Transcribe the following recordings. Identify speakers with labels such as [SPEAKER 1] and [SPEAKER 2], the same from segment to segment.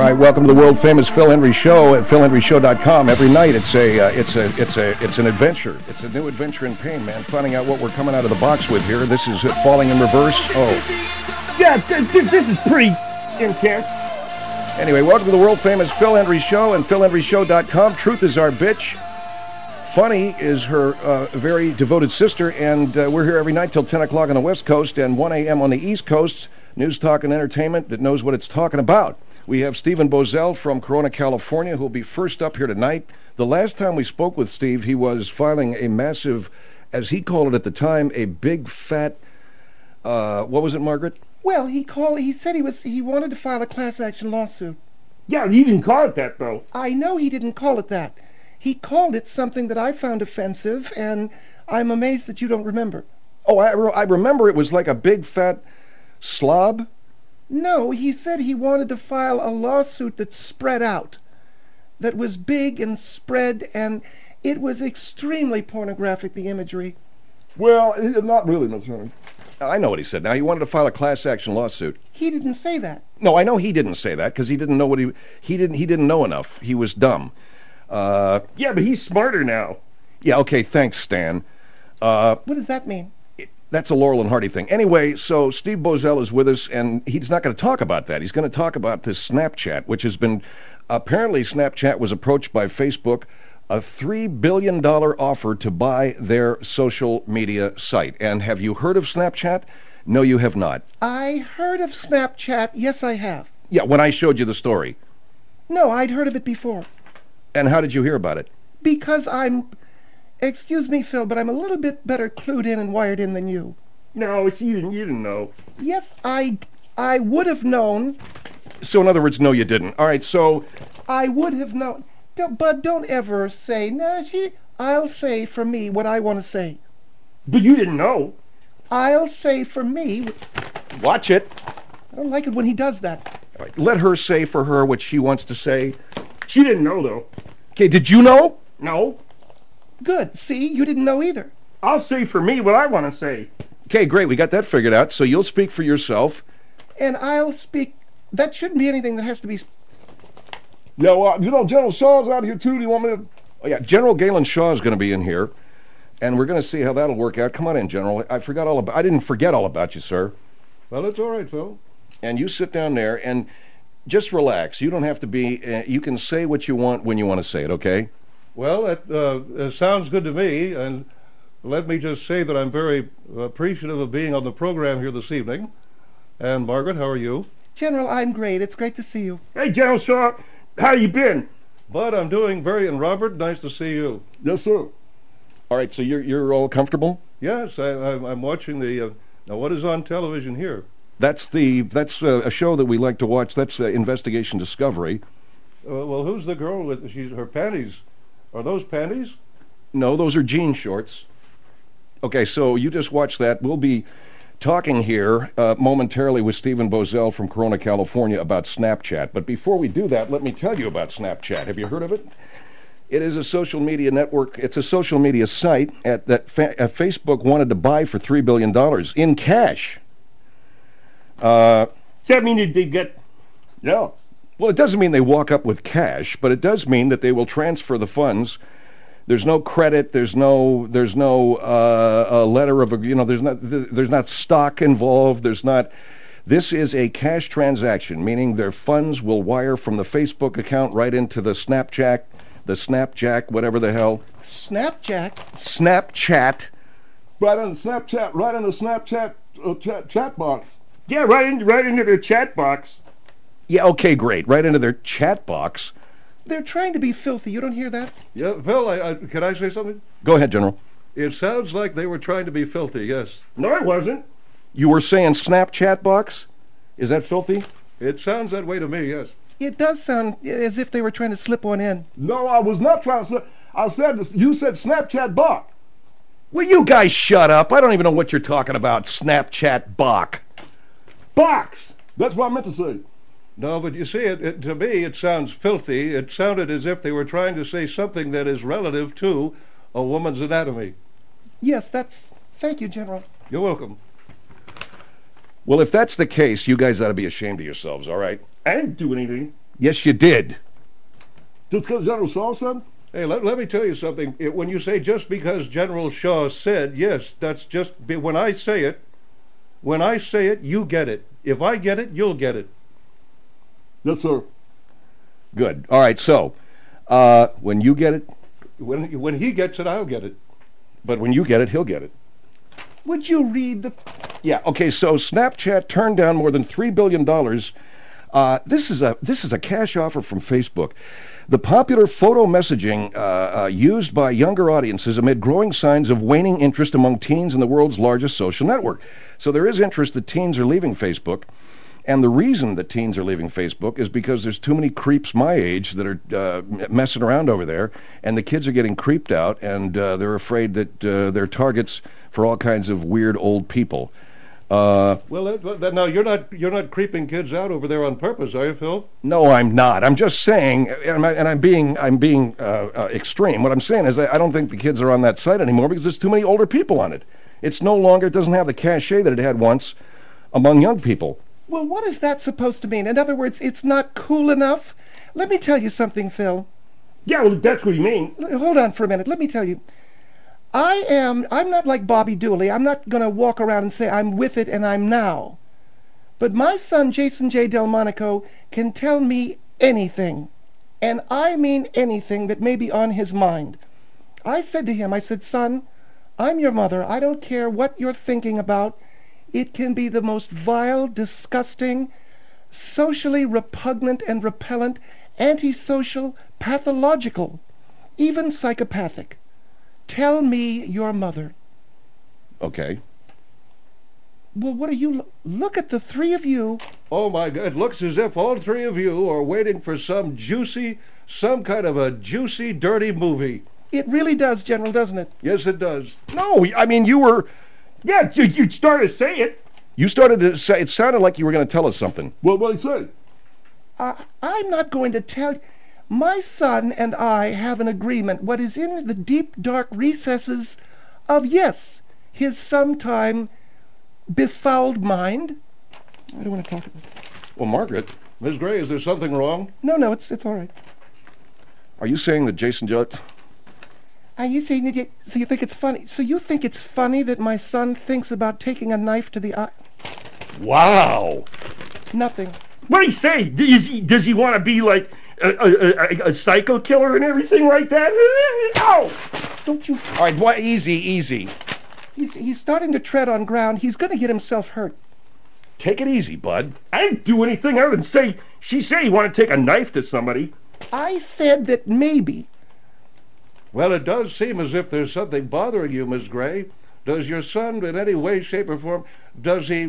[SPEAKER 1] right, welcome to the world famous Phil Hendrie Show at philhendrieshow.com. Every night it's an adventure. It's a new adventure in pain, man. Finding out what we're coming out of the box with here. This is Falling in Reverse. Oh,
[SPEAKER 2] yeah, this is pretty intense.
[SPEAKER 1] Anyway, welcome to the world famous Phil Hendrie Show and philhendrieshow.com. Truth is our bitch. Funny is her very devoted sister, and we're here every night till 10 o'clock on the West Coast and 1 a.m. on the East Coast. News, talk, and entertainment that knows what it's talking about. We have Stephen Boesel from Corona, California, who will be first up here tonight. The last time we spoke with Steve, he was filing a massive, as he called it at the time, a big fat, what was it, Margaret?
[SPEAKER 3] Well, he said he wanted to file a class action lawsuit.
[SPEAKER 2] Yeah, he didn't call it that, though.
[SPEAKER 3] I know he didn't call it that. He called it something that I found offensive, and I'm amazed that you don't remember.
[SPEAKER 1] Oh, I remember it was like a big fat slob?
[SPEAKER 3] No, he said he wanted to file a lawsuit that spread out, that was big and spread, and it was extremely pornographic, the imagery.
[SPEAKER 2] Well, not really, Miss Honey.
[SPEAKER 1] I know what he said. Now, he wanted to file a class action lawsuit.
[SPEAKER 3] He didn't say that.
[SPEAKER 1] No, I know he didn't say that because he didn't know he didn't know enough. He was dumb.
[SPEAKER 2] Yeah, but he's smarter now.
[SPEAKER 1] Yeah, okay, thanks, Stan.
[SPEAKER 3] What does that mean?
[SPEAKER 1] That's a Laurel and Hardy thing. Anyway, so Steve Boesel is with us, and he's not going to talk about that. He's going to talk about this Snapchat, which has been, apparently Snapchat was approached by Facebook, a $3 billion offer to buy their social media site. And have you heard of Snapchat? No, you have not.
[SPEAKER 3] I heard of Snapchat. Yes, I have.
[SPEAKER 1] Yeah, when I showed you the story.
[SPEAKER 3] No, I'd heard of it before.
[SPEAKER 1] And how did you hear about it?
[SPEAKER 3] Because excuse me, Phil, but I'm a little bit better clued in and wired in than you.
[SPEAKER 2] No, it's you didn't know.
[SPEAKER 3] Yes, I would have known.
[SPEAKER 1] So in other words, no, you didn't. All right, so
[SPEAKER 3] I would have known. But don't ever say, no, I'll say for me what I want to say.
[SPEAKER 2] But you didn't know.
[SPEAKER 3] I'll say for me.
[SPEAKER 1] Watch it.
[SPEAKER 3] I don't like it when he does that.
[SPEAKER 1] All right, let her say for her what she wants to say.
[SPEAKER 2] She didn't know, though.
[SPEAKER 1] Okay, did you know?
[SPEAKER 2] No.
[SPEAKER 3] Good. See, you didn't know either.
[SPEAKER 2] I'll say for me what I want to say.
[SPEAKER 1] Okay, great. We got that figured out. So you'll speak for yourself.
[SPEAKER 3] And I'll speak. That shouldn't be anything that has to be.
[SPEAKER 2] Yeah, well, General Shaw's out here, too. Do you want me to...
[SPEAKER 1] Oh, yeah, General Galen Shaw is going to be in here. And we're going to see how that'll work out. Come on in, General. I didn't forget all about you, sir.
[SPEAKER 4] Well, it's all right, Phil.
[SPEAKER 1] And you sit down there and just relax. You don't have to be... you can say what you want when you want to say it, okay?
[SPEAKER 4] Well, that sounds good to me, and let me just say that I'm very appreciative of being on the program here this evening. And Margaret, how are you?
[SPEAKER 3] General, I'm great. It's great to see you.
[SPEAKER 2] Hey, General Shaw, how you been?
[SPEAKER 4] But I'm doing and Robert, nice to see you.
[SPEAKER 2] Yes, sir.
[SPEAKER 1] All right, so you're all comfortable?
[SPEAKER 4] Yes, I'm watching the... now, what is on television here?
[SPEAKER 1] That's a show that we like to watch. That's Investigation Discovery.
[SPEAKER 4] Well, who's the girl with her panties? Are those panties?
[SPEAKER 1] No, those are jean shorts. Okay, so you just watch that. We'll be talking here momentarily with Stephen Boesel from Corona, California about Snapchat. But before we do that, let me tell you about Snapchat. Have you heard of it? It is a social media network. It's a social media site that Facebook wanted to buy for $3 billion in cash.
[SPEAKER 2] Does that mean they get...
[SPEAKER 1] No. Well, it doesn't mean they walk up with cash, but it does mean that they will transfer the funds. There's no credit. There's no letter of there's not stock involved. This is a cash transaction, meaning their funds will wire from the Facebook account right into the Snapchat, whatever the hell.
[SPEAKER 3] Snapchat.
[SPEAKER 2] Right on the Snapchat chat box. Yeah, right into their chat box.
[SPEAKER 1] Yeah, okay, great. Right into their chat box.
[SPEAKER 3] They're trying to be filthy. You don't hear that?
[SPEAKER 4] Yeah, Phil, can I say something?
[SPEAKER 1] Go ahead, General.
[SPEAKER 4] It sounds like they were trying to be filthy, yes.
[SPEAKER 2] No, I wasn't.
[SPEAKER 1] You were saying Snapchat box? Is that filthy?
[SPEAKER 4] It sounds that way to me, yes.
[SPEAKER 3] It does sound as if they were trying to slip one in.
[SPEAKER 2] No, I was not trying to slip. You said Snapchat box.
[SPEAKER 1] Will you guys shut up? I don't even know what you're talking about. Snapchat box.
[SPEAKER 2] Box! That's what I meant to say.
[SPEAKER 4] No, but you see, to me, it sounds filthy. It sounded as if they were trying to say something that is relative to a woman's anatomy.
[SPEAKER 3] Yes, thank you, General.
[SPEAKER 4] You're welcome.
[SPEAKER 1] Well, if that's the case, you guys ought to be ashamed of yourselves, all right?
[SPEAKER 2] I didn't do anything.
[SPEAKER 1] Yes, you did.
[SPEAKER 2] Just because General Shaw said?
[SPEAKER 4] Hey, let me tell you something. When you say just because General Shaw said, yes, that's just when I say it, you get it. If I get it, you'll get it.
[SPEAKER 2] Yes, sir.
[SPEAKER 1] Good. All right, so when you get it,
[SPEAKER 4] when he gets it, I'll get it.
[SPEAKER 1] but when you get it, he'll get it.
[SPEAKER 3] Would you read the...
[SPEAKER 1] Yeah, okay, so Snapchat turned down more than $3 billion. This is a cash offer from Facebook. The popular photo messaging used by younger audiences amid growing signs of waning interest among teens in the world's largest social network. So there is interest that teens are leaving Facebook. And the reason that teens are leaving Facebook is because there's too many creeps my age that are messing around over there, and the kids are getting creeped out, and they're afraid that they're targets for all kinds of weird old people.
[SPEAKER 4] Well, now you're not creeping kids out over there on purpose, are you, Phil?
[SPEAKER 1] No, I'm not. I'm just saying, and I'm being extreme. What I'm saying is I don't think the kids are on that site anymore because there's too many older people on it. It doesn't have the cachet that it had once among young people.
[SPEAKER 3] Well, what is that supposed to mean? In other words, it's not cool enough? Let me tell you something, Phil.
[SPEAKER 2] Yeah, well, that's what you mean.
[SPEAKER 3] Hold on for a minute. Let me tell you. I'm not like Bobby Dooley. I'm not going to walk around and say I'm with it and I'm now. But my son, Jason J. Delmonico, can tell me anything. And I mean anything that may be on his mind. I said to him, I said, son, I'm your mother. I don't care what you're thinking about. It can be the most vile, disgusting, socially repugnant and repellent, antisocial, pathological, even psychopathic. Tell me your mother.
[SPEAKER 1] Okay.
[SPEAKER 3] Well, what are you... Look at the three of you.
[SPEAKER 4] Oh, my God. It looks as if all three of you are waiting for some kind of a juicy, dirty movie.
[SPEAKER 3] It really does, General, doesn't it?
[SPEAKER 4] Yes, it does.
[SPEAKER 1] No, I mean, you were...
[SPEAKER 2] Yeah, you started to say it.
[SPEAKER 1] You started to say... It sounded like you were going to tell us something.
[SPEAKER 2] What did he say?
[SPEAKER 3] I'm not going to tell... My son and I have an agreement, what is in the deep, dark recesses of, yes, his sometime befouled mind. I don't want to talk about it.
[SPEAKER 1] Well, Margaret...
[SPEAKER 4] Miss Gray, is there something wrong?
[SPEAKER 3] No, it's all right.
[SPEAKER 1] Are you saying that Jason Judge...
[SPEAKER 3] Are you saying that so you think it's funny? So you think it's funny that my son thinks about taking a knife to the eye?
[SPEAKER 1] Wow!
[SPEAKER 3] Nothing.
[SPEAKER 2] What did he say? Does he want to be like a psycho killer and everything like that? Ow!
[SPEAKER 3] Don't you...
[SPEAKER 1] All right, boy, easy.
[SPEAKER 3] He's starting to tread on ground. He's going to get himself hurt.
[SPEAKER 1] Take it easy, bud.
[SPEAKER 2] I didn't do anything other than say... She said he wanted to take a knife to somebody.
[SPEAKER 3] I said that maybe...
[SPEAKER 4] Well, it does seem as if there's something bothering you, Miss Gray. Does your son, in any way, shape, or form, has he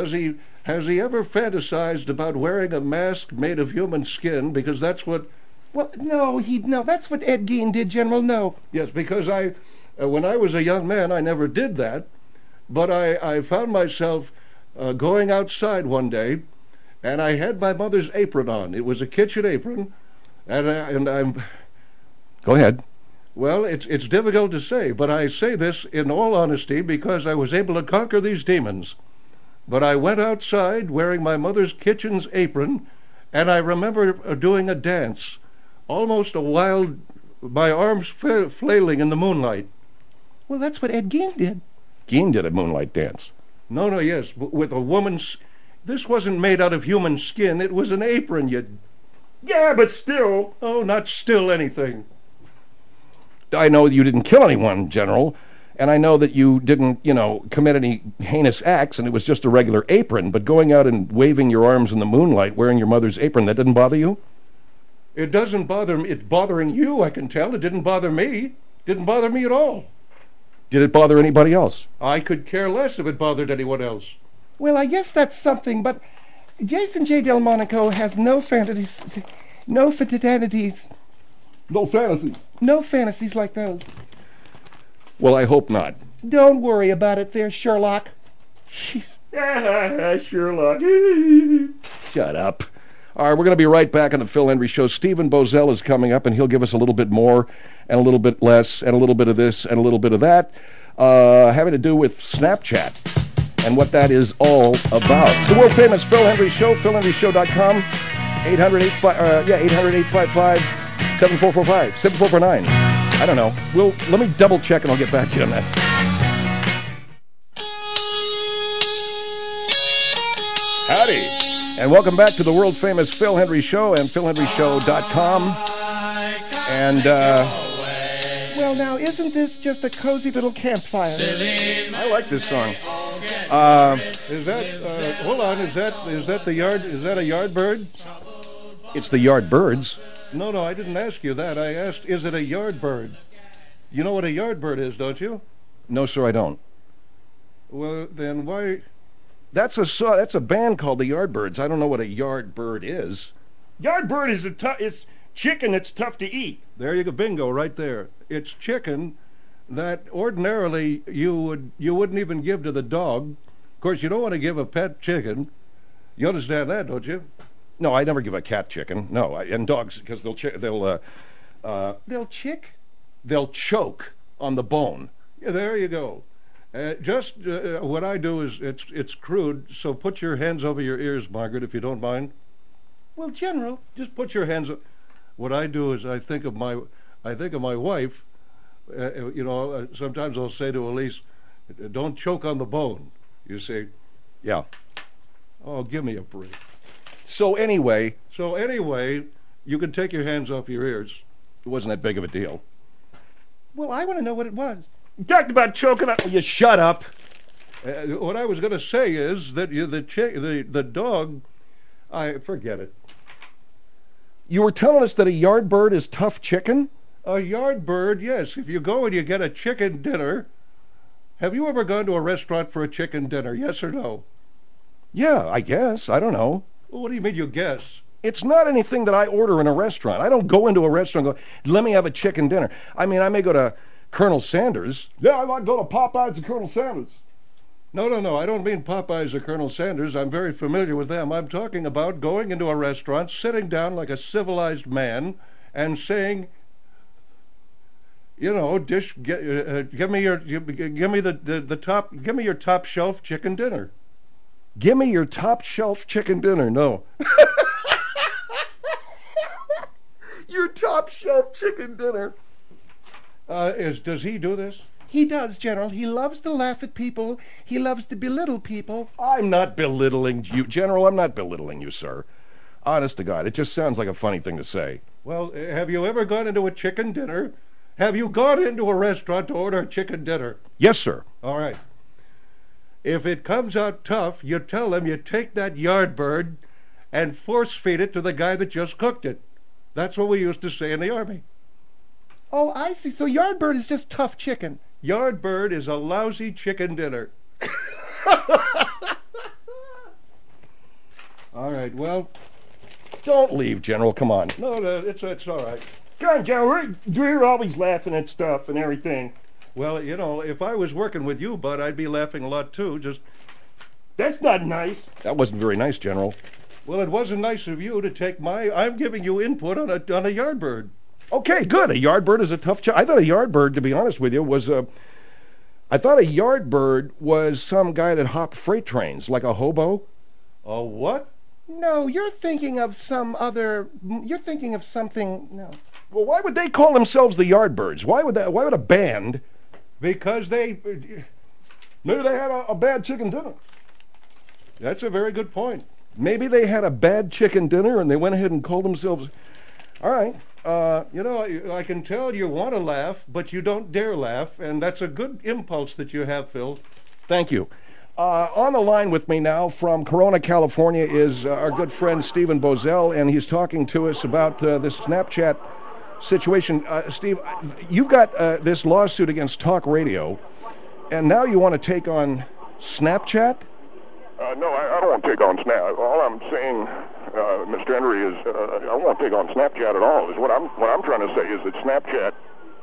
[SPEAKER 4] ever fantasized about wearing a mask made of human skin? Because that's what...
[SPEAKER 3] Well, no, that's what Ed Gein did, General, no.
[SPEAKER 4] Yes, because when I was a young man, I never did that. But I found myself going outside one day, and I had my mother's apron on. It was a kitchen apron, and I'm...
[SPEAKER 1] Go ahead.
[SPEAKER 4] Well, it's difficult to say, but I say this in all honesty because I was able to conquer these demons. But I went outside wearing my mother's kitchen's apron, and I remember doing a dance, almost a wild, my arms flailing in the moonlight.
[SPEAKER 3] Well, that's what Ed Gein did.
[SPEAKER 1] Gein did a moonlight dance.
[SPEAKER 4] No, yes, with a woman's... This wasn't made out of human skin, it was an apron,
[SPEAKER 2] Yeah, but still...
[SPEAKER 4] Oh, not still anything.
[SPEAKER 1] I know you didn't kill anyone, General, and I know that you didn't, commit any heinous acts, and it was just a regular apron, but going out and waving your arms in the moonlight wearing your mother's apron, that didn't bother you?
[SPEAKER 4] It doesn't bother me. It's bothering you, I can tell. It didn't bother me. Didn't bother me at all.
[SPEAKER 1] Did it bother anybody else?
[SPEAKER 4] I could care less if it bothered anyone else.
[SPEAKER 3] Well, I guess that's something, but Jason J. Delmonico has no fantasies. No fantasies.
[SPEAKER 2] No fantasies.
[SPEAKER 3] No fantasies like those.
[SPEAKER 1] Well, I hope not.
[SPEAKER 3] Don't worry about it there, Sherlock. Jeez.
[SPEAKER 2] Sherlock.
[SPEAKER 1] Shut up. All right, we're going to be right back on the Phil Hendrie Show. Stephen Bozell is coming up, and he'll give us a little bit more, and a little bit less, and a little bit of this, and a little bit of that, having to do with Snapchat and what that is all about. It's the world-famous Phil Hendrie Show, philhendrieshow.com. 800-855-7445, 7449. I don't know. Let me double check and I'll get back to you on that. Howdy, and welcome back to the world famous Phil Hendrie Show and PhilHendrieShow.com. And
[SPEAKER 3] well, now, isn't this just a cozy little campfire?
[SPEAKER 1] I like this song.
[SPEAKER 4] Is that hold on? Is that the yard? Is that a yard bird?
[SPEAKER 1] It's the yard birds.
[SPEAKER 4] No, I didn't ask you that. I asked, is it a yard bird? You know what a yard bird is, don't you?
[SPEAKER 1] No, sir, I don't.
[SPEAKER 4] Well, then why?
[SPEAKER 1] That's a band called the Yardbirds. I don't know what a yard bird is.
[SPEAKER 2] Yardbird is it's chicken that's tough to eat.
[SPEAKER 4] There you go, bingo, right there. It's chicken that ordinarily you wouldn't even give to the dog. Of course, you don't want to give a pet chicken. You understand that, don't you?
[SPEAKER 1] No, I never give a cat chicken. No, and dogs, because they'll choke on the bone.
[SPEAKER 4] Yeah, there you go. What I do is it's crude. So put your hands over your ears, Margaret, if you don't mind.
[SPEAKER 3] Well, General,
[SPEAKER 4] just put your hands. What I do is I think of my wife. Sometimes I'll say to Elise, "Don't choke on the bone." You see?
[SPEAKER 1] Yeah.
[SPEAKER 4] Oh, give me a break.
[SPEAKER 1] So anyway,
[SPEAKER 4] you can take your hands off your ears.
[SPEAKER 1] It wasn't that big of a deal.
[SPEAKER 3] well, I want to know what it was.
[SPEAKER 2] You talked about choking up.
[SPEAKER 1] You shut up.
[SPEAKER 4] What I was going to say is that the dog, I forget it.
[SPEAKER 1] You were telling us that a yard bird is tough chicken?
[SPEAKER 4] A yard bird, yes. If you go and you get a chicken dinner, have you ever gone to a restaurant for a chicken dinner? Yes or no?
[SPEAKER 1] Yeah, I guess. I don't know.
[SPEAKER 4] Well, what do you mean you guess?
[SPEAKER 1] It's not anything that I order in a restaurant. I don't go into a restaurant and go, let me have a chicken dinner. I mean, I may go to Colonel Sanders.
[SPEAKER 2] Yeah, I might go to Popeyes and Colonel Sanders.
[SPEAKER 4] No. I don't mean Popeyes or Colonel Sanders. I'm very familiar with them. I'm talking about going into a restaurant, sitting down like a civilized man, and saying, give me your top shelf chicken dinner.
[SPEAKER 1] Give me your top shelf chicken dinner. No. Your top shelf chicken dinner.
[SPEAKER 4] Does he do this?
[SPEAKER 3] He does, General. He loves to laugh at people. He loves to belittle people.
[SPEAKER 1] I'm not belittling you, General. I'm not belittling you, sir. Honest to God, it just sounds like a funny thing to say.
[SPEAKER 4] Well, have you ever gone into a chicken dinner? Have you gone into a restaurant to order a chicken dinner?
[SPEAKER 1] Yes, sir.
[SPEAKER 4] All right. If it comes out tough, you tell them you take that yard bird and force feed it to the guy that just cooked it. That's what we used to say in the Army.
[SPEAKER 3] Oh, I see. So Yardbird is just tough chicken.
[SPEAKER 4] Yard bird is a lousy chicken dinner. All right, well,
[SPEAKER 1] don't leave, General. Come on.
[SPEAKER 4] No, it's all right.
[SPEAKER 2] Come on, General. We're always laughing at stuff and everything.
[SPEAKER 4] Well, if I was working with you, Bud, I'd be laughing a lot too.
[SPEAKER 2] That's not nice.
[SPEAKER 1] That wasn't very nice, General.
[SPEAKER 4] Well, it wasn't nice of you to take I'm giving you input on a yard bird.
[SPEAKER 1] Okay, good. A yard bird is a tough I thought a yard bird, to be honest with you, was I thought a yard bird was some guy that hopped freight trains, like a hobo.
[SPEAKER 4] A what?
[SPEAKER 3] No, you're thinking of something. No.
[SPEAKER 1] Well, why would they call themselves the Yardbirds? Why would a band?
[SPEAKER 4] Because
[SPEAKER 1] maybe they had a bad chicken dinner.
[SPEAKER 4] That's a very good point.
[SPEAKER 1] Maybe they had a bad chicken dinner and they went ahead and called themselves. All right.
[SPEAKER 4] I can tell you want to laugh, but you don't dare laugh, and that's a good impulse that you have, Phil.
[SPEAKER 1] Thank you. On the line with me now from Corona, California, is our good friend Stephen Bozell, and he's talking to us about this Snapchat situation. Steve, you've got this lawsuit against Talk Radio, and now you want to take on Snapchat?
[SPEAKER 5] No, I don't want to take on Snap. All I'm saying, Mr. Henry, is I won't take on Snapchat at all. Is what I'm trying to say is that Snapchat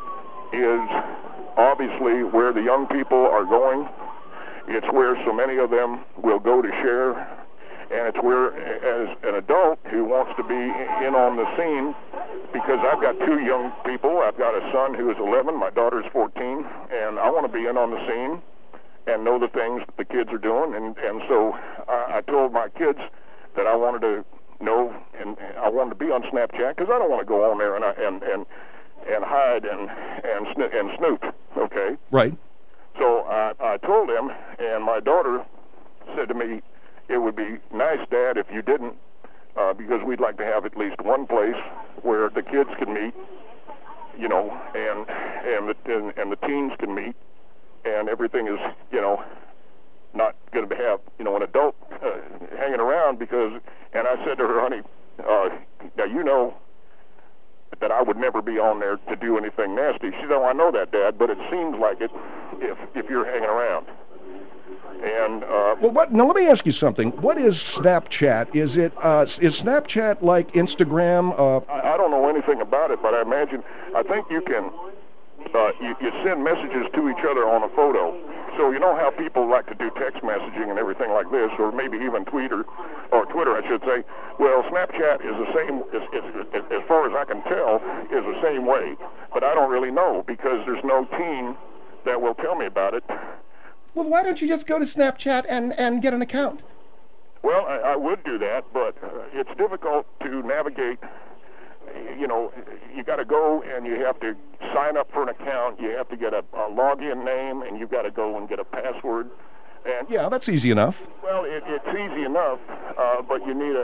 [SPEAKER 5] is obviously where the young people are going. It's where so many of them will go to share, and it's where, as an adult who wants to be in on the scene, because I've got two young people. I've got a son who is 11, my daughter's 14, and I want to be in on the scene and know the things that the kids are doing. And so I told my kids that I wanted to know, and I wanted to be on Snapchat because I don't want to go on there and hide and snoop. Okay.
[SPEAKER 1] Right.
[SPEAKER 5] So I told him, and my daughter said to me, "It would be nice, Dad, if you didn't, because we'd like to have at least one place where the kids can meet, you know, and the teens can meet, and everything is, you know, not going to have, you know, an adult hanging around because." And I said to her, "Honey, now you know that I would never be on there to do anything nasty." She said, "Oh, I know that, Dad, but it seems like it if you're hanging around." And
[SPEAKER 1] Well, what? Now let me ask you something. What is Snapchat? Is Snapchat like Instagram?
[SPEAKER 5] I don't know anything about it, but I think you can you send messages to each other on a photo. So you know how people like to do text messaging and everything like this, or maybe even Twitter, I should say. Well, Snapchat is the same, as far as I can tell, is the same way. But I don't really know because there's no teen that will tell me about it.
[SPEAKER 3] Well, why don't you just go to Snapchat and get an account?
[SPEAKER 5] Well, I would do that, but it's difficult to navigate. You know, you got to go and you have to sign up for an account. You have to get a login name, and you've got to go and get a password. And
[SPEAKER 1] Yeah, that's easy enough.
[SPEAKER 5] well, it's easy enough, but you need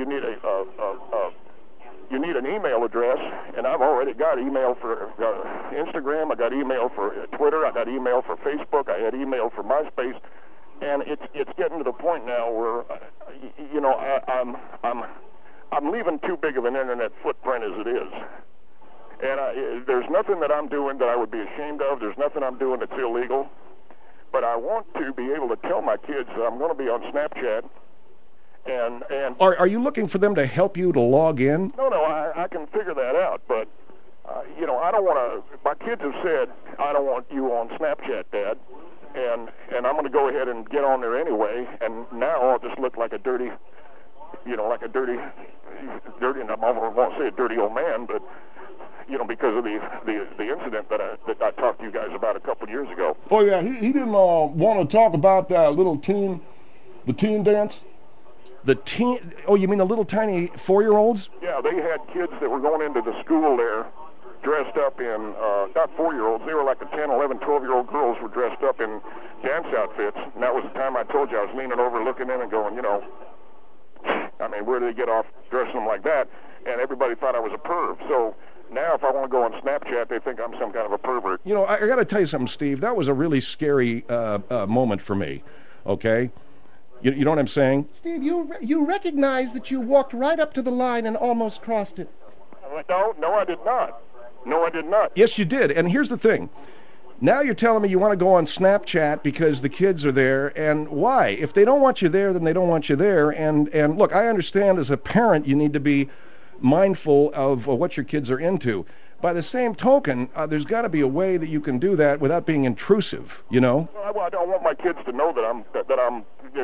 [SPEAKER 5] an email address, and I've already got email for Instagram. I got email for Twitter. I got email for Facebook. I had email for MySpace, and it's getting to the point now where, you know, I'm leaving too big of an internet footprint as it is. And there's nothing that I'm doing that I would be ashamed of. There's nothing I'm doing that's illegal. But I want to be able to tell my kids that I'm going to be on Snapchat. And
[SPEAKER 1] Are you looking for them to help you to log in?
[SPEAKER 5] no, I can figure that out. But, you know, I don't want to. My kids have said, "I don't want you on Snapchat, Dad." And I'm going to go ahead and get on there anyway. And now I'll just look like a dirty, you know, like a dirty, and I won't say a dirty old man, but, you know, because of the incident that I talked to you guys about a couple of years ago.
[SPEAKER 2] Oh yeah, he didn't want to talk about that the teen dance.
[SPEAKER 1] The teen? Oh, you mean the little tiny 4-year-olds?
[SPEAKER 5] Yeah, they had kids that were going into the school there dressed up in, not 4-year-olds, they were like the 10, 11, 12-year-old girls were dressed up in dance outfits. And that was the time I told you I was leaning over looking in and going, you know, I mean, where do they get off dressing them like that? And everybody thought I was a perv. So now if I want to go on Snapchat, they think I'm some kind of a pervert.
[SPEAKER 1] You know, I got to tell you something, Steve. That was a really scary moment for me, okay? You know what I'm saying?
[SPEAKER 3] Steve, you recognize that you walked right up to the line and almost crossed it.
[SPEAKER 5] No, I did not. No, I did not.
[SPEAKER 1] Yes, you did. And here's the thing. Now you're telling me you want to go on Snapchat because the kids are there, and why? If they don't want you there, then they don't want you there. And look, I understand as a parent you need to be mindful of what your kids are into. By the same token, there's got to be a way that you can do that without being intrusive, you know?
[SPEAKER 5] Well, I don't want my kids to know that I'm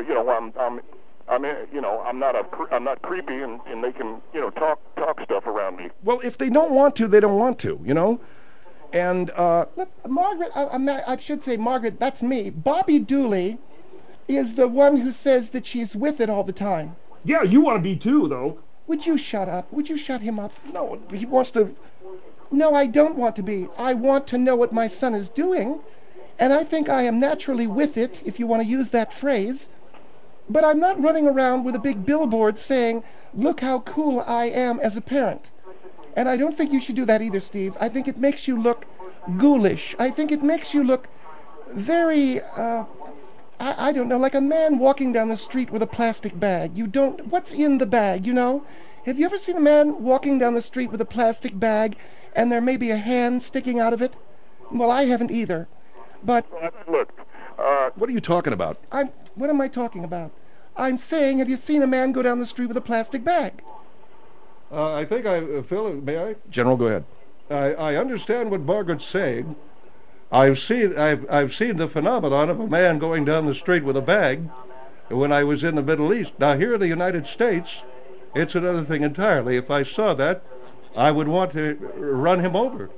[SPEAKER 5] I'm not creepy, and they can, you know, talk stuff around me.
[SPEAKER 1] Well, if they don't want to, they don't want to, you know? And
[SPEAKER 3] Look, Margaret, I should say Margaret, that's me. Bobby Dooley is the one who says that she's with it all the time.
[SPEAKER 2] Yeah, you want to be too, though.
[SPEAKER 3] Would you shut up? Would you shut him up?
[SPEAKER 1] no, he wants to.
[SPEAKER 3] No, I don't want to be. I want to know what my son is doing, and I think I am naturally with it, if you want to use that phrase. But I'm not running around with a big billboard saying, "Look how cool I am as a parent." And I don't think you should do that either, Steve. I think it makes you look ghoulish. I think it makes you look very, I don't know, like a man walking down the street with a plastic bag. You don't, what's in the bag, you know? Have you ever seen a man walking down the street with a plastic bag and there may be a hand sticking out of it? Well, I haven't either. But
[SPEAKER 5] Look,
[SPEAKER 1] What are you talking about?
[SPEAKER 3] what am I talking about? I'm saying, have you seen a man go down the street with a plastic bag?
[SPEAKER 4] I think Phil, may I?
[SPEAKER 1] General, go ahead.
[SPEAKER 4] I understand what Margaret's saying. I've seen the phenomenon of a man going down the street with a bag when I was in the Middle East. Now here in the United States, it's another thing entirely. If I saw that, I would want to run him over.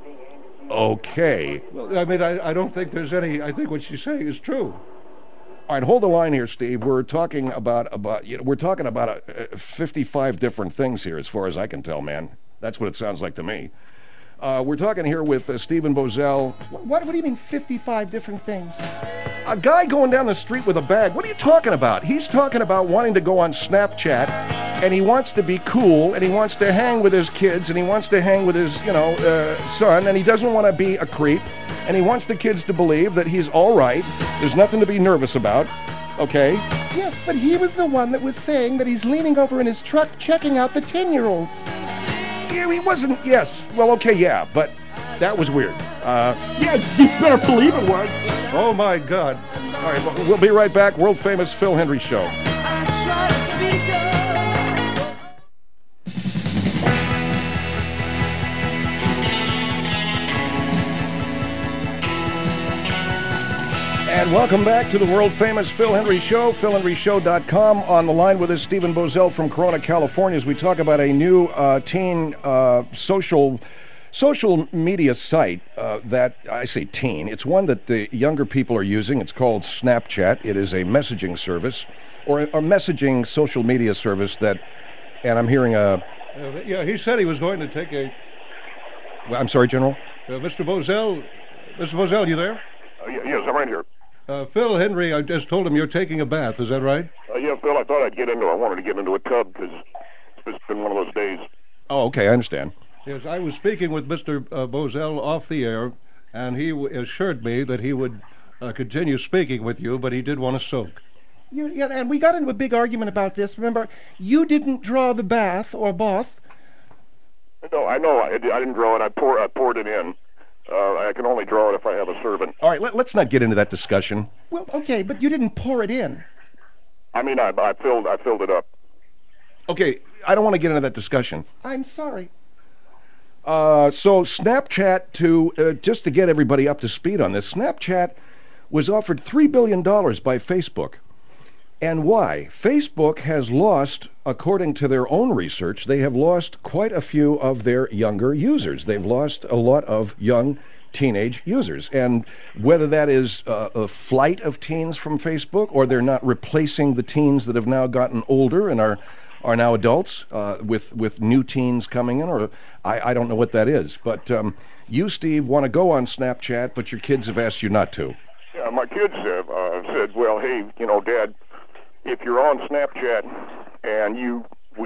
[SPEAKER 1] Okay.
[SPEAKER 4] Well, I mean, I don't think there's any. I think what she's saying is true.
[SPEAKER 1] All right, hold the line here, Steve. We're talking about 55 different things here, as far as I can tell, man. That's what it sounds like to me. We're talking here with Stephen Boesel.
[SPEAKER 3] What do you mean 55 different things?
[SPEAKER 1] A guy going down the street with a bag. What are you talking about? He's talking about wanting to go on Snapchat, and he wants to be cool, and he wants to hang with his kids, and he wants to hang with his, son, and he doesn't want to be a creep, and he wants the kids to believe that he's all right. There's nothing to be nervous about. Okay?
[SPEAKER 3] Yes, but he was the one that was saying that he's leaning over in his truck checking out the 10-year-olds.
[SPEAKER 1] Yeah, he wasn't. Yes. Well, okay, yeah, but that was weird.
[SPEAKER 2] Yes, you better believe it was.
[SPEAKER 4] Oh, my God.
[SPEAKER 1] All right, we'll be right back. World famous Phil Hendrie Show. And welcome back to the world famous Phil Hendrie Show, PhilHendrieShow.com. On the line with us, Stephen Boesel from Corona, California, as we talk about a new teen social media site that, I say teen, it's one that the younger people are using. It's called Snapchat. It is a messaging service, or a messaging social media service that, and I'm hearing
[SPEAKER 4] yeah, he said he was going to take a...
[SPEAKER 1] I'm sorry, General?
[SPEAKER 4] Mr. Boesel, you there?
[SPEAKER 5] Yes, I'm right here.
[SPEAKER 4] Phil Hendrie, I just told him you're taking a bath. Is that right?
[SPEAKER 5] Yeah, Phil, I thought I wanted to get into a tub because it's been one of those days.
[SPEAKER 1] Oh, okay, I understand.
[SPEAKER 4] Yes, I was speaking with Mr. Boesel off the air, and he assured me that he would continue speaking with you, but he did want to soak.
[SPEAKER 3] Yeah, and we got into a big argument about this. Remember, you didn't draw the bath or bath.
[SPEAKER 5] No, I know. I didn't draw it. I poured it in. I can only draw it if I have a servant.
[SPEAKER 1] All right, let's not get into that discussion.
[SPEAKER 3] Well, okay, but you didn't pour it in.
[SPEAKER 5] I mean, I filled it up.
[SPEAKER 1] Okay, I don't want to get into that discussion.
[SPEAKER 3] I'm sorry.
[SPEAKER 1] So Snapchat, just to get everybody up to speed on this, Snapchat was offered $3 billion by Facebook. And why? Facebook has lost, according to their own research, they have lost quite a few of their younger users. They've lost a lot of young teenage users. And whether that is a flight of teens from Facebook, or they're not replacing the teens that have now gotten older and are now adults with new teens coming in, or I don't know what that is. But you, Steve, want to go on Snapchat, but your kids have asked you not to.
[SPEAKER 5] Yeah, my kids have said, well, hey, Dad, if you're on Snapchat and you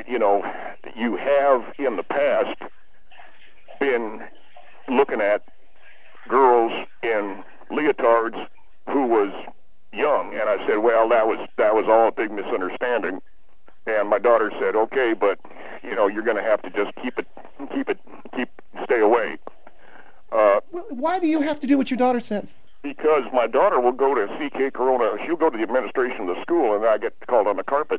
[SPEAKER 5] have in the past been looking at girls in leotards who was young, and I said, well, that was all a big misunderstanding. And my daughter said, okay, but you're going to have to just stay away.
[SPEAKER 3] Well, why do you have to do what your daughter says?
[SPEAKER 5] Because my daughter will go to CK Corona. She'll go to the administration of the school, and I get called on the carpet.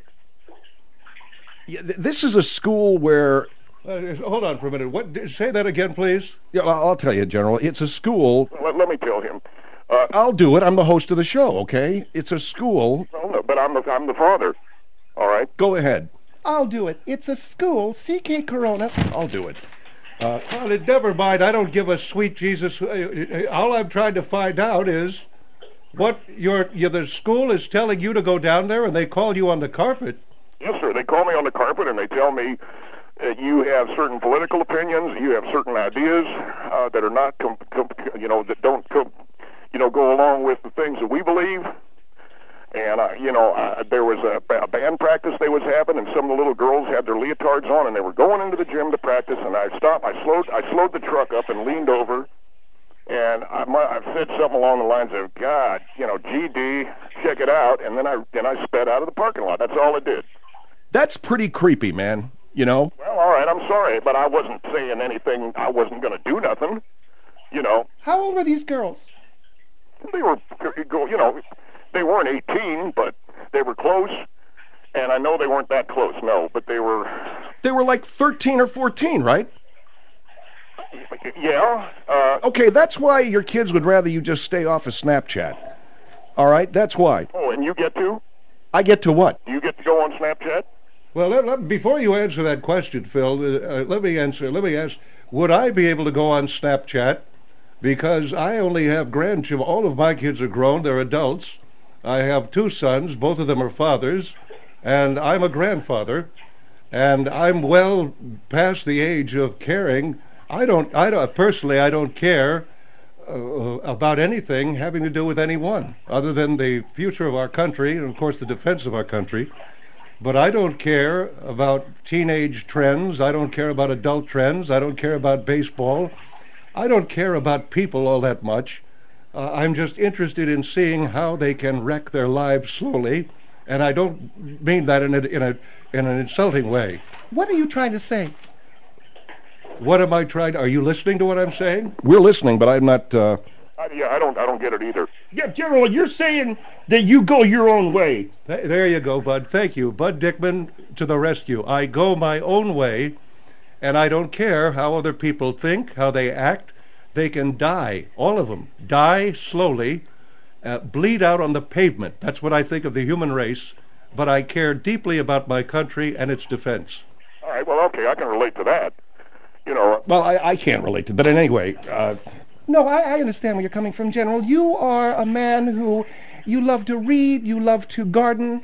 [SPEAKER 1] Yeah, this is a school where...
[SPEAKER 4] hold on for a minute. Say that again, please.
[SPEAKER 1] Yeah, I'll tell you, General. It's a school...
[SPEAKER 5] Let me tell him.
[SPEAKER 1] I'll do it. I'm the host of the show, okay? It's a school...
[SPEAKER 5] No, but I'm the father. All right?
[SPEAKER 1] Go ahead.
[SPEAKER 3] I'll do it. It's a school, CK Corona.
[SPEAKER 1] I'll do it.
[SPEAKER 4] Well, never mind. I don't give a sweet Jesus. All I'm trying to find out is what the school is telling you to go down there, and they call you on the carpet.
[SPEAKER 5] Yes, sir. They call me on the carpet, and they tell me that you have certain political opinions, you have certain ideas that are not, that don't, go along with the things that we believe. And, there was a band practice they was having, and some of the little girls had their leotards on, and they were going into the gym to practice, and I stopped. I slowed the truck up and leaned over, and I said something along the lines of, God, GD, check it out, and then I sped out of the parking lot. That's all I did.
[SPEAKER 1] That's pretty creepy, man, Well,
[SPEAKER 5] all right, I'm sorry, but I wasn't saying anything. I wasn't going to do nothing,
[SPEAKER 3] How old were these girls?
[SPEAKER 5] They were, they weren't 18, but they were close, and I know they weren't that close, no, but they were...
[SPEAKER 1] They were like 13 or 14, right?
[SPEAKER 5] Yeah.
[SPEAKER 1] Okay, that's why your kids would rather you just stay off of Snapchat. All right, that's why.
[SPEAKER 5] Oh, and you get to?
[SPEAKER 1] I get to what?
[SPEAKER 5] You get to go on Snapchat?
[SPEAKER 4] Well, before you answer that question, Phil, let me ask, would I be able to go on Snapchat? Because I only have grandchildren. All of my kids are grown. They're adults. I have 2 sons, both of them are fathers, and I'm a grandfather, and I'm well past the age of caring. Personally, I don't care about anything having to do with anyone, other than the future of our country and, of course, the defense of our country. But I don't care about teenage trends. I don't care about adult trends. I don't care about baseball. I don't care about people all that much. I'm just interested in seeing how they can wreck their lives slowly, and I don't mean that in an insulting way.
[SPEAKER 3] What are you trying to say?
[SPEAKER 4] What am I trying? Are you listening to what I'm saying?
[SPEAKER 1] We're listening, but I'm not.
[SPEAKER 5] Yeah, I don't get it either.
[SPEAKER 2] Yeah, General, you're saying that you go your own way.
[SPEAKER 4] There you go, Bud. Thank you. Bud Dickman to the rescue. I go my own way, and I don't care how other people think, how they act. They can die, all of them. Die slowly, bleed out on the pavement. That's what I think of the human race. But I care deeply about my country and its defense.
[SPEAKER 5] All right, well, okay, I can relate to that. You know,
[SPEAKER 1] Well, I can't relate to it, but anyway,
[SPEAKER 3] No, I understand where you're coming from, General. You are a man who, you love to read, you love to garden.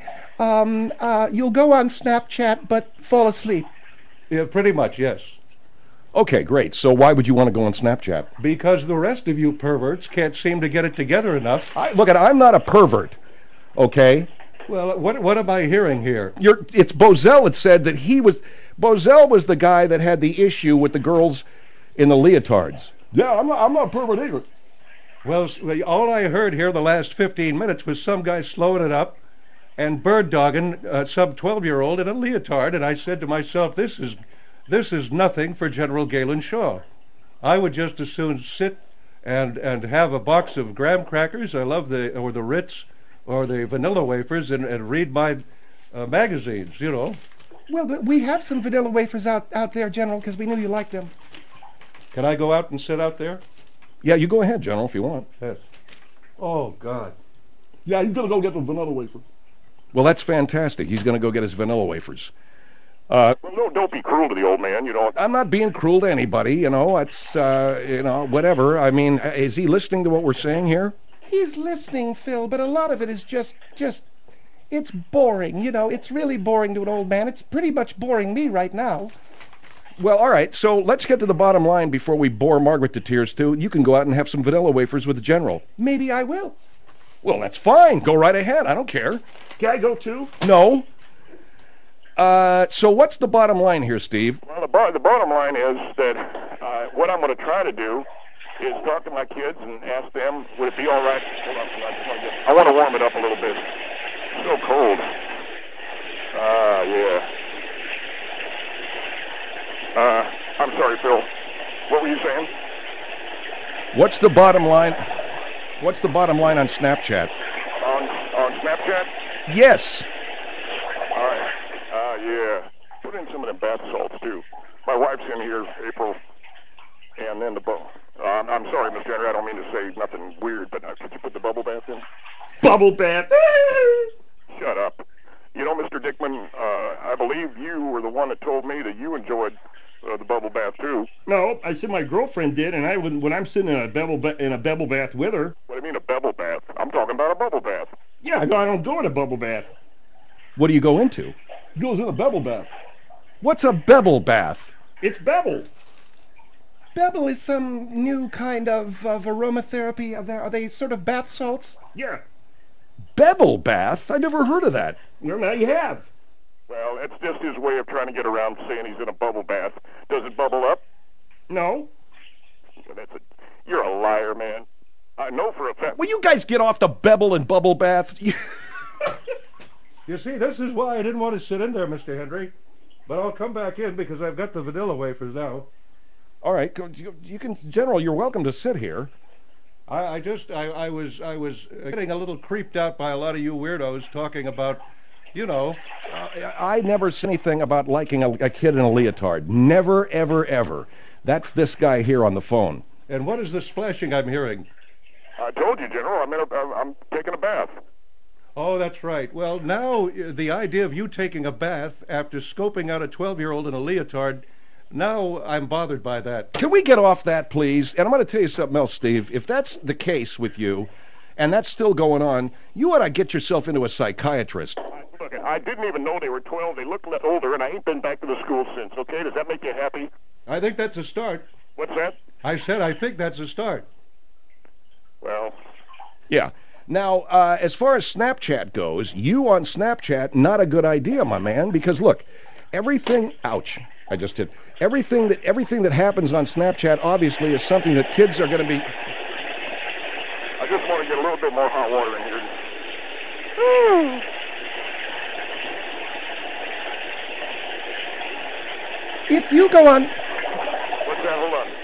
[SPEAKER 3] You'll go on Snapchat, but fall asleep.
[SPEAKER 4] Yeah, pretty much, yes.
[SPEAKER 1] okay, great. So why would you want to go on Snapchat?
[SPEAKER 4] Because the rest of you perverts can't seem to get it together enough.
[SPEAKER 1] Look, I'm not a pervert, okay?
[SPEAKER 4] Well, what am I hearing here?
[SPEAKER 1] It's Bozell that said that Bozell was the guy that had the issue with the girls in the leotards.
[SPEAKER 2] Yeah, I'm not a pervert either.
[SPEAKER 4] Well, all I heard here the last 15 minutes was some guy slowing it up and bird-dogging some 12-year-old in a leotard, and I said to myself, this is nothing for General Galen Shaw. I would just as soon sit and have a box of graham crackers. I love the Ritz or the vanilla wafers and read my magazines, you know.
[SPEAKER 3] Well, we have some vanilla wafers out there, General, because we knew you liked them.
[SPEAKER 4] Can I go out and sit out there?
[SPEAKER 1] Yeah, you go ahead, General, if you want.
[SPEAKER 4] Yes. Oh, God.
[SPEAKER 2] Yeah, he's gonna go get the vanilla wafer.
[SPEAKER 1] Well, that's fantastic. He's going to go get his vanilla wafers.
[SPEAKER 5] well, no, don't be cruel to the old man, you know.
[SPEAKER 1] I'm not being cruel to anybody, you know. It's, whatever. I mean, is he listening to what we're saying here?
[SPEAKER 3] He's listening, Phil, but a lot of it is just, it's boring, you know. It's really boring to an old man. It's pretty much boring me right now.
[SPEAKER 1] Well, all right, so let's get to the bottom line before we bore Margaret to tears, too. You can go out and have some vanilla wafers with the General.
[SPEAKER 3] Maybe I will.
[SPEAKER 1] Well, that's fine. Go right ahead. I don't care.
[SPEAKER 2] Can I go too?
[SPEAKER 1] No. So what's the bottom line here, Steve?
[SPEAKER 5] Well, the bottom line is that what I'm going to try to do is talk to my kids and ask them, would it be all right? Hold on, I want to warm it up a little bit. It's so cold. Yeah. I'm sorry, Phil. What were you saying?
[SPEAKER 1] What's the bottom line? What's the bottom line on Snapchat?
[SPEAKER 5] On Snapchat?
[SPEAKER 1] Yes.
[SPEAKER 5] All right. Yeah. Put in some of the bath salts, too. My wife's in here, April, and then I'm sorry, Mr. Henry, I don't mean to say nothing weird, but could you put the bubble bath in?
[SPEAKER 2] Bubble bath.
[SPEAKER 5] Shut up. You know, Mr. Dickman, I believe you were the one that told me that you enjoyed the bubble bath, too.
[SPEAKER 2] No, I said my girlfriend did, and when I'm sitting in a bubble bath with her.
[SPEAKER 5] What do you mean a bubble bath? I'm talking about a bubble bath.
[SPEAKER 2] Yeah, I don't go in a bubble bath.
[SPEAKER 1] What do you go into?
[SPEAKER 2] He goes in a bubble bath.
[SPEAKER 1] What's a bebble bath?
[SPEAKER 2] It's Bebble.
[SPEAKER 3] Bebble is some new kind of aromatherapy. Are they sort of bath salts?
[SPEAKER 2] Yeah.
[SPEAKER 1] Bebble bath? I never heard of that.
[SPEAKER 2] Well, now you have.
[SPEAKER 5] Well, that's just his way of trying to get around saying he's in a bubble bath. Does it bubble up?
[SPEAKER 2] No.
[SPEAKER 5] You're a liar, man. I know for a fact.
[SPEAKER 1] Will you guys get off the bebble and bubble bath?
[SPEAKER 4] You see, this is why I didn't want to sit in there, Mr. Henry. But I'll come back in because I've got the vanilla wafers now.
[SPEAKER 1] All right, you can, General, you're welcome to sit here.
[SPEAKER 4] I was getting a little creeped out by a lot of you weirdos talking about, you know.
[SPEAKER 1] I never said anything about liking a kid in a leotard. Never, ever, ever. That's this guy here on the phone.
[SPEAKER 4] And what is the splashing I'm hearing?
[SPEAKER 5] I told you, General, I'm taking a bath.
[SPEAKER 4] Oh, that's right. Well, now the idea of you taking a bath after scoping out a 12-year-old in a leotard, now I'm bothered by that.
[SPEAKER 1] Can we get off that, please? And I'm going to tell you something else, Steve. If that's the case with you, and that's still going on, you ought to get yourself into a psychiatrist.
[SPEAKER 5] Look, I didn't even know they were 12. They look older, and I ain't been back to the school since, okay? Does that make you happy?
[SPEAKER 4] I think that's a start.
[SPEAKER 5] What's that?
[SPEAKER 4] I said I think that's a start.
[SPEAKER 5] Well,
[SPEAKER 1] Yeah. Now, as far as Snapchat goes, you on Snapchat, not a good idea, my man, because look, everything, ouch, I just did, everything that happens on Snapchat obviously is something that kids are going to be...
[SPEAKER 5] I just want to get a little bit more hot water in here.
[SPEAKER 3] If you go on...
[SPEAKER 5] What's that? Hold on.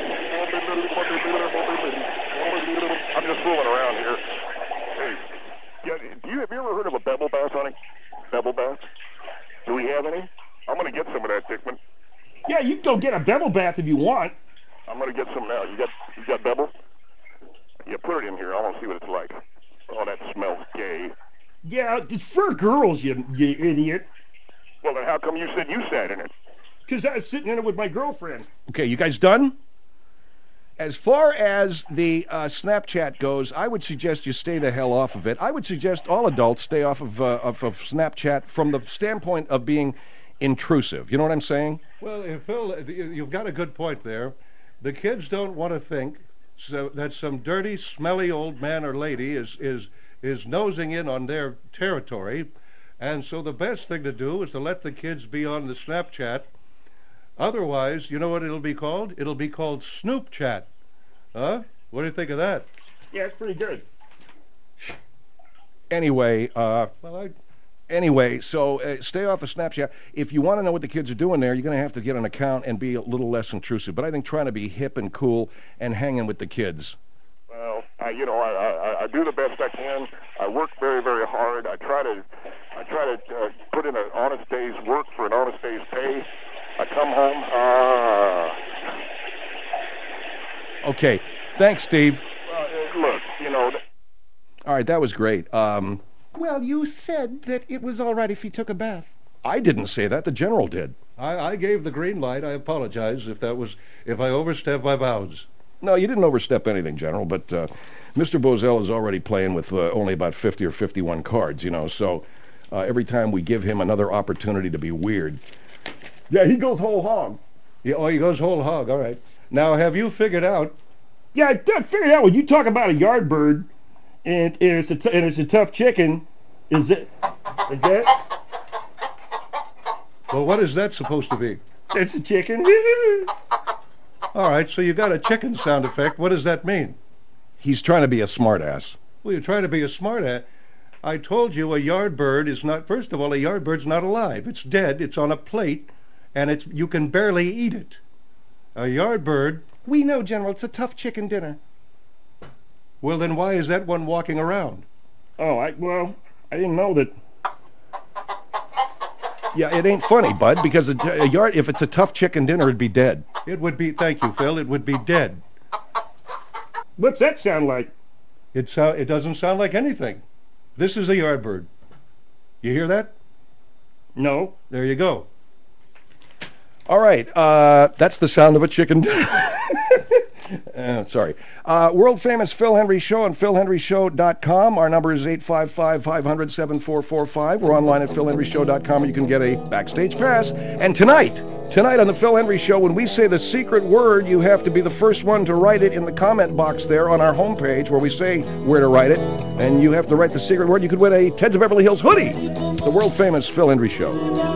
[SPEAKER 5] I'm just fooling around here. Hey, have you ever heard of a Bevel bath, honey? Bevel bath? Do we have any? I'm going to get some of that, Dickman.
[SPEAKER 2] Yeah, you can go get a bevel bath if you want.
[SPEAKER 5] I'm going to get some now. You got Bevel? Yeah, put it in here. I want to see what it's like. Oh, that smells gay.
[SPEAKER 2] Yeah, it's for girls, you idiot.
[SPEAKER 5] Well, then how come you said you sat in it?
[SPEAKER 2] Because I was sitting in it with my girlfriend.
[SPEAKER 1] Okay, you guys done? As far as the Snapchat goes, I would suggest you stay the hell off of it. I would suggest all adults stay off of Snapchat from the standpoint of being intrusive. You know what I'm saying?
[SPEAKER 4] Well, Phil, you've got a good point there. The kids don't want to think that some dirty, smelly old man or lady is nosing in on their territory, and so the best thing to do is to let the kids be on the Snapchat. Otherwise, you know what it'll be called? It'll be called Snoop Chat. Huh? What do you think of that?
[SPEAKER 2] Yeah, it's pretty good.
[SPEAKER 1] Anyway, so stay off of Snapchat. If you want to know what the kids are doing there, you're going to have to get an account and be a little less intrusive. But I think trying to be hip and cool and hanging with the kids.
[SPEAKER 5] Well, I do the best I can. I work very, very hard. I try to put in an honest day's work for an honest day's pay. I come home.
[SPEAKER 1] Okay. Thanks, Steve.
[SPEAKER 5] Look,
[SPEAKER 1] All right, that was great.
[SPEAKER 3] Well, you said that it was all right if he took a bath.
[SPEAKER 1] I didn't say that. The general did.
[SPEAKER 4] I gave the green light. I apologize if I overstepped my bounds.
[SPEAKER 1] No, you didn't overstep anything, General, but Mr. Bozell is already playing with only about 50 or 51 cards, so every time we give him another opportunity to be weird.
[SPEAKER 2] Yeah, he goes whole hog.
[SPEAKER 4] Yeah, he goes whole hog, all right. Now, have you figured out...
[SPEAKER 2] Yeah, I figured out when you talk about a yard bird and it's a tough chicken, is that?
[SPEAKER 4] Well, what is that supposed to be?
[SPEAKER 2] It's a chicken.
[SPEAKER 4] All right, so you got a chicken sound effect. What does that mean?
[SPEAKER 1] He's trying to be a smartass.
[SPEAKER 4] Well, you're trying to be a smartass. I told you a yard bird is not... First of all, a yard bird's not alive. It's dead. It's on a plate, and you can barely eat it. A yard bird...
[SPEAKER 3] We know, General, it's a tough chicken dinner.
[SPEAKER 4] Well, then why is that one walking around?
[SPEAKER 2] Oh, I didn't know that.
[SPEAKER 1] Yeah, it ain't funny, Bud, because if it's a tough chicken dinner, it'd be dead.
[SPEAKER 4] It would be... Thank you, Phil. It would be dead.
[SPEAKER 2] What's that sound like?
[SPEAKER 4] It doesn't sound like anything. This is a yard bird. You hear that?
[SPEAKER 2] No.
[SPEAKER 4] There you go.
[SPEAKER 1] All right, that's the sound of a chicken dinner. Sorry. World-famous Phil Hendrie Show on philhendrieshow.com. Our number is 855-500-7445. We're online at philhendrieshow.com. You can get a backstage pass. And tonight on the Phil Hendrie Show, when we say the secret word, you have to be the first one to write it in the comment box there on our homepage where we say where to write it. And you have to write the secret word. You could win a Ted's of Beverly Hills hoodie. The world-famous Phil Hendrie Show.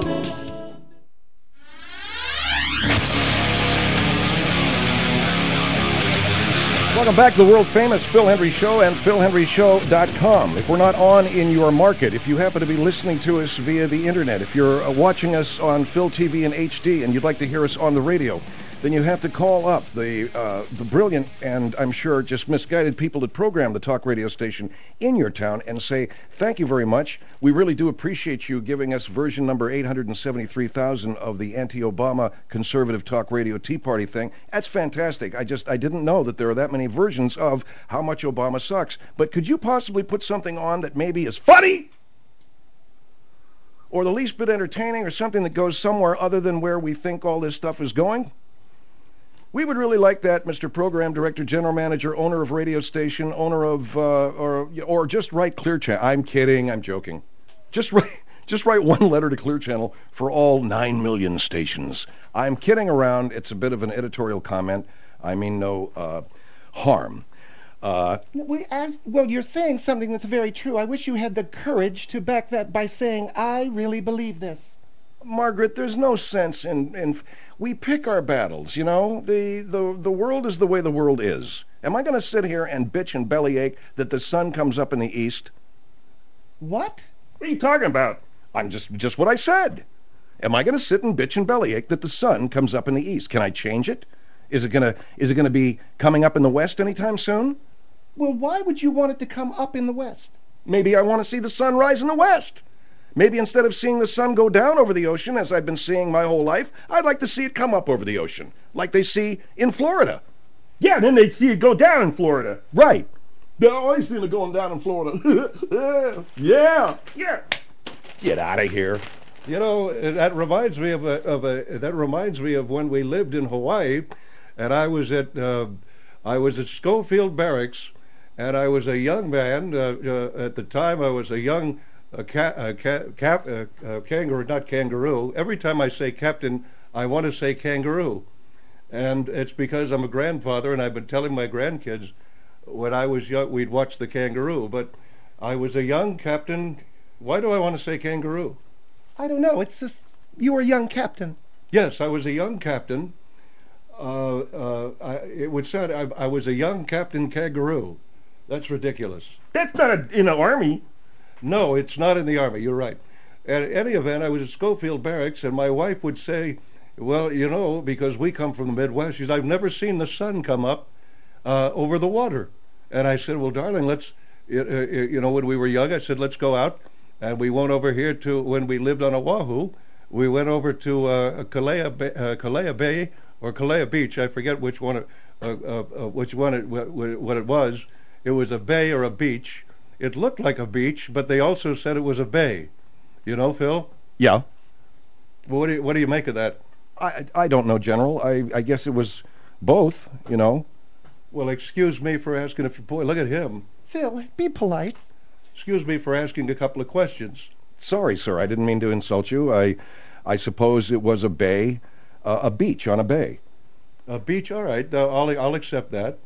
[SPEAKER 1] Welcome back to the world-famous Phil Hendrie Show and philhendrieshow.com. If we're not on in your market, if you happen to be listening to us via the internet, if you're watching us on Phil TV in HD and you'd like to hear us on the radio, then you have to call up the brilliant and I'm sure just misguided people that program the talk radio station in your town and say, thank you very much. We really do appreciate you giving us version number 873,000 of the anti-Obama conservative talk radio Tea Party thing. That's fantastic. I didn't know that there are that many versions of how much Obama sucks. But could you possibly put something on that maybe is funny? Or the least bit entertaining or something that goes somewhere other than where we think all this stuff is going? We would really like that, Mr. Program Director, General Manager, owner of radio station, owner of, or just write Clear Channel. I'm kidding. I'm joking. Just write one letter to Clear Channel for all 9 million stations. I'm kidding around. It's a bit of an editorial comment. I mean no harm.
[SPEAKER 3] Well, you're saying something that's very true. I wish you had the courage to back that by saying, I really believe this.
[SPEAKER 1] Margaret, there's no sense in we pick our battles, you know? The world is the way the world is. Am I going to sit here and bitch and bellyache that the sun comes up in the east?
[SPEAKER 3] What?
[SPEAKER 2] What are you talking about?
[SPEAKER 1] I'm just what I said. Am I going to sit and bitch and bellyache that the sun comes up in the east? Can I change it? Is it going to be coming up in the west anytime soon?
[SPEAKER 3] Well, why would you want it to come up in the west?
[SPEAKER 1] Maybe I want to see the sun rise in the west. Maybe instead of seeing the sun go down over the ocean, as I've been seeing my whole life, I'd like to see it come up over the ocean, like they see in Florida.
[SPEAKER 2] Yeah, then they'd see it go down in Florida.
[SPEAKER 1] Right.
[SPEAKER 2] They always see it going down in Florida. Yeah.
[SPEAKER 1] Get out of here.
[SPEAKER 4] You know, that reminds me of when we lived in Hawaii, and I was at Schofield Barracks, and I was a young man. At the time, I was a young kangaroo, not kangaroo. Every time I say captain, I want to say kangaroo. And it's because I'm a grandfather, and I've been telling my grandkids when I was young, we'd watch the kangaroo. But I was a young captain. Why do I want to say kangaroo?
[SPEAKER 3] I don't know. It's just, you were a young captain.
[SPEAKER 4] Yes, I was a young captain. It would sound, I was a young captain kangaroo. That's ridiculous.
[SPEAKER 2] That's not in the Army.
[SPEAKER 4] No, it's not in the Army. You're right. At any event, I was at Schofield Barracks, and my wife would say, well, you know, because we come from the Midwest, she said, I've never seen the sun come up over the water. And I said, well, darling, let's, you know, when we were young, I said, let's go out. And we went over here to, when we lived on Oahu, we went over to Kalea Bay or Kalea Beach. I forget which one what it was. It was a bay or a beach. It looked like a beach, but they also said it was a bay. You know, Phil?
[SPEAKER 1] Yeah.
[SPEAKER 4] Well, what do you make of that?
[SPEAKER 1] I don't know, General. I guess it was both, you know.
[SPEAKER 4] Well, excuse me for asking if... Boy, look at him.
[SPEAKER 3] Phil, be polite.
[SPEAKER 4] Excuse me for asking a couple of questions.
[SPEAKER 1] Sorry, sir. I didn't mean to insult you. I suppose it was a bay, a beach on a bay.
[SPEAKER 4] A beach? All right. I'll accept that.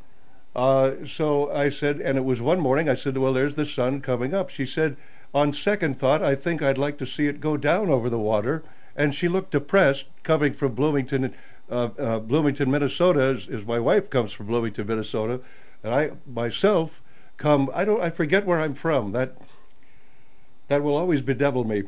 [SPEAKER 4] So I said, and it was one morning, I said, well, there's the sun coming up. She said, on second thought, I think I'd like to see it go down over the water. And she looked depressed, coming from Bloomington, Minnesota, as my wife comes from Bloomington, Minnesota. And I, myself, I forget where I'm from. That will always bedevil me.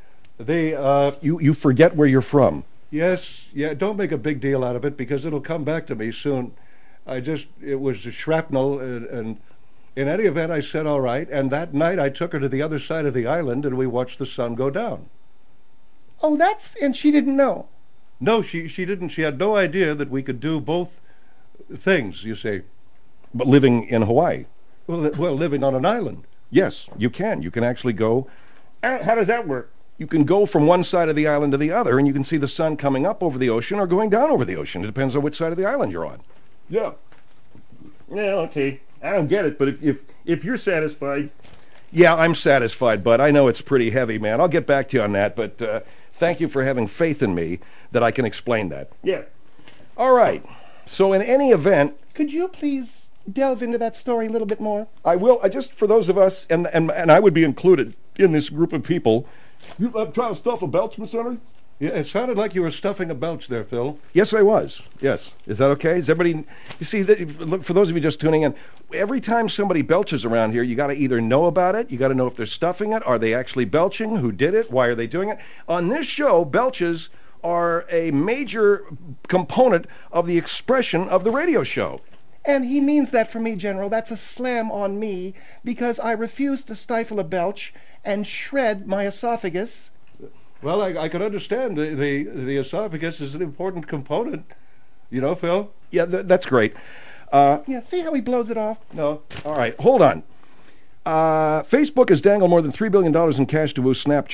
[SPEAKER 1] You forget where you're from.
[SPEAKER 4] Yes, yeah, don't make a big deal out of it, because it'll come back to me soon. It was a shrapnel, and in any event, I said, all right, and that night I took her to the other side of the island, and we watched the sun go down.
[SPEAKER 3] Oh, and she didn't know?
[SPEAKER 4] No, she didn't. She had no idea that we could do both things, you see.
[SPEAKER 1] But living in Hawaii?
[SPEAKER 4] Well, living on an island.
[SPEAKER 1] Yes, you can. You can actually go...
[SPEAKER 2] How does that work?
[SPEAKER 1] You can go from one side of the island to the other, and you can see the sun coming up over the ocean or going down over the ocean. It depends on which side of the island you're on.
[SPEAKER 2] Yeah. Yeah, okay. I don't get it, but if you're satisfied...
[SPEAKER 1] Yeah, I'm satisfied, but I know it's pretty heavy, man. I'll get back to you on that, but thank you for having faith in me that I can explain that.
[SPEAKER 2] Yeah.
[SPEAKER 1] All right. So in any event...
[SPEAKER 3] Could you please delve into that story a little bit more?
[SPEAKER 1] I will. Just for those of us, and I would be included in this group of people...
[SPEAKER 2] You trying to stuff a belch, Mr. Henry?
[SPEAKER 4] Yeah, it sounded like you were stuffing a belch there, Phil.
[SPEAKER 1] Yes, I was. Yes. Is that okay? Is everybody... You see, look, for those of you just tuning in, every time somebody belches around here, you got to either know about it, you got to know if they're stuffing it, are they actually belching, who did it, why are they doing it? On this show, belches are a major component of the expression of the radio show.
[SPEAKER 3] And he means that for me, General. That's a slam on me, because I refuse to stifle a belch and shred my esophagus.
[SPEAKER 4] Well, I can understand the esophagus is an important component. You know, Phil?
[SPEAKER 1] Yeah, that's great.
[SPEAKER 3] Yeah, see how he blows it off?
[SPEAKER 1] No. All right, hold on. Facebook has dangled more than $3 billion in cash to boost Snapchat.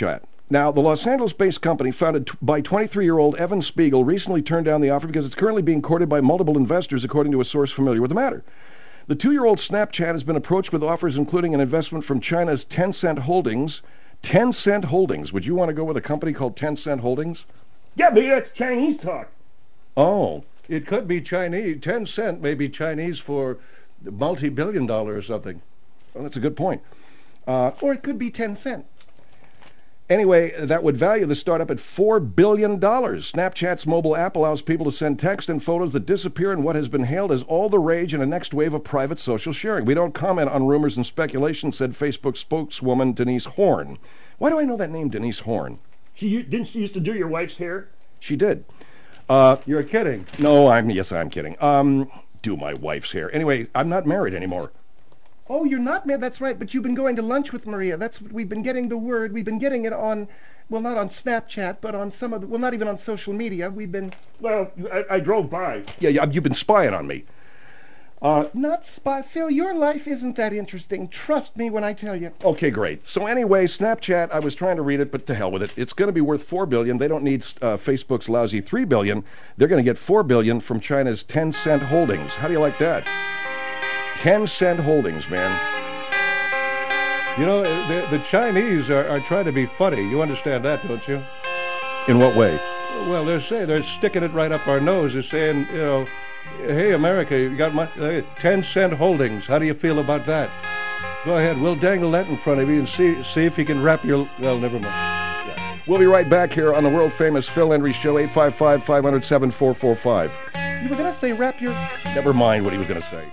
[SPEAKER 1] Now, the Los Angeles-based company, founded by 23-year-old Evan Spiegel, recently turned down the offer because it's currently being courted by multiple investors, according to a source familiar with the matter. The 2-year-old Snapchat has been approached with offers including an investment from China's Tencent Holdings. Tencent Holdings. Would you want to go with a company called Tencent Holdings?
[SPEAKER 2] Yeah, but that's Chinese talk.
[SPEAKER 1] Oh.
[SPEAKER 4] It could be Chinese. 10 cent may be Chinese for multi-billion-dollar or something.
[SPEAKER 1] Well, that's a good point.
[SPEAKER 3] Or it could be 10 cent.
[SPEAKER 1] Anyway, that would value the startup at $4 billion. Snapchat's mobile app allows people to send text and photos that disappear in what has been hailed as all the rage in a next wave of private social sharing. We don't comment on rumors and speculation, said Facebook spokeswoman Denise Horn. Why do I know that name, Denise Horn?
[SPEAKER 2] Didn't she used to do your wife's hair?
[SPEAKER 1] She did.
[SPEAKER 4] You're kidding.
[SPEAKER 1] No, yes, I'm kidding. Do my wife's hair. Anyway, I'm not married anymore.
[SPEAKER 3] Oh, you're not married, that's right, but you've been going to lunch with Maria. That's what we've been getting the word. We've been getting it on, well, not on Snapchat, but on some of the, well, not even on social media. We've been...
[SPEAKER 2] Well, I drove by.
[SPEAKER 1] Yeah, you've been spying on me.
[SPEAKER 3] Not spy. Phil, your life isn't that interesting. Trust me when I tell you.
[SPEAKER 1] Okay, great. So anyway, Snapchat, I was trying to read it, but to hell with it. It's going to be worth $4 billion. They don't need Facebook's lousy $3 billion. They're going to get $4 billion from China's Tencent Holdings. How do you like that? Tencent Holdings, man.
[SPEAKER 4] You know, the Chinese are trying to be funny. You understand that, don't you?
[SPEAKER 1] In what way?
[SPEAKER 4] Well, they're sticking it right up our nose. They're saying, you know, hey, America, you got 10 cent holdings. How do you feel about that? Go ahead. We'll dangle that in front of you and see if you can wrap your... Well, never mind. Yeah.
[SPEAKER 1] We'll be right back here on the world-famous Phil Hendrie Show, 855-500-7445.
[SPEAKER 3] You were going to say wrap your...
[SPEAKER 1] Never mind what he was going to say.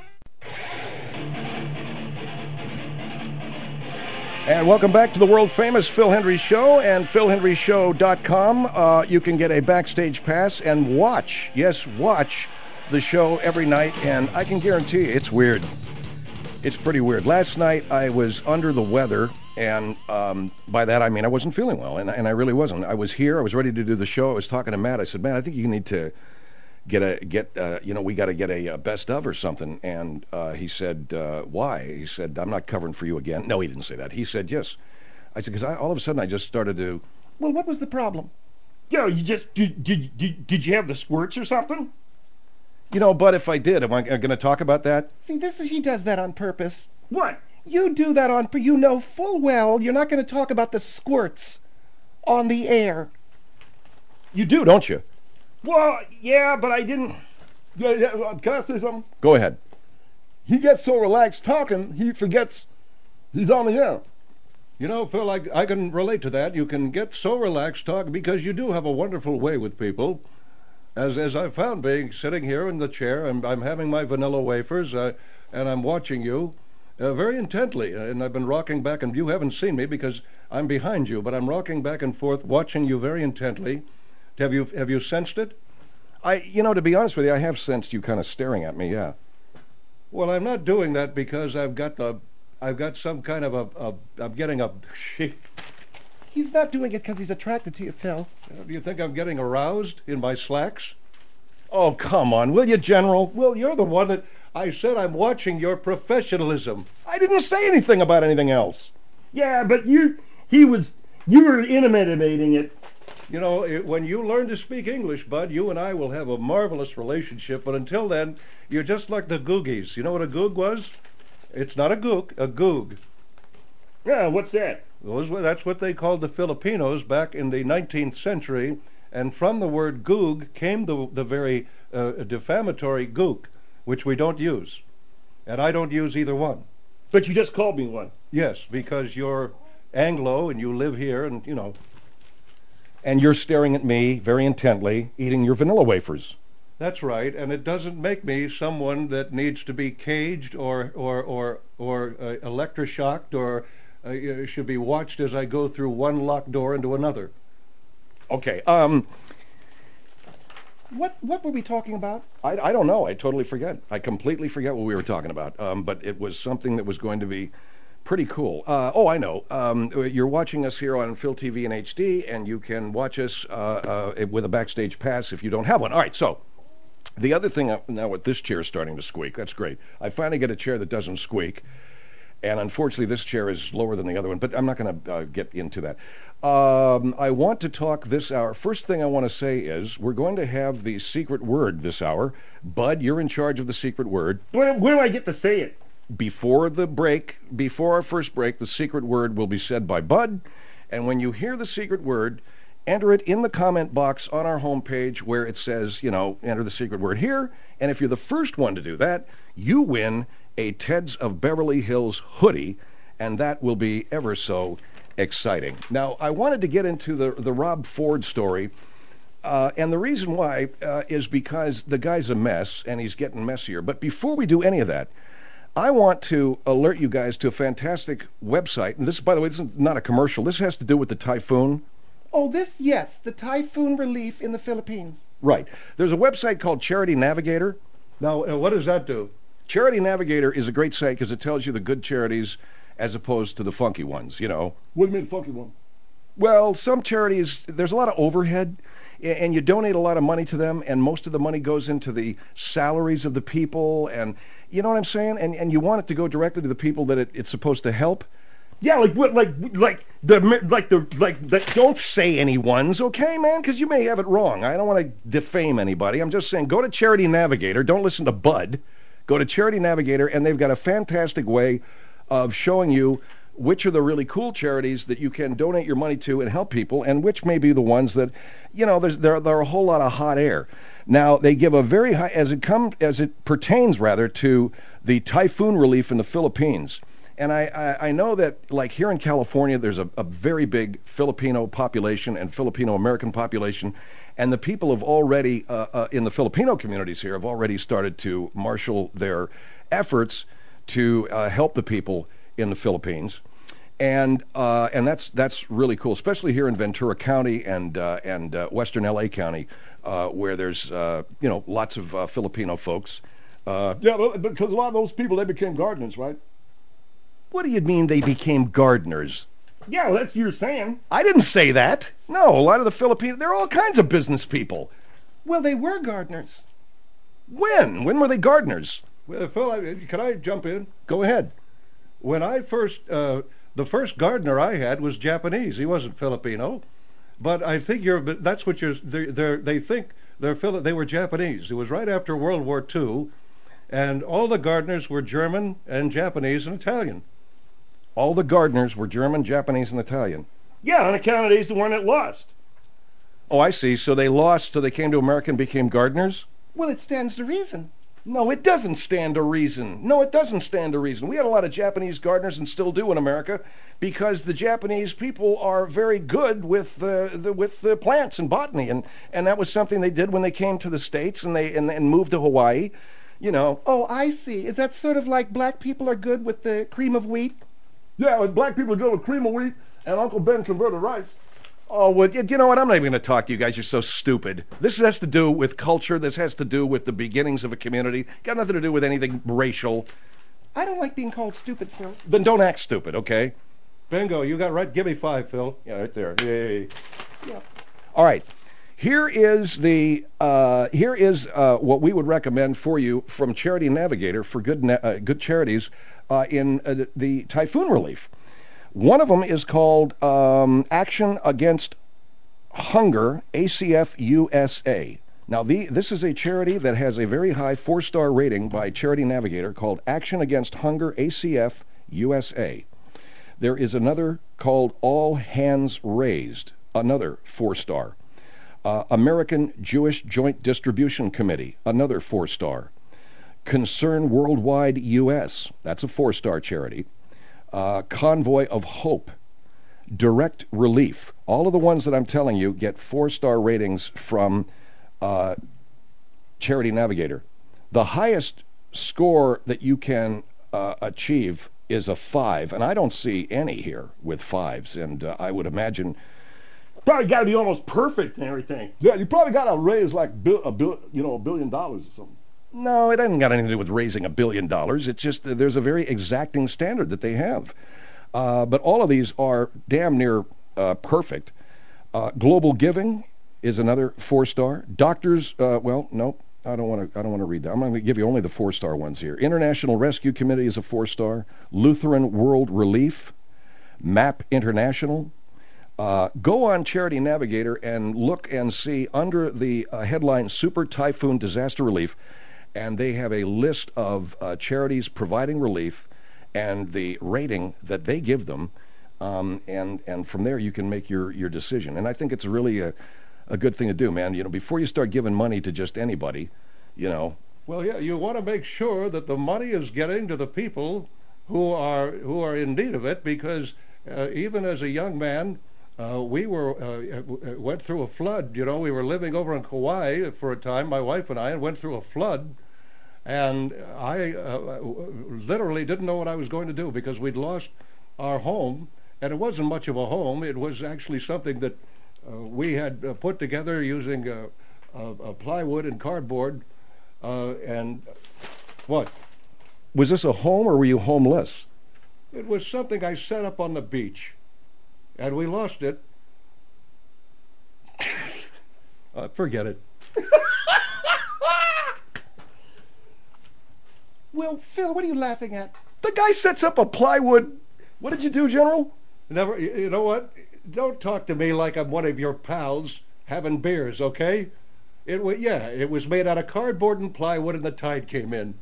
[SPEAKER 1] And welcome back to the world-famous Phil Hendrie Show and PhilHendrieShow.com. You can get a backstage pass and watch the show every night, and I can guarantee you it's weird. It's pretty weird. Last night I was under the weather, and by that I mean I wasn't feeling well, and I really wasn't. I was here, I was ready to do the show. I was talking to Matt. I said, Matt, I think you need to we got to get a best of or something. And he said, why? He said, I'm not covering for you again. No, he didn't say that. He said, yes. I said, because all of a sudden I just started to...
[SPEAKER 3] Well, what was the problem?
[SPEAKER 2] Yeah, you just... Did you have the squirts or something?
[SPEAKER 1] You know, but if I did, am I going to talk about that?
[SPEAKER 3] See, he does that on purpose.
[SPEAKER 2] What?
[SPEAKER 3] You do that on... You know full well you're not going to talk about the squirts on the air.
[SPEAKER 1] You do, don't you?
[SPEAKER 2] Well, yeah, but I didn't... Can I say something?
[SPEAKER 1] Go ahead.
[SPEAKER 2] He gets so relaxed talking, he forgets he's on the air.
[SPEAKER 4] You know, Phil, I can relate to that. You can get so relaxed talking because you do have a wonderful way with people. As I've found being sitting here in the chair, and I'm having my vanilla wafers, and I'm watching you very intently. And I've been rocking back, and you haven't seen me because I'm behind you, but I'm rocking back and forth, watching you very intently. Have you sensed it?
[SPEAKER 1] To be honest with you, I have sensed you kind of staring at me, yeah.
[SPEAKER 4] Well, I'm not doing that because I've got some kind of I'm getting a...
[SPEAKER 3] He's not doing it because he's attracted to you, Phil.
[SPEAKER 4] Do you think I'm getting aroused in my slacks?
[SPEAKER 1] Oh, come on, will you, General?
[SPEAKER 4] Well, you're the one that... I said I'm watching your professionalism.
[SPEAKER 1] I didn't say anything about anything else.
[SPEAKER 2] Yeah, but you were intimating it.
[SPEAKER 4] You know, when you learn to speak English, Bud, you and I will have a marvelous relationship. But until then, you're just like the Googies. You know what a goog was? It's not a gook, a goog.
[SPEAKER 2] Yeah, what's that?
[SPEAKER 4] That's what they called the Filipinos back in the 19th century. And from the word goog came the very defamatory gook, which we don't use. And I don't use either one.
[SPEAKER 2] But you just called me one.
[SPEAKER 4] Yes, because you're Anglo and you live here and, you know...
[SPEAKER 1] And you're staring at me very intently, eating your vanilla wafers.
[SPEAKER 4] That's right, and it doesn't make me someone that needs to be caged or electroshocked or should be watched as I go through one locked door into another.
[SPEAKER 1] Okay.
[SPEAKER 3] What were we talking about?
[SPEAKER 1] I don't know. I totally forget. I completely forget what we were talking about. But it was something that was going to be pretty cool. I know. You're watching us here on Phil TV in HD, and you can watch us with a backstage pass if you don't have one. All right, so the other thing, now with this chair starting to squeak, that's great. I finally get a chair that doesn't squeak. And unfortunately, this chair is lower than the other one, but I'm not going to get into that. I want to talk this hour. First thing I want to say is we're going to have the secret word this hour. Bud, you're in charge of the secret word.
[SPEAKER 2] Where do I get to say it?
[SPEAKER 1] Before the break, before our first break, the secret word will be said by Bud. And when you hear the secret word, enter it in the comment box on our homepage where it says, enter the secret word here. And if you're the first one to do that, you win a Ted's of Beverly Hills hoodie, and that will be ever so exciting. Now, I wanted to get into the Rob Ford story, and the reason why is because the guy's a mess, and he's getting messier. But before we do any of that, I want to alert you guys to a fantastic website. And this, by the way, this is not a commercial. This has to do with the typhoon.
[SPEAKER 3] Oh, yes, the typhoon relief in the Philippines.
[SPEAKER 1] Right. There's a website called Charity Navigator.
[SPEAKER 4] Now, what does that do?
[SPEAKER 1] Charity Navigator is a great site because it tells you the good charities as opposed to the funky ones,
[SPEAKER 2] What do you mean funky one?
[SPEAKER 1] Well, some charities, there's a lot of overhead, and you donate a lot of money to them, and most of the money goes into the salaries of the people, and you know what I'm saying? And you want it to go directly to the people that it's supposed to help.
[SPEAKER 2] Yeah, like what? Like the.
[SPEAKER 1] Don't say any ones, okay, man? Because you may have it wrong. I don't want to defame anybody. I'm just saying, go to Charity Navigator. Don't listen to Bud. Go to Charity Navigator, and they've got a fantastic way of showing you which are the really cool charities that you can donate your money to and help people, and which may be the ones that, there are a whole lot of hot air. Now, they give a very high, as it pertains rather to the typhoon relief in the Philippines. And I know that, like here in California, there's a very big Filipino population and Filipino-American population, and the people have already, in the Filipino communities here, have already started to marshal their efforts to help the people in the Philippines. And that's really cool, especially here in Ventura County and Western LA County, where there's lots of Filipino folks.
[SPEAKER 2] Yeah, because a lot of those people, they became gardeners, right?
[SPEAKER 1] What do you mean they became gardeners?
[SPEAKER 2] Yeah, well, that's what you're saying.
[SPEAKER 1] I didn't say that. No, a lot of the Filipinos, they're all kinds of business people.
[SPEAKER 3] Well, they were gardeners.
[SPEAKER 1] When? When were they gardeners?
[SPEAKER 4] Well, Phil, can I jump in?
[SPEAKER 1] Go ahead.
[SPEAKER 4] When I first, the first gardener I had was Japanese. He wasn't Filipino, but I think that's what they think they were Japanese. It was right after World War II, and all the gardeners were German and Japanese and Italian.
[SPEAKER 1] All the gardeners were German, Japanese, and Italian.
[SPEAKER 2] Yeah, on account of he's the one that lost.
[SPEAKER 1] Oh, I see. So they lost, so they came to America and became gardeners?
[SPEAKER 3] Well, it stands to reason.
[SPEAKER 1] No, it doesn't stand to reason. No, it doesn't stand to reason. We had a lot of Japanese gardeners and still do in America because the Japanese people are very good with the plants and botany, and that was something they did when they came to the States and moved to Hawaii.
[SPEAKER 3] Oh, I see. Is that sort of like black people are good with the cream of wheat?
[SPEAKER 2] Yeah, like black people go with cream of wheat and Uncle Ben converted rice.
[SPEAKER 1] Oh, well, you know what? I'm not even going to talk to you guys. You're so stupid. This has to do with culture. This has to do with the beginnings of a community. Got nothing to do with anything racial.
[SPEAKER 3] I don't like being called stupid, Phil.
[SPEAKER 1] Then don't act stupid, okay?
[SPEAKER 4] Bingo, you got right. Give me 5, Phil.
[SPEAKER 1] Yeah, right there. Yay.
[SPEAKER 3] Yeah.
[SPEAKER 1] All right. Here is what we would recommend for you from Charity Navigator for good charities in the typhoon relief. One of them is called Action Against Hunger, ACF USA. Now, this is a charity that has a very high 4-star rating by Charity Navigator called Action Against Hunger, ACF USA. There is another called All Hands Raised, another 4-star. American Jewish Joint Distribution Committee, another 4-star. Concern Worldwide US, that's a 4-star charity. Convoy of Hope, Direct Relief. All of the ones that I'm telling you get 4-star ratings from Charity Navigator. The highest score that you can achieve is a 5, and I don't see any here with 5s, and I would imagine
[SPEAKER 2] probably got to be almost perfect and everything. Yeah, you probably got to raise like $1 billion or something.
[SPEAKER 1] No, it hasn't got anything to do with raising $1 billion. It's just there's a very exacting standard that they have. But all of these are damn near perfect. Global Giving is another 4-star. Doctors, I don't want to read that. I'm going to give you only the 4-star ones here. International Rescue Committee is a 4-star. Lutheran World Relief, MAP International. Go on Charity Navigator and look and see under the headline Super Typhoon Disaster Relief, and they have a list of charities providing relief and the rating that they give them, and from there you can make your decision. And I think it's really a good thing to do, man. Before you start giving money to just anybody,
[SPEAKER 4] Well, yeah, you want to make sure that the money is getting to the people who are in need of it, because even as a young man, we went through a flood. We were living over in Kauai for a time, my wife and I, and went through a flood. And I literally didn't know what I was going to do, because we'd lost our home, and it wasn't much of a home. It was actually something that we had put together using plywood and cardboard. And what?
[SPEAKER 1] Was this a home, or were you homeless?
[SPEAKER 4] It was something I set up on the beach, and we lost it. Forget it.
[SPEAKER 3] Well, Phil, what are you laughing at?
[SPEAKER 1] The guy sets up a plywood. What did you do, General?
[SPEAKER 4] Never. You know what? Don't talk to me like I'm one of your pals having beers, okay? It was made out of cardboard and plywood, and the tide came in.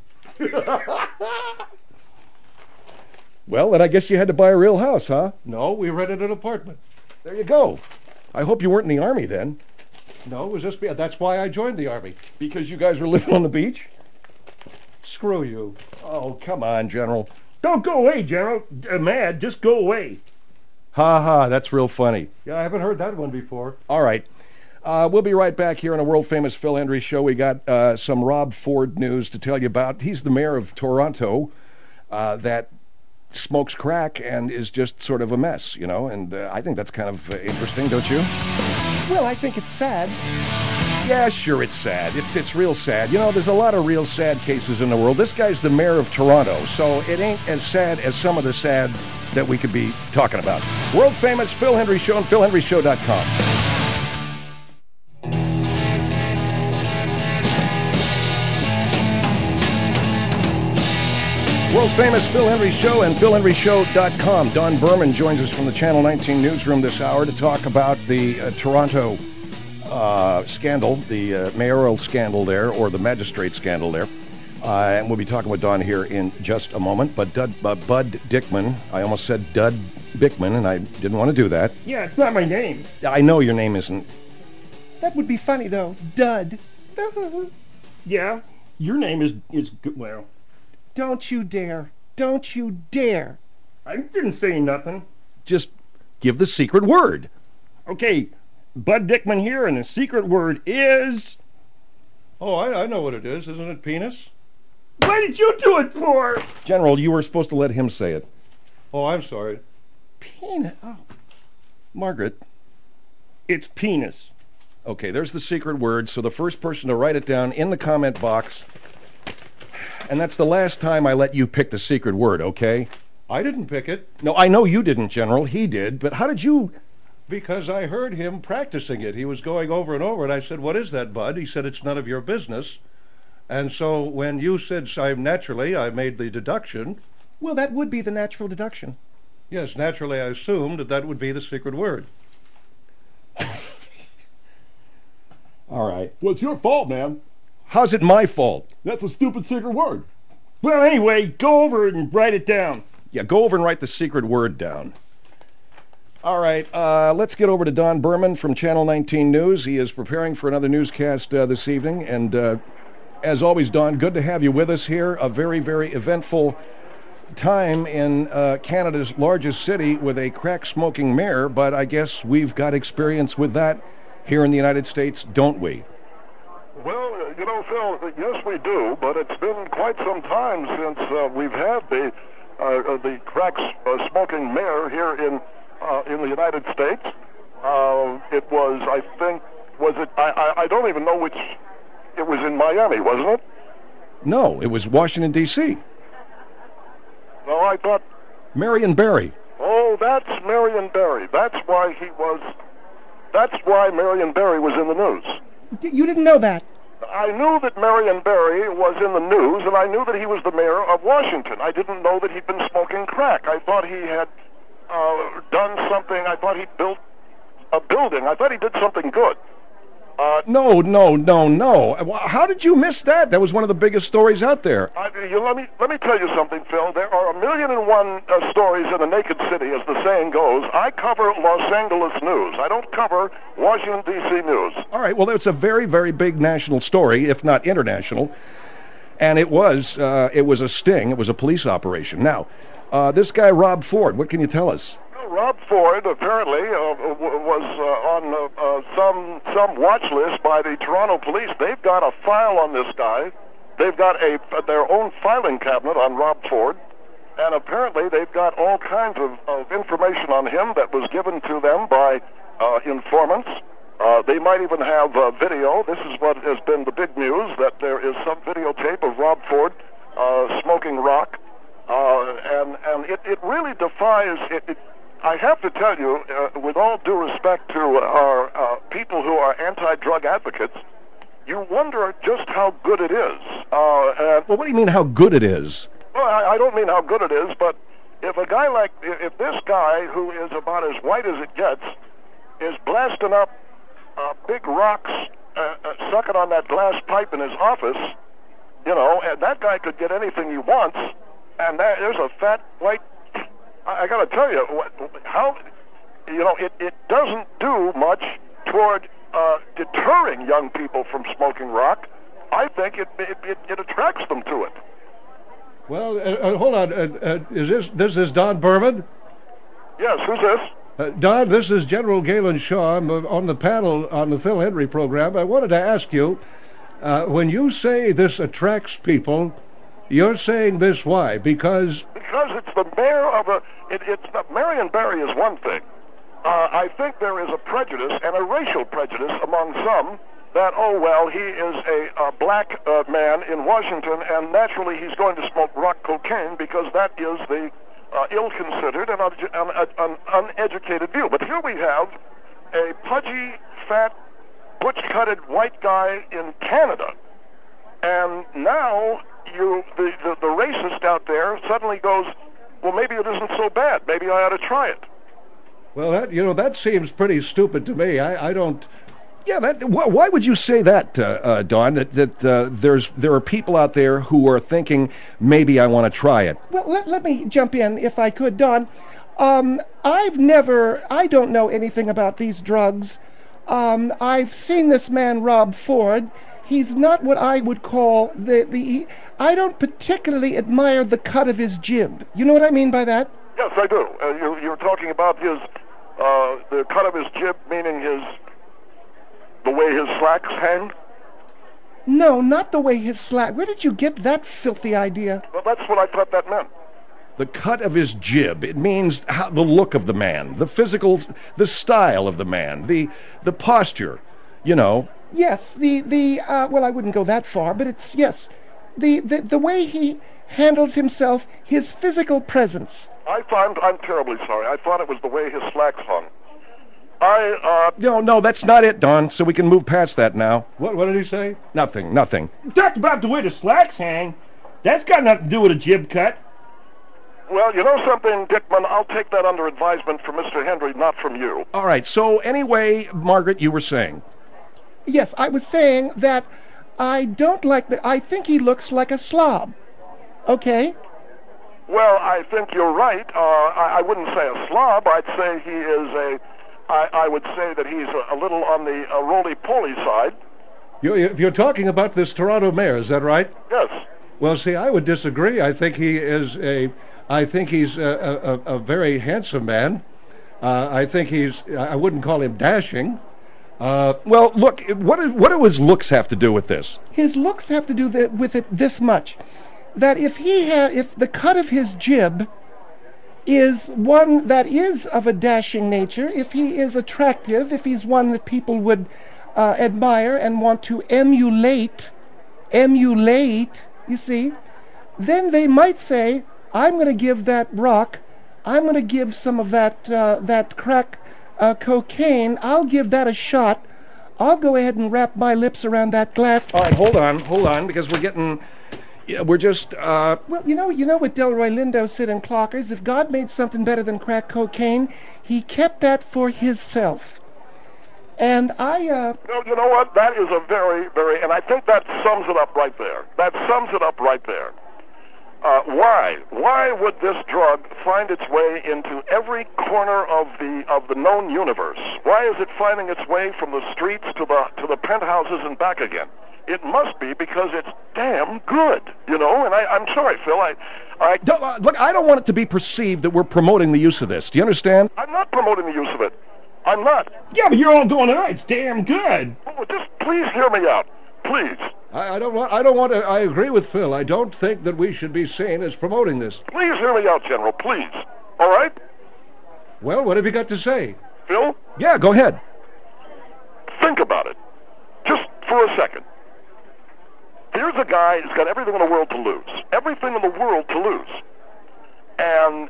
[SPEAKER 1] Well, then I guess you had to buy a real house, huh?
[SPEAKER 4] No, we rented an apartment.
[SPEAKER 1] There you go. I hope you weren't in the Army then.
[SPEAKER 4] No, it was just that's why I joined the Army.
[SPEAKER 1] Because you guys were living on the beach?
[SPEAKER 4] Screw you.
[SPEAKER 1] Oh, come on, General.
[SPEAKER 2] Don't go away, General. Mad, just go away.
[SPEAKER 1] Ha ha, that's real funny.
[SPEAKER 4] Yeah, I haven't heard that one before.
[SPEAKER 1] All right. We'll be right back here on a world-famous Phil Hendrie show. We got some Rob Ford news to tell you about. He's the mayor of Toronto that smokes crack and is just sort of a mess, and I think that's kind of interesting, don't you?
[SPEAKER 3] Well, I think it's sad.
[SPEAKER 1] Yeah, sure, it's sad. It's real sad. There's a lot of real sad cases in the world. This guy's the mayor of Toronto, so it ain't as sad as some of the sad that we could be talking about. World-famous Phil Hendrie Show and PhilHendrieShow.com. World-famous Phil Hendrie Show and PhilHendrieShow.com. Don Berman joins us from the Channel 19 newsroom this hour to talk about the Toronto scandal, the mayoral scandal there, or the magistrate scandal there. And we'll be talking with Don here in just a moment. But Bud Dickman, I almost said Dud Bickman, and I didn't want to do that.
[SPEAKER 2] Yeah, it's not my name.
[SPEAKER 1] I know your name isn't.
[SPEAKER 3] That would be funny, though. Dud.
[SPEAKER 2] Yeah, your name is good. Well,
[SPEAKER 3] Don't you dare. Don't you dare.
[SPEAKER 2] I didn't say nothing.
[SPEAKER 1] Just give the secret word.
[SPEAKER 2] Okay, Bud Dickman here, and the secret word is...
[SPEAKER 4] Oh, I know what it is. Isn't it penis?
[SPEAKER 2] What did you do it for?
[SPEAKER 1] General, you were supposed to let him say it.
[SPEAKER 4] Oh, I'm sorry.
[SPEAKER 3] Peanut. Oh.
[SPEAKER 1] Margaret.
[SPEAKER 2] It's penis.
[SPEAKER 1] Okay, there's the secret word. So the first person to write it down in the comment box... And that's the last time I let you pick the secret word, okay?
[SPEAKER 4] I didn't pick it.
[SPEAKER 1] No, I know you didn't, General. He did. But how did you...
[SPEAKER 4] Because I heard him practicing it. He was going over and over, and I said, "What is that, Bud?" He said, "It's none of your business." And so when you said, naturally, I made the deduction.
[SPEAKER 3] Well, that would be the natural deduction.
[SPEAKER 4] Yes, naturally, I assumed that would be the secret word.
[SPEAKER 1] All right.
[SPEAKER 2] Well, it's your fault, man.
[SPEAKER 1] How's it my fault?
[SPEAKER 2] That's a stupid secret word. Well, anyway, go over and write it down.
[SPEAKER 1] Yeah, go over and write the secret word down. All right, let's get over to Don Berman from Channel 19 News. He is preparing for another newscast this evening. And as always, Don, good to have you with us here. A very, very eventful time in Canada's largest city with a crack-smoking mayor. But I guess we've got experience with that here in the United States, don't we?
[SPEAKER 5] Well, Phil, yes, we do, but it's been quite some time since we've had the crack-smoking mayor here in the United States. It was, I think, I don't even know which, it was in Miami, wasn't it?
[SPEAKER 1] No, it was Washington, D.C.
[SPEAKER 5] No, I thought...
[SPEAKER 1] Marion Barry.
[SPEAKER 5] Oh, that's Marion Barry. That's why Marion Barry was in the news.
[SPEAKER 3] You didn't know that?
[SPEAKER 5] I knew that Marion Barry was in the news, and I knew that he was the mayor of Washington. I didn't know that he'd been smoking crack. I thought he had done something. I thought he built a building. I thought he did something good.
[SPEAKER 1] No. How did you miss that? That was one of the biggest stories out there.
[SPEAKER 5] Let me tell you something, Phil. There are 1,000,001 stories in the naked city, as the saying goes. I cover Los Angeles news. I don't cover Washington, D.C. news.
[SPEAKER 1] All right, well, it's a very, very big national story, if not international. And it was a sting. It was a police operation. Now, this guy, Rob Ford, what can you tell us?
[SPEAKER 5] Rob Ford apparently was on some watch list by the Toronto police. They've got a file on this guy. They've got their own filing cabinet on Rob Ford, and apparently they've got all kinds of information on him that was given to them by informants. They might even have video. This is what has been the big news, that there is some videotape of Rob Ford smoking rock, and it really defies it. I have to tell you, with all due respect to our people who are anti-drug advocates, you wonder just how good it is.
[SPEAKER 1] Well, what do you mean how good it is?
[SPEAKER 5] Well, I don't mean how good it is, but if this guy, who is about as white as it gets, is blasting up big rocks, sucking on that glass pipe in his office, and that guy could get anything he wants, and there's a fat white... I got to tell you, it doesn't do much toward deterring young people from smoking rock. I think it attracts them to it.
[SPEAKER 4] Well, hold on. Is this is Don Berman?
[SPEAKER 5] Yes, who's this?
[SPEAKER 4] Don, this is General Galen Shaw. I'm on the panel on the Phil Hendrie program. I wanted to ask you, when you say this attracts people, you're saying this why? Because
[SPEAKER 5] it's the mayor of Marion Barry is one thing. I think there is a prejudice, and a racial prejudice among some, that, he is a black man in Washington, and naturally he's going to smoke rock cocaine because that is the ill-considered and an uneducated view. But here we have a pudgy, fat, butch-cutted white guy in Canada, and now the racist out there suddenly goes, well, maybe it isn't so bad. Maybe I ought to try it.
[SPEAKER 4] Well, that seems pretty stupid to me. I don't.
[SPEAKER 1] Yeah, why would you say that, Don? That there are people out there who are thinking maybe I want to try it.
[SPEAKER 3] Well, let me jump in if I could, Don. I don't know anything about these drugs. I've seen this man, Rob Ford. He's not what I would call I don't particularly admire the cut of his jib. You know what I mean by that?
[SPEAKER 5] Yes, I do. You're talking about the cut of his jib, meaning the way his slacks hang?
[SPEAKER 3] No, not the way his slack. Where did you get that filthy idea?
[SPEAKER 5] Well, that's what I thought that meant.
[SPEAKER 1] The cut of his jib. It means the look of the man, the physical, the style of the man, the posture,
[SPEAKER 3] Yes, well, I wouldn't go that far, but it's, yes, the way he handles himself, his physical presence.
[SPEAKER 5] I'm terribly sorry. I thought it was the way his slacks hung.
[SPEAKER 1] No, that's not it, Don, so we can move past that now.
[SPEAKER 4] What did he say?
[SPEAKER 1] Nothing.
[SPEAKER 2] You talked about the way the slacks hang. That's got nothing to do with a jib cut.
[SPEAKER 5] Well, you know something, Dickman? I'll take that under advisement from Mr. Hendrie, not from you.
[SPEAKER 1] All right, so anyway, Margaret, you were saying...
[SPEAKER 3] Yes, I was saying that I don't like I think he looks like a slob. Okay?
[SPEAKER 5] Well, I think you're right. I wouldn't say a slob. I'd say he is I would say that he's a little on the roly-poly side.
[SPEAKER 4] You're talking about this Toronto mayor, is that right?
[SPEAKER 5] Yes.
[SPEAKER 4] Well, see, I would disagree. I think he's a very handsome man. I wouldn't call him dashing.
[SPEAKER 1] Well, look, what do his looks have to do with this?
[SPEAKER 3] His looks have to do with it this much, that if the cut of his jib is one that is of a dashing nature, if he is attractive, if he's one that people would admire and want to emulate, you see, then they might say, I'm going to give that rock, I'm going to give some of that crack cocaine, I'll give that a shot I'll go ahead and wrap my lips around that glass.
[SPEAKER 1] All right, hold on, because we're getting... Yeah, we're just,
[SPEAKER 3] Well, you know what Delroy Lindo said in Clockers? If God made something better than crack cocaine, he kept that for himself. And I,
[SPEAKER 5] No, you know what? That is a very, very, and I think that sums it up right there. That sums it up right there. Why? Why would this drug find its way into every corner of the known universe? Why is it finding its way from the streets to the penthouses and back again? It must be because it's damn good, you know. And I'm sorry, Phil.
[SPEAKER 1] look, I don't want it to be perceived that we're promoting the use of this. Do you understand?
[SPEAKER 5] I'm not promoting the use of it. I'm not.
[SPEAKER 2] Yeah, but you're all going, all right, it's damn good.
[SPEAKER 5] Oh, just please hear me out. Please.
[SPEAKER 4] I don't want to. I agree with Phil. I don't think that we should be seen as promoting this.
[SPEAKER 5] Please hear me out, General. Please. All right?
[SPEAKER 4] Well, what have you got to say?
[SPEAKER 5] Phil,
[SPEAKER 1] Yeah, go ahead.
[SPEAKER 5] think about it. Just for a second. Here's a guy who's got everything in the world to lose. Everything in the world to lose. And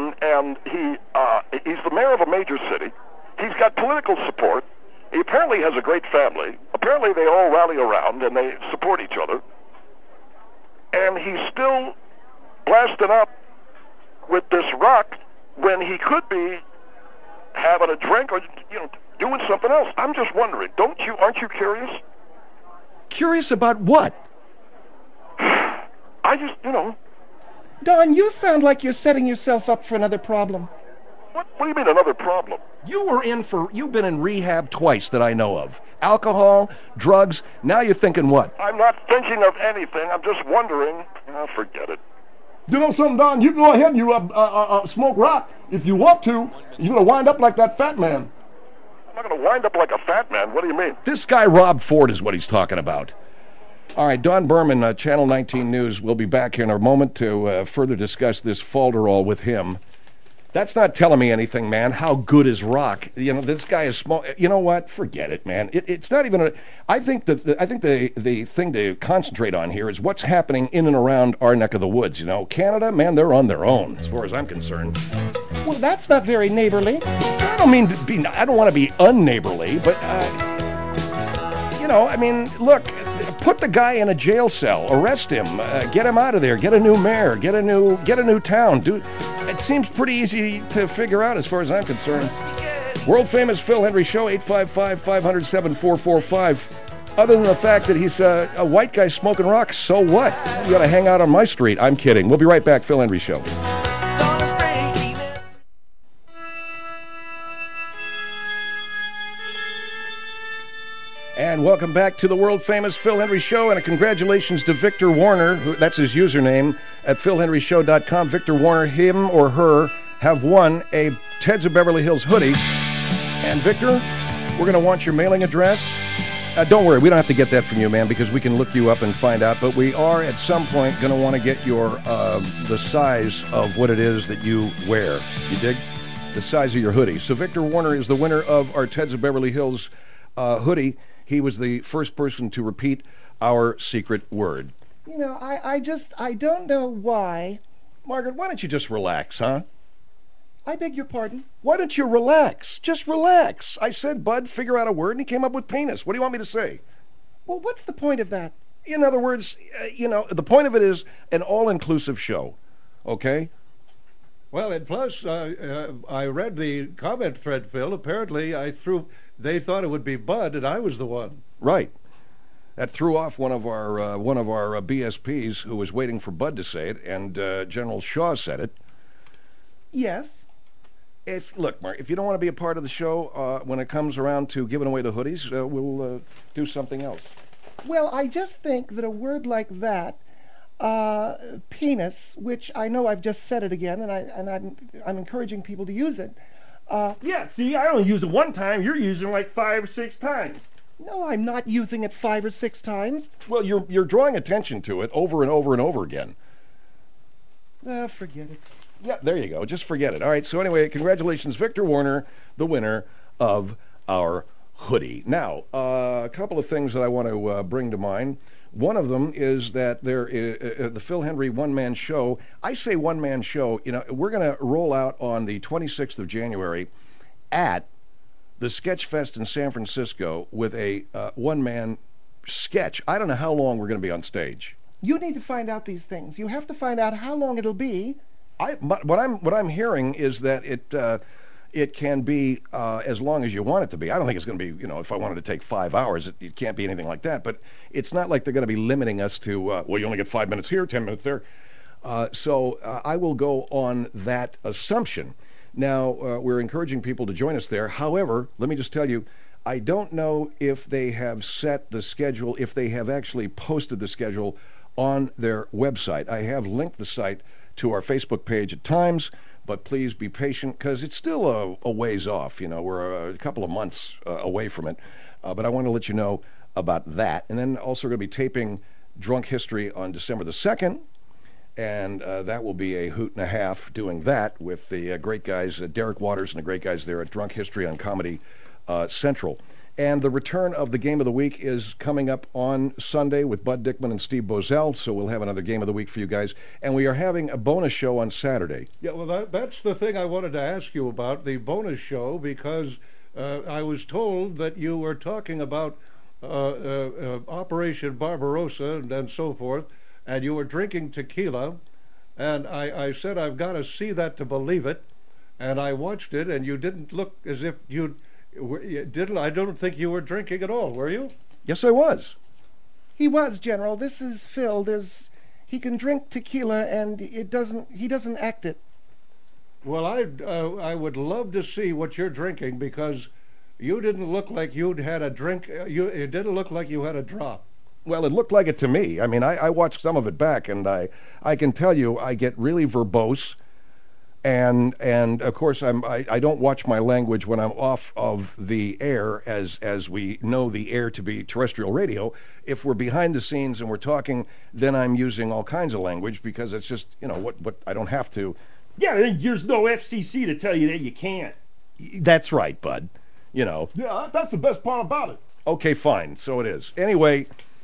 [SPEAKER 5] he's the mayor of a major city. He's got political support. He apparently has a great family. Apparently they all rally around and they support each other. And he's still blasting up with this rock when he could be having a drink or, doing something else. I'm just wondering, aren't you curious?
[SPEAKER 1] Curious about what?
[SPEAKER 5] I just,
[SPEAKER 3] Don, you sound like you're setting yourself up for another problem.
[SPEAKER 5] what do you mean another problem?
[SPEAKER 1] You've been in rehab twice that I know of. Alcohol, drugs, now you're thinking what?
[SPEAKER 5] I'm not thinking of anything. I'm just wondering. Forget it.
[SPEAKER 2] You know something, Don? You go ahead and you smoke rock if you want to. You're going to wind up like that fat man.
[SPEAKER 5] I'm not going to wind up like a fat man. What do you mean?
[SPEAKER 1] This guy Rob Ford is what he's talking about. All right, Don Berman, Channel 19 News. We'll be back here in a moment to further discuss this falderall with him. That's not telling me anything, man. How good is rock? This guy is small. You know what? Forget it, man. It's not even I think the thing to concentrate on here is what's happening in and around our neck of the woods. Canada, man, they're on their own as far as I'm concerned.
[SPEAKER 3] Well, that's not very neighborly.
[SPEAKER 1] I don't mean to be. I don't want to be unneighborly, but look. Put the guy in a jail cell, arrest him, get him out of there, get a new mayor, get a new town. It seems pretty easy to figure out as far as I'm concerned. World famous Phil Hendrie Show, 855-500-7445. Other than the fact that he's a white guy smoking rocks, so what? You gotta hang out on my street. I'm kidding. We'll be right back. Phil Hendrie Show. And welcome back to the world-famous Phil Hendrie Show, and a congratulations to Victor Warner, that's his username, at philhendrieshow.com. Victor Warner, him or her, have won a Teds of Beverly Hills hoodie. And Victor, we're going to want your mailing address. Don't worry, we don't have to get that from you, man, because we can look you up and find out. But we are, at some point, going to want to get your the size of what it is that you wear. You dig? The size of your hoodie. So Victor Warner is the winner of our Teds of Beverly Hills hoodie. He was the first person to repeat our secret word.
[SPEAKER 3] I don't know why.
[SPEAKER 1] Margaret, why don't you just relax, huh?
[SPEAKER 3] I beg your pardon?
[SPEAKER 1] Why don't you relax? Just relax. I said, Bud, figure out a word, and he came up with penis. What do you want me to say?
[SPEAKER 3] Well, what's the point of that?
[SPEAKER 1] In other words, the point of it is an all-inclusive show, okay?
[SPEAKER 4] Well, and plus, I read the comment thread, Phil. Apparently, they thought it would be Bud, and I was the one.
[SPEAKER 1] Right. That threw off one of our BSPs who was waiting for Bud to say it, and General Shaw said it.
[SPEAKER 3] Yes.
[SPEAKER 1] Look, Mark, if you don't want to be a part of the show when it comes around to giving away the hoodies, we'll do something else.
[SPEAKER 3] Well, I just think that a word like that, penis, which I know I've just said it again, and I'm encouraging people to use it.
[SPEAKER 2] Yeah, see, I only use it one time. You're using it like 5 or 6 times.
[SPEAKER 3] No, I'm not using it 5 or 6 times.
[SPEAKER 1] Well, you're drawing attention to it over and over and over again.
[SPEAKER 3] Forget it.
[SPEAKER 1] Yeah, there you go. Just forget it. All right, so anyway, congratulations, Victor Warner, the winner of our hoodie. Now, a couple of things that I want to bring to mind. One of them is that there is the Phil Hendrie one-man show. I say one-man show. We're going to roll out on the 26th of January at the Sketch Fest in San Francisco with a one-man sketch. I don't know how long we're going to be on stage.
[SPEAKER 3] You need to find out these things. You have to find out how long it'll be.
[SPEAKER 1] What I'm hearing is that it can be as long as you want it to be. I don't think it's going to be, if I wanted to take 5 hours, it can't be anything like that. But it's not like they're going to be limiting us to, well, you only get 5 minutes here, 10 minutes there. So I will go on that assumption. Now, we're encouraging people to join us there. However, let me just tell you, I don't know if they have set the schedule, if they have actually posted the schedule on their website. I have linked the site to our Facebook page at times, but please be patient because it's still a ways off. We're a couple of months away from it. But I want to let you know about that. And then also going to be taping Drunk History on December the 2nd. And that will be a hoot and a half doing that with the great guys, Derek Waters and the great guys there at Drunk History on Comedy Central. And the return of the Game of the Week is coming up on Sunday with Bud Dickman and Steve Bozell, so we'll have another Game of the Week for you guys. And we are having a bonus show on Saturday.
[SPEAKER 4] Yeah, well, that's the thing I wanted to ask you about, the bonus show, because I was told that you were talking about Operation Barbarossa and so forth, and you were drinking tequila, and I said, I've got to see that to believe it, and I watched it, and you didn't look as if I don't think you were drinking at all, were you?
[SPEAKER 1] Yes, I was.
[SPEAKER 3] He was, General. This is Phil. He can drink tequila, and he doesn't act it.
[SPEAKER 4] Well, I would love to see what you're drinking, because you didn't look like you'd had a drink. It didn't look like you had a drop.
[SPEAKER 1] Well, it looked like it to me. I mean, I watched some of it back, and I can tell you I get really verbose. And of course I don't watch my language when I'm off of the air, as we know the air to be terrestrial radio. If we're behind the scenes and we're talking, then I'm using all kinds of language because it's just what I don't have to.
[SPEAKER 2] Yeah, there's no FCC to tell you that you can't.
[SPEAKER 1] That's right, Bud.
[SPEAKER 2] Yeah, that's the best part about it.
[SPEAKER 1] Okay, fine. So it is. Anyway,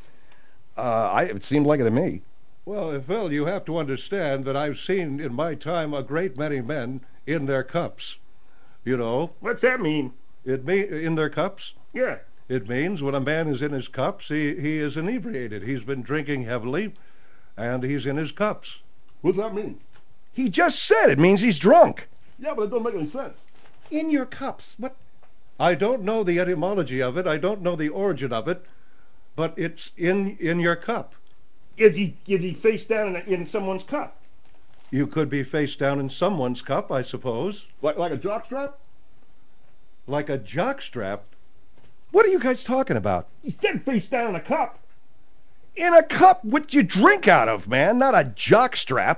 [SPEAKER 1] it seemed like it to me.
[SPEAKER 4] Well, Phil, you have to understand that I've seen in my time a great many men in their cups.
[SPEAKER 2] What's that mean?
[SPEAKER 4] In their cups?
[SPEAKER 2] Yeah.
[SPEAKER 4] It means when a man is in his cups, he is inebriated. He's been drinking heavily, and he's in his cups.
[SPEAKER 2] What's that mean?
[SPEAKER 1] He just said it means he's drunk.
[SPEAKER 2] Yeah, but it don't make any sense.
[SPEAKER 3] In your cups. What?
[SPEAKER 4] I don't know the etymology of it. I don't know the origin of it, but it's in your cup.
[SPEAKER 2] Is he face down in someone's cup?
[SPEAKER 4] You could be face down in someone's cup, I suppose.
[SPEAKER 2] Like a jockstrap?
[SPEAKER 4] Like a jockstrap?
[SPEAKER 1] What are you guys talking about?
[SPEAKER 2] He said face down in a cup.
[SPEAKER 1] In a cup what you drink out of, man, not a jockstrap.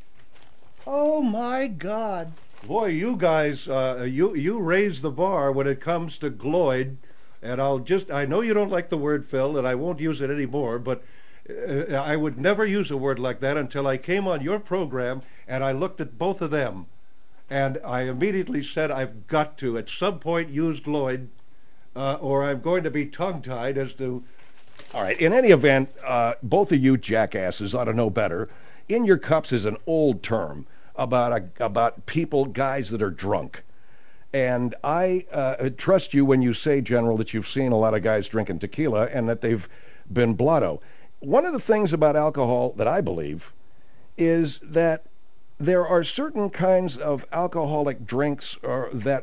[SPEAKER 3] Oh, my God.
[SPEAKER 4] Boy, you guys, you raise the bar when it comes to Gloyd, and I know you don't like the word, Phil, and I won't use it anymore, but I would never use a word like that until I came on your program and I looked at both of them, and I immediately said I've got to at some point use Gloyd, or I'm going to be tongue-tied as to.
[SPEAKER 1] All right. In any event, both of you jackasses ought to know better. In your cups is an old term about people, guys that are drunk. And I trust you when you say, General, that you've seen a lot of guys drinking tequila and that they've been blotto. One of the things about alcohol that I believe is that there are certain kinds of alcoholic drinks that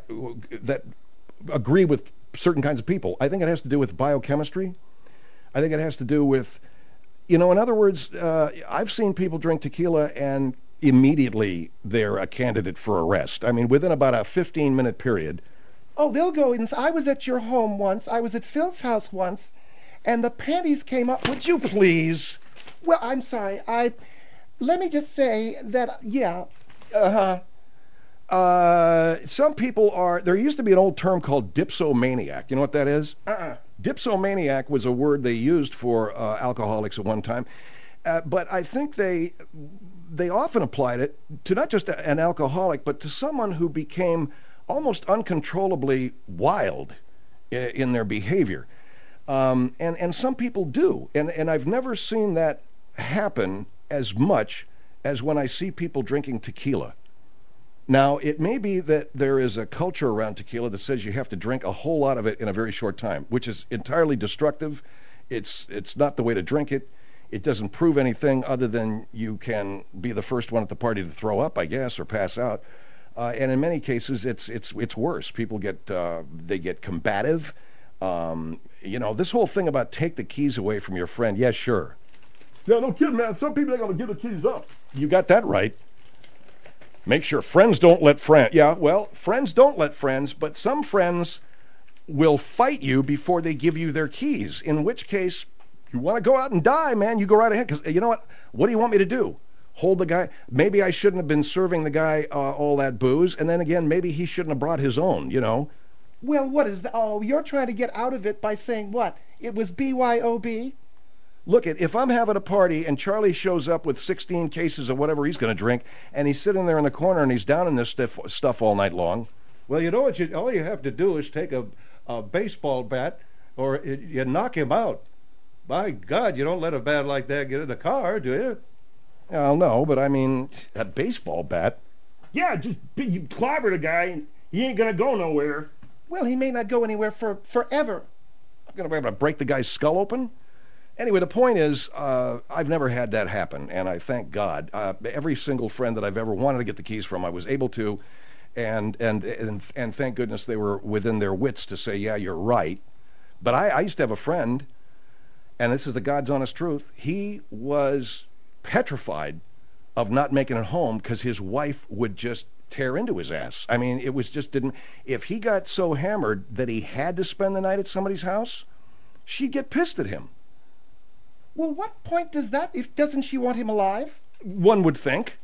[SPEAKER 1] agree with certain kinds of people. I think it has to do with biochemistry. I think it has to do with, in other words, I've seen people drink tequila and immediately they're a candidate for arrest. I mean, within about a 15-minute period.
[SPEAKER 3] Oh, they'll go in. I was at your home once. I was at Phil's house once. And the panties came up.
[SPEAKER 1] Would you please?
[SPEAKER 3] Well, I'm sorry. Let me just say that, yeah.
[SPEAKER 1] Some people are. There used to be an old term called dipsomaniac. You know what that is? Dipsomaniac was a word they used for alcoholics at one time, but I think they often applied it to not just an alcoholic, but to someone who became almost uncontrollably wild in their behavior. And some people do. And I've never seen that happen as much as when I see people drinking tequila. Now, it may be that there is a culture around tequila that says you have to drink a whole lot of it in a very short time, which is entirely destructive. It's not the way to drink it. It doesn't prove anything other than you can be the first one at the party to throw up, I guess, or pass out. And in many cases, it's worse. People get they get combative. This whole thing about take the keys away from your friend. Yeah, sure.
[SPEAKER 2] Yeah, no kidding, man. Some people ain't gonna give the keys up.
[SPEAKER 1] You got that right. Make sure friends don't let friends. Yeah, well, friends don't let friends, but some friends will fight you before they give you their keys. In which case, you want to go out and die, man, you go right ahead. Because you know what? What do you want me to do? Hold the guy? Maybe I shouldn't have been serving the guy all that booze. And then again, maybe he shouldn't have brought his own,
[SPEAKER 3] Well, what is that? Oh, you're trying to get out of it by saying what? It was BYOB?
[SPEAKER 1] Look, if I'm having a party and Charlie shows up with 16 cases of whatever he's going to drink, and he's sitting there in the corner and he's down in this stuff all night long.
[SPEAKER 4] Well, you know what? All you have to do is take a baseball bat, or you knock him out. By God, you don't let a bat like that get in the car, do you?
[SPEAKER 1] Well, no, but I mean, a baseball bat.
[SPEAKER 2] Yeah, just you clobber the guy, and he ain't gonna go nowhere.
[SPEAKER 3] Well, he may not go anywhere for forever.
[SPEAKER 1] I'm going to be able to break the guy's skull open? Anyway, the point is, I've never had that happen, and I thank God. Every single friend that I've ever wanted to get the keys from, I was able to, and thank goodness they were within their wits to say, yeah, you're right. But I used to have a friend, and this is the God's honest truth, he was petrified of not making it home because his wife would just tear into his ass. I mean, it was just if he got so hammered that he had to spend the night at somebody's house, she'd get pissed at him.
[SPEAKER 3] Well, what point does that, doesn't she want him alive?
[SPEAKER 1] One would think.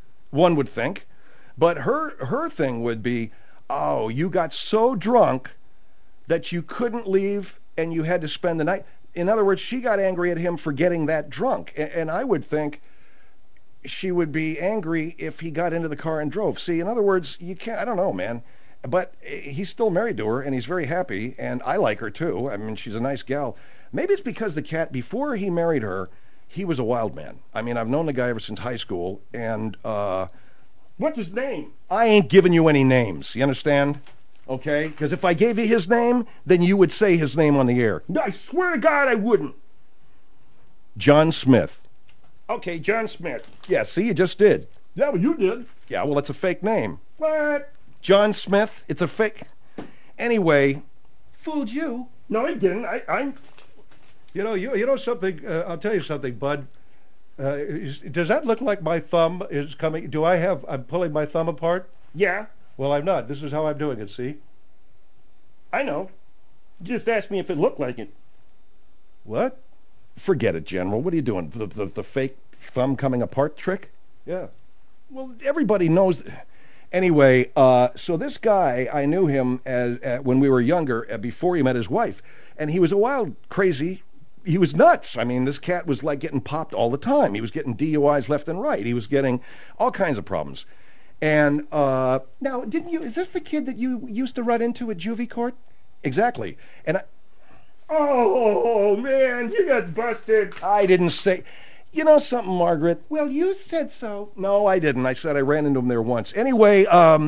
[SPEAKER 1] But her thing would be, oh, you got so drunk that you couldn't leave and you had to spend the night. In other words, she got angry at him for getting that drunk. And I would think she would be angry if he got into the car and drove. See, in other words, you can't, I don't know, man. But he's still married to her, and he's very happy, and I like her too. I mean, she's a nice gal. Maybe it's because the cat, before he married her, he was a wild man. I mean, I've known the guy ever since high school, and
[SPEAKER 2] what's his name?
[SPEAKER 1] I ain't giving you any names, you understand? Okay? Because if I gave you his name, then you would say his name on the air.
[SPEAKER 2] No, I swear to God I wouldn't.
[SPEAKER 1] John Smith.
[SPEAKER 2] Okay, John Smith.
[SPEAKER 1] Yeah, see, you just did.
[SPEAKER 2] Yeah, well, you did.
[SPEAKER 1] Yeah, well, it's a fake name.
[SPEAKER 2] What?
[SPEAKER 1] John Smith, it's a fake. Anyway.
[SPEAKER 3] Fooled you.
[SPEAKER 2] No, he didn't. I'm...
[SPEAKER 4] You know something, I'll tell you something, Bud. Does that look like my thumb is coming? I'm pulling my thumb apart?
[SPEAKER 2] Yeah.
[SPEAKER 4] Well, I'm not. This is how I'm doing it, see?
[SPEAKER 2] I know. Just ask me if it looked like it.
[SPEAKER 1] What? Forget it, General. What are you doing? The fake thumb coming apart trick?
[SPEAKER 4] Yeah.
[SPEAKER 1] Well, everybody knows. Anyway, so this guy, I knew him when we were younger, before he met his wife. And he was a wild, crazy, he was nuts. I mean, this cat was like getting popped all the time. He was getting DUIs left and right. He was getting all kinds of problems. And
[SPEAKER 3] now, is this the kid that you used to run into at juvie court?
[SPEAKER 1] Exactly. And
[SPEAKER 2] oh, man, you got busted.
[SPEAKER 1] I didn't say... You know something, Margaret?
[SPEAKER 3] Well, you said so.
[SPEAKER 1] No, I didn't. I said I ran into him there once. Anyway,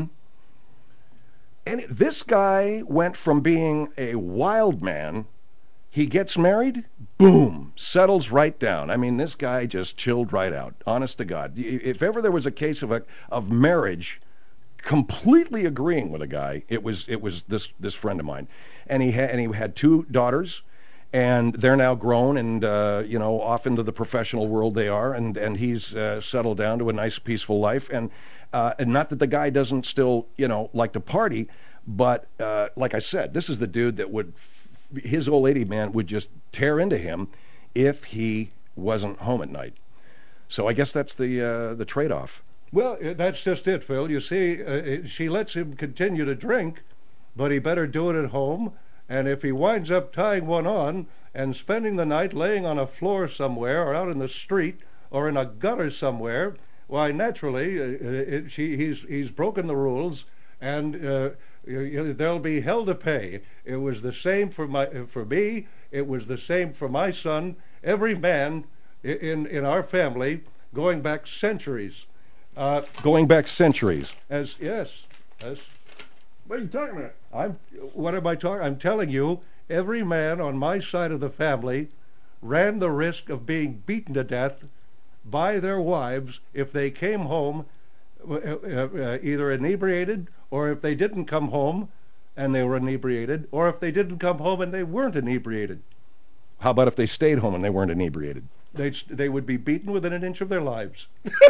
[SPEAKER 1] this guy went from being a wild man, he gets married, boom, settles right down. I mean, this guy just chilled right out, honest to God. If ever there was a case of marriage completely agreeing with a guy, it was this friend of mine. And he had 2 daughters. And they're now grown and, off into the professional world they are. And he's settled down to a nice, peaceful life. And not that the guy doesn't still, like to party. But like I said, this is the dude that his old lady, man, would just tear into him if he wasn't home at night. So I guess that's the trade-off.
[SPEAKER 4] Well, that's just it, Phil. You see, she lets him continue to drink, but he better do it at home. And if he winds up tying one on and spending the night laying on a floor somewhere or out in the street or in a gutter somewhere, why, naturally, he's broken the rules, and there'll be hell to pay. It was the same for me. It was the same for my son. Every man in our family, going back centuries,
[SPEAKER 1] Going back centuries.
[SPEAKER 4] Yes.
[SPEAKER 2] What are you talking about?
[SPEAKER 4] What am I talking? I'm telling you, every man on my side of the family ran the risk of being beaten to death by their wives if they came home either inebriated, or if they didn't come home and they were inebriated, or if they didn't come home and they weren't inebriated.
[SPEAKER 1] How about if they stayed home and they weren't inebriated?
[SPEAKER 4] They would be beaten within an inch of their lives.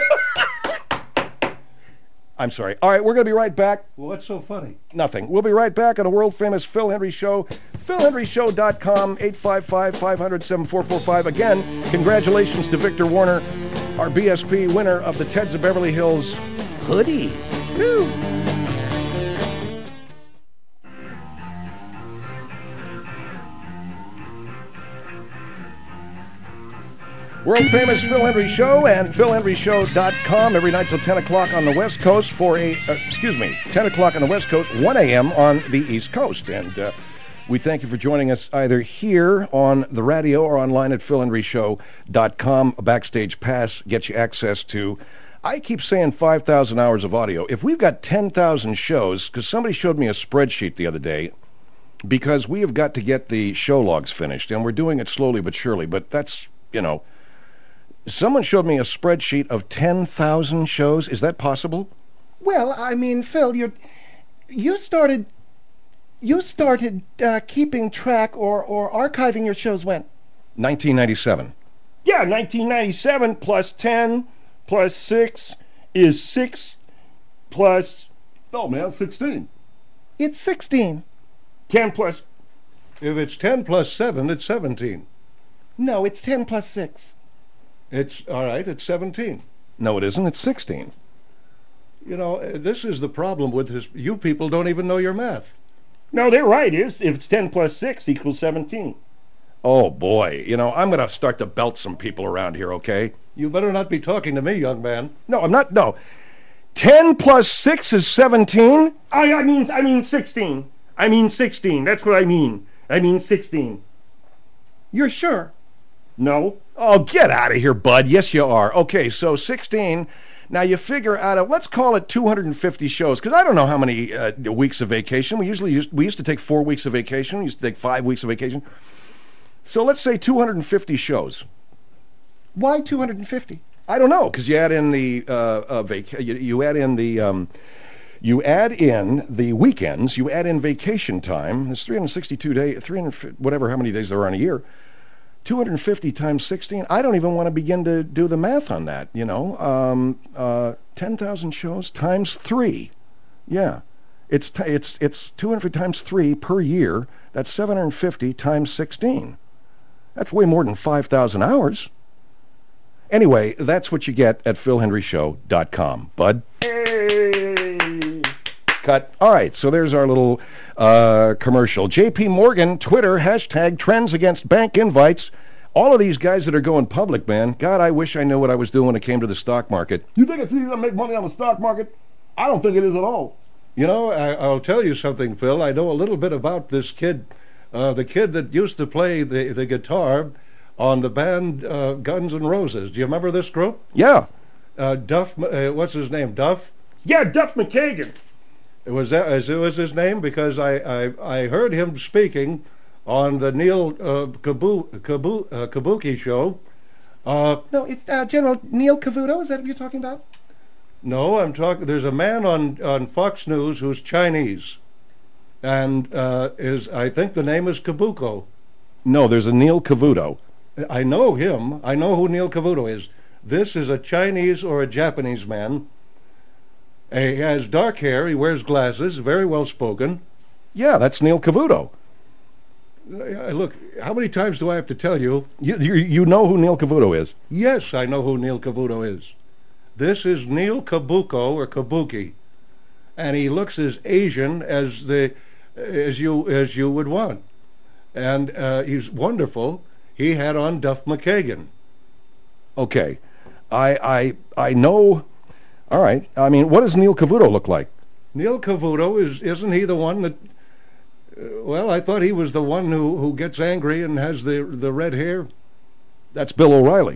[SPEAKER 1] I'm sorry. All right, we're going to be right back.
[SPEAKER 4] Well, what's so funny?
[SPEAKER 1] Nothing. We'll be right back on a world-famous Phil Hendrie Show. PhilHendrieShow.com, 855-500-7445. Again, congratulations to Victor Warner, our BSP winner of the Teds of Beverly Hills hoodie. Woo. World-famous Phil Hendrie Show and PhilHendrieShow.com every night till 10 o'clock on the West Coast 10 o'clock on the West Coast, 1 a.m. on the East Coast. And we thank you for joining us either here on the radio or online at PhilHendrieShow.com. A backstage pass gets you access to, I keep saying 5,000 hours of audio. If we've got 10,000 shows, because somebody showed me a spreadsheet the other day, because we have got to get the show logs finished, and we're doing it slowly but surely, but that's, someone showed me a spreadsheet of 10,000 shows. Is that possible?
[SPEAKER 3] Well, I mean, Phil, you started keeping track or archiving your shows when?
[SPEAKER 1] 1997.
[SPEAKER 2] Yeah, 1997 plus 10 plus 6 is 6 plus...
[SPEAKER 1] Oh, man, 16.
[SPEAKER 3] It's 16.
[SPEAKER 2] 10 plus...
[SPEAKER 4] If it's 10 plus 7, it's 17.
[SPEAKER 3] No, it's 10 plus 6.
[SPEAKER 4] It's, all right, it's 17.
[SPEAKER 1] No, it isn't. It's 16.
[SPEAKER 4] This is the problem with this. You people don't even know your math.
[SPEAKER 2] No, they're right. If it's 10 plus 6 equals 17.
[SPEAKER 1] Oh, boy. I'm going to start to belt some people around here, okay?
[SPEAKER 4] You better not be talking to me, young man.
[SPEAKER 1] No, I'm not. No. 10 plus 6 is 17?
[SPEAKER 2] I mean 16. I mean 16. That's what I mean. I mean 16.
[SPEAKER 3] You're sure?
[SPEAKER 2] No.
[SPEAKER 1] Oh, get out of here, bud. Yes, you are. Okay, so 16. Now, you figure out of, let's call it 250 shows, because I don't know how many weeks of vacation. We used to take 4 weeks of vacation. We used to take 5 weeks of vacation. So let's say 250 shows.
[SPEAKER 3] Why 250?
[SPEAKER 1] I don't know, because you add in the you add in the weekends, you add in vacation time. There's 362 days, 300 whatever, how many days there are in a year. 250 times 16. I don't even want to begin to do the math on that. 10,000 shows times 3. Yeah, it's 200 times 3 per year. That's 750 times 16. That's way more than 5,000 hours. Anyway, that's what you get at PhilHendrieShow.com. Bud.
[SPEAKER 2] Hey.
[SPEAKER 1] Cut. All right, so there's our little commercial. J.P. Morgan, Twitter, hashtag trends against bank invites. All of these guys that are going public, man, God, I wish I knew what I was doing when it came to the stock market.
[SPEAKER 2] You think it's easy to make money on the stock market? I don't think it is at all.
[SPEAKER 4] I'll tell you something, Phil. I know a little bit about this kid, the kid that used to play the guitar on the band Guns N' Roses. Do you remember this group?
[SPEAKER 1] Yeah.
[SPEAKER 4] Duff, what's his name, Duff?
[SPEAKER 2] Yeah, Duff McKagan.
[SPEAKER 4] It was his name because I heard him speaking on the Neil Kabuki show.
[SPEAKER 3] No, it's General Neil Cavuto. Is that what you're talking about?
[SPEAKER 4] No, I'm talking. There's a man on Fox News who's Chinese, and I think the name is Kabuko.
[SPEAKER 1] No, there's a Neil Cavuto.
[SPEAKER 4] I know him. I know who Neil Cavuto is. This is a Chinese or a Japanese man. He has dark hair. He wears glasses. Very well spoken.
[SPEAKER 1] Yeah, that's Neil Cavuto.
[SPEAKER 4] Look, how many times do I have to tell you?
[SPEAKER 1] You know who Neil Cavuto is?
[SPEAKER 4] Yes, I know who Neil Cavuto is. This is Neil Kabuko or Kabuki, and he looks as Asian as you would want, and he's wonderful. He had on Duff McKagan.
[SPEAKER 1] Okay, I know. All right. I mean, what does Neil Cavuto look like?
[SPEAKER 4] Neil Cavuto isn't he the one that? Well, I thought he was the one who gets angry and has the red hair.
[SPEAKER 1] That's Bill O'Reilly.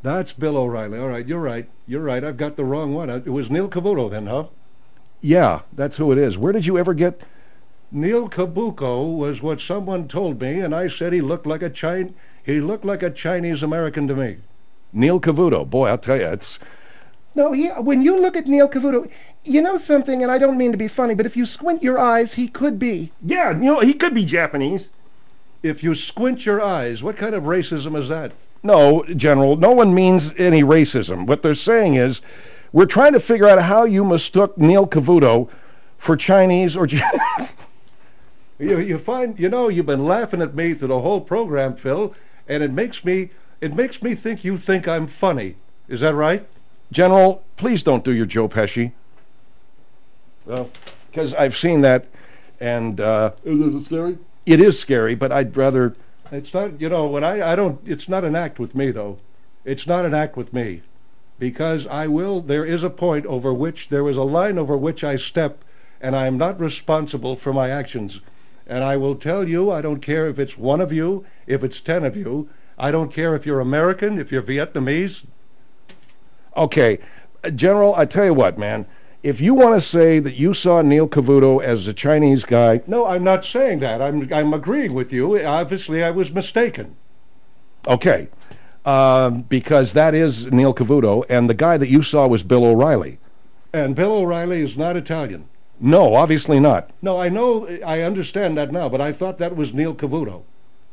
[SPEAKER 4] That's Bill O'Reilly. All right, you're right. You're right. I've got the wrong one. It was Neil Cavuto then, huh?
[SPEAKER 1] Yeah, that's who it is. Where did you ever get...
[SPEAKER 4] Neil Cabuco was what someone told me, and I said he looked like a Chinese American to me.
[SPEAKER 1] Neil Cavuto? Boy, I'll tell you, it's...
[SPEAKER 3] No, when you look at Neil Cavuto, you know something, and I don't mean to be funny, but if you squint your eyes, he could be.
[SPEAKER 2] Yeah, he could be Japanese.
[SPEAKER 4] If you squint your eyes, what kind of racism is that?
[SPEAKER 1] No, General, no one means any racism. What they're saying is, we're trying to figure out how you mistook Neil Cavuto for Chinese or...
[SPEAKER 4] You find, you've been laughing at me through the whole program, Phil, and it makes me think you think I'm funny. Is that right?
[SPEAKER 1] General, please don't do your Joe Pesci. Well, because I've seen that, and
[SPEAKER 2] Is it scary?
[SPEAKER 1] it is scary, but I'd rather...
[SPEAKER 4] It's not, when I don't, it's not an act with me, though. It's not an act with me. Because there is a point there is a line over which I step, and I am not responsible for my actions. And I will tell you, I don't care if it's one of you, if it's 10 of you. I don't care if you're American, if you're Vietnamese.
[SPEAKER 1] Okay, General, I tell you what, man. If you want to say that you saw Neil Cavuto as a Chinese guy...
[SPEAKER 4] No, I'm not saying that. I'm agreeing with you. Obviously, I was mistaken.
[SPEAKER 1] Okay, because that is Neil Cavuto, and the guy that you saw was Bill O'Reilly.
[SPEAKER 4] And Bill O'Reilly is not Italian.
[SPEAKER 1] No, obviously not.
[SPEAKER 4] No, I understand that now, but I thought that was Neil Cavuto.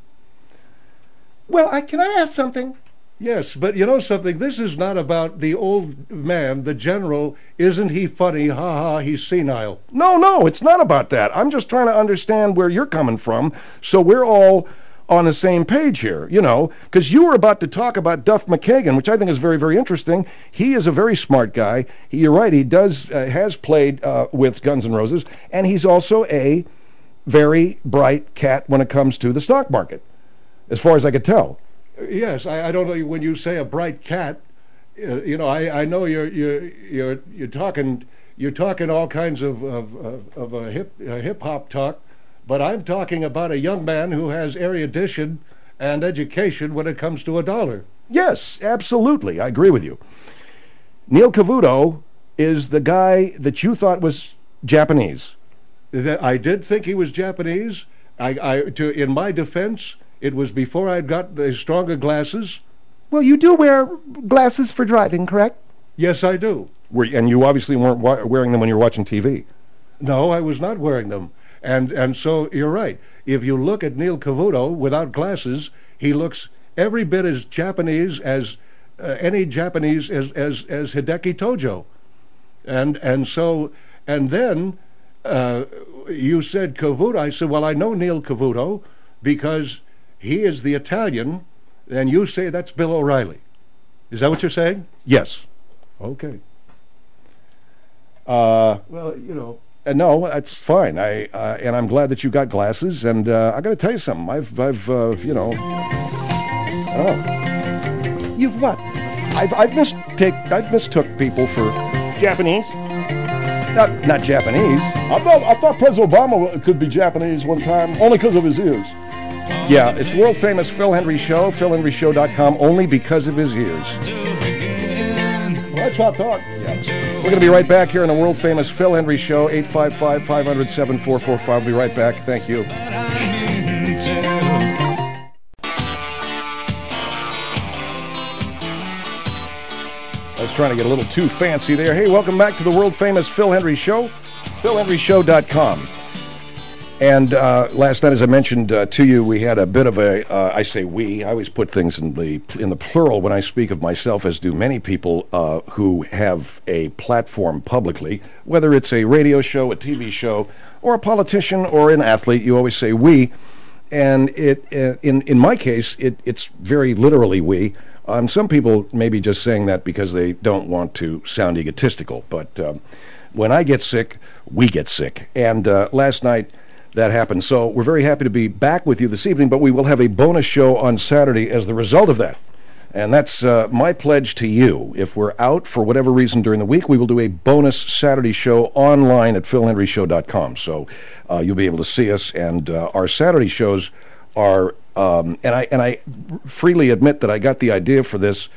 [SPEAKER 3] Well, can I ask something?
[SPEAKER 4] Yes, but you know something? This is not about the old man, the general. Isn't he funny? Ha ha, he's senile.
[SPEAKER 1] No, it's not about that. I'm just trying to understand where you're coming from, so we're all on the same page here, because you were about to talk about Duff McKagan, which I think is very, very interesting. He is a very smart guy. You're right, he has played with Guns N' Roses, and he's also a very bright cat when it comes to the stock market, as far as I could tell.
[SPEAKER 4] Yes, I don't know, when you say a bright cat, I know you're talking all kinds of hip hop talk, but I'm talking about a young man who has erudition and education when it comes to a dollar.
[SPEAKER 1] Yes, absolutely, I agree with you. Neil Cavuto is the guy that you thought was Japanese.
[SPEAKER 4] I did think he was Japanese. In my defense, it was before I'd got the stronger glasses.
[SPEAKER 3] Well, you do wear glasses for driving, correct?
[SPEAKER 4] Yes, I do.
[SPEAKER 1] And you obviously weren't wearing them when you were watching TV.
[SPEAKER 4] No, I was not wearing them. And so you're right. If you look at Neil Cavuto without glasses, he looks every bit as Japanese as any Japanese as Hideki Tojo. And then you said Cavuto. I said, well, I know Neil Cavuto because he is the Italian, and you say that's Bill O'Reilly. Is that what you're saying?
[SPEAKER 1] Yes.
[SPEAKER 4] Okay.
[SPEAKER 1] Well, no, that's fine. And I'm glad that you got glasses. And I got to tell you something. I've
[SPEAKER 3] You've what?
[SPEAKER 1] I've mistook people for
[SPEAKER 2] Japanese.
[SPEAKER 1] not Japanese.
[SPEAKER 2] I thought President Obama could be Japanese one time, only because of his ears.
[SPEAKER 1] Yeah, it's the world famous Phil Hendrie Show, PhilHendrieShow.com, only because of his ears.
[SPEAKER 2] Well, that's hot talk.
[SPEAKER 1] We're going to be right back here on the world famous Phil Hendrie Show, 855-500-7445. We'll be right back. Thank you. I was trying to get a little too fancy there. Hey, welcome back to the world famous Phil Hendrie Show, PhilHendrieShow.com. And last night, as I mentioned to you, we had a bit of a, I say we, I always put things in the plural when I speak of myself, as do many people who have a platform publicly, whether it's a radio show, a TV show, or a politician or an athlete, you always say we. And in my case, it's very literally we. Some people may be just saying that because they don't want to sound egotistical. But when I get sick, we get sick. And last night, that happened. So we're very happy to be back with you this evening, but we will have a bonus show on Saturday as the result of that. And that's my pledge to you. If we're out for whatever reason during the week, we will do a bonus Saturday show online at PhilHendrieShow.com. So you'll be able to see us. And our Saturday shows are, and I freely admit that I got the idea for this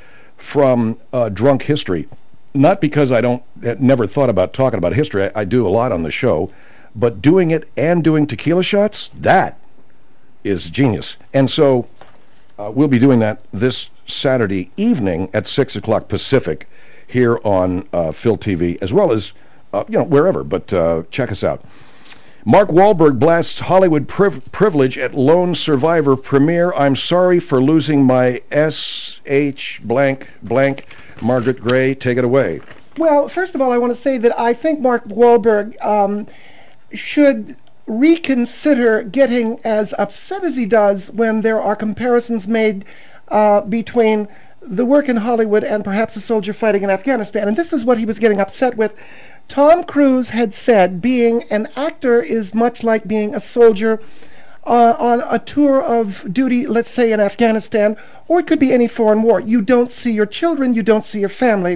[SPEAKER 1] from Drunk History. Not because I never thought about talking about history. I do a lot on the show, but doing it and doing tequila shots, that is genius. And so we'll be doing that this Saturday evening at 6 o'clock Pacific here on Phil TV, as well as wherever. But check us out. Mark Wahlberg blasts Hollywood privilege at Lone Survivor premiere. I'm sorry for losing my S.H. blank blank. Margaret Gray, take it away.
[SPEAKER 3] Well, first of all, I want to say that I think Mark Wahlberg should reconsider getting as upset as he does when there are comparisons made between the work in Hollywood and perhaps a soldier fighting in Afghanistan. And this is what he was getting upset with. Tom Cruise had said being an actor is much like being a soldier on a tour of duty, let's say in Afghanistan, or it could be any foreign war. You don't see your children, you don't see your family.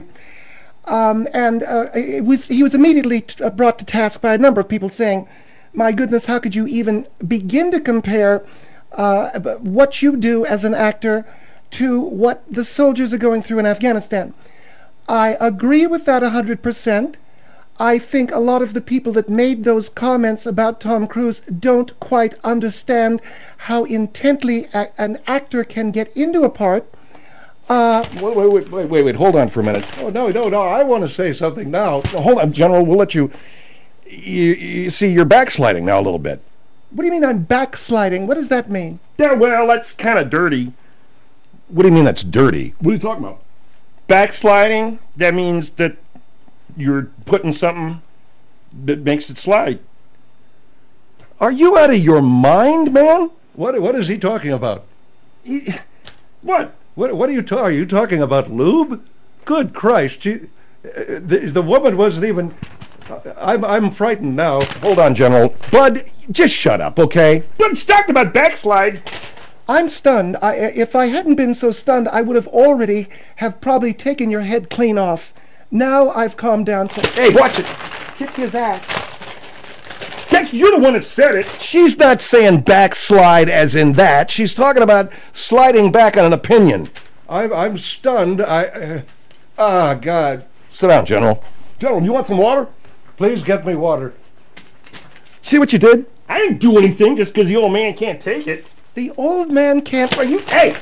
[SPEAKER 3] He was immediately brought to task by a number of people saying, my goodness, how could you even begin to compare what you do as an actor to what the soldiers are going through in Afghanistan? I agree with that 100%. I think a lot of the people that made those comments about Tom Cruise don't quite understand how intently an actor can get into a part.
[SPEAKER 1] Wait, hold on for a minute.
[SPEAKER 4] Oh, no, I want to say something now.
[SPEAKER 1] No, hold on, General, we'll let you... You see, you're backsliding now a little bit.
[SPEAKER 3] What do you mean I'm backsliding? What does that mean?
[SPEAKER 2] Yeah, well, that's kind of dirty.
[SPEAKER 1] What do you mean that's dirty?
[SPEAKER 2] What are you talking about? Backsliding, that means that you're putting something that makes it slide.
[SPEAKER 1] Are you out of your mind, man?
[SPEAKER 4] What is he talking about?
[SPEAKER 2] What?
[SPEAKER 4] What are you talking? Are you talking about lube? Good Christ! The woman wasn't even. I'm frightened now.
[SPEAKER 1] Hold on, General. Bud, just shut up, okay?
[SPEAKER 2] Bud's talking about backslide.
[SPEAKER 3] I'm stunned. If I hadn't been so stunned, I would have already have probably taken your head clean off. Now I've calmed down. So
[SPEAKER 1] Hey, watch it.
[SPEAKER 3] kick his ass.
[SPEAKER 2] Tex, you're the one that said it.
[SPEAKER 1] She's not saying backslide as in that. She's talking about sliding back on an opinion.
[SPEAKER 4] I'm stunned. God.
[SPEAKER 1] Sit down, General.
[SPEAKER 2] General, you want some water?
[SPEAKER 4] Please get me water.
[SPEAKER 1] See what you did?
[SPEAKER 2] I didn't do anything just because the old man can't take it.
[SPEAKER 3] The old man can't.
[SPEAKER 2] Hey!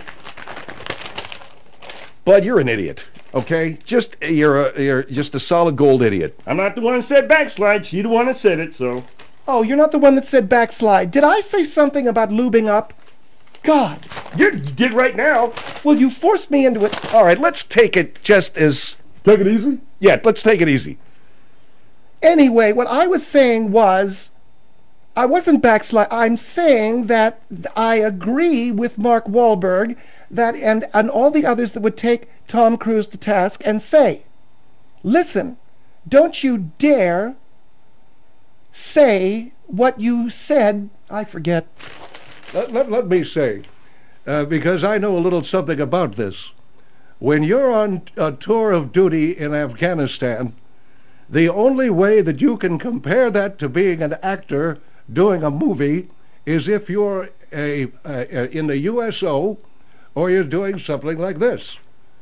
[SPEAKER 1] Bud, you're an idiot. Okay, you're just a solid gold idiot.
[SPEAKER 2] I'm not the one that said backslide. She's the one that said it, so.
[SPEAKER 3] Oh, you're not the one that said backslide. Did I say something about lubing up? God.
[SPEAKER 2] You did right now.
[SPEAKER 3] Well, you forced me into it.
[SPEAKER 1] All right, let's take it just as...
[SPEAKER 2] Take it easy.
[SPEAKER 1] Yeah, let's take it easy.
[SPEAKER 3] Anyway, what I was saying was, I wasn't backslide. I'm saying that I agree with Mark Wahlberg that and all the others that would take Tom Cruise to task and say, listen, don't you dare say what you said. I forget.
[SPEAKER 4] Let me say, because I know a little something about this. When you're on a tour of duty in Afghanistan, the only way that you can compare that to being an actor doing a movie is if you're in the USO or you're doing something like this.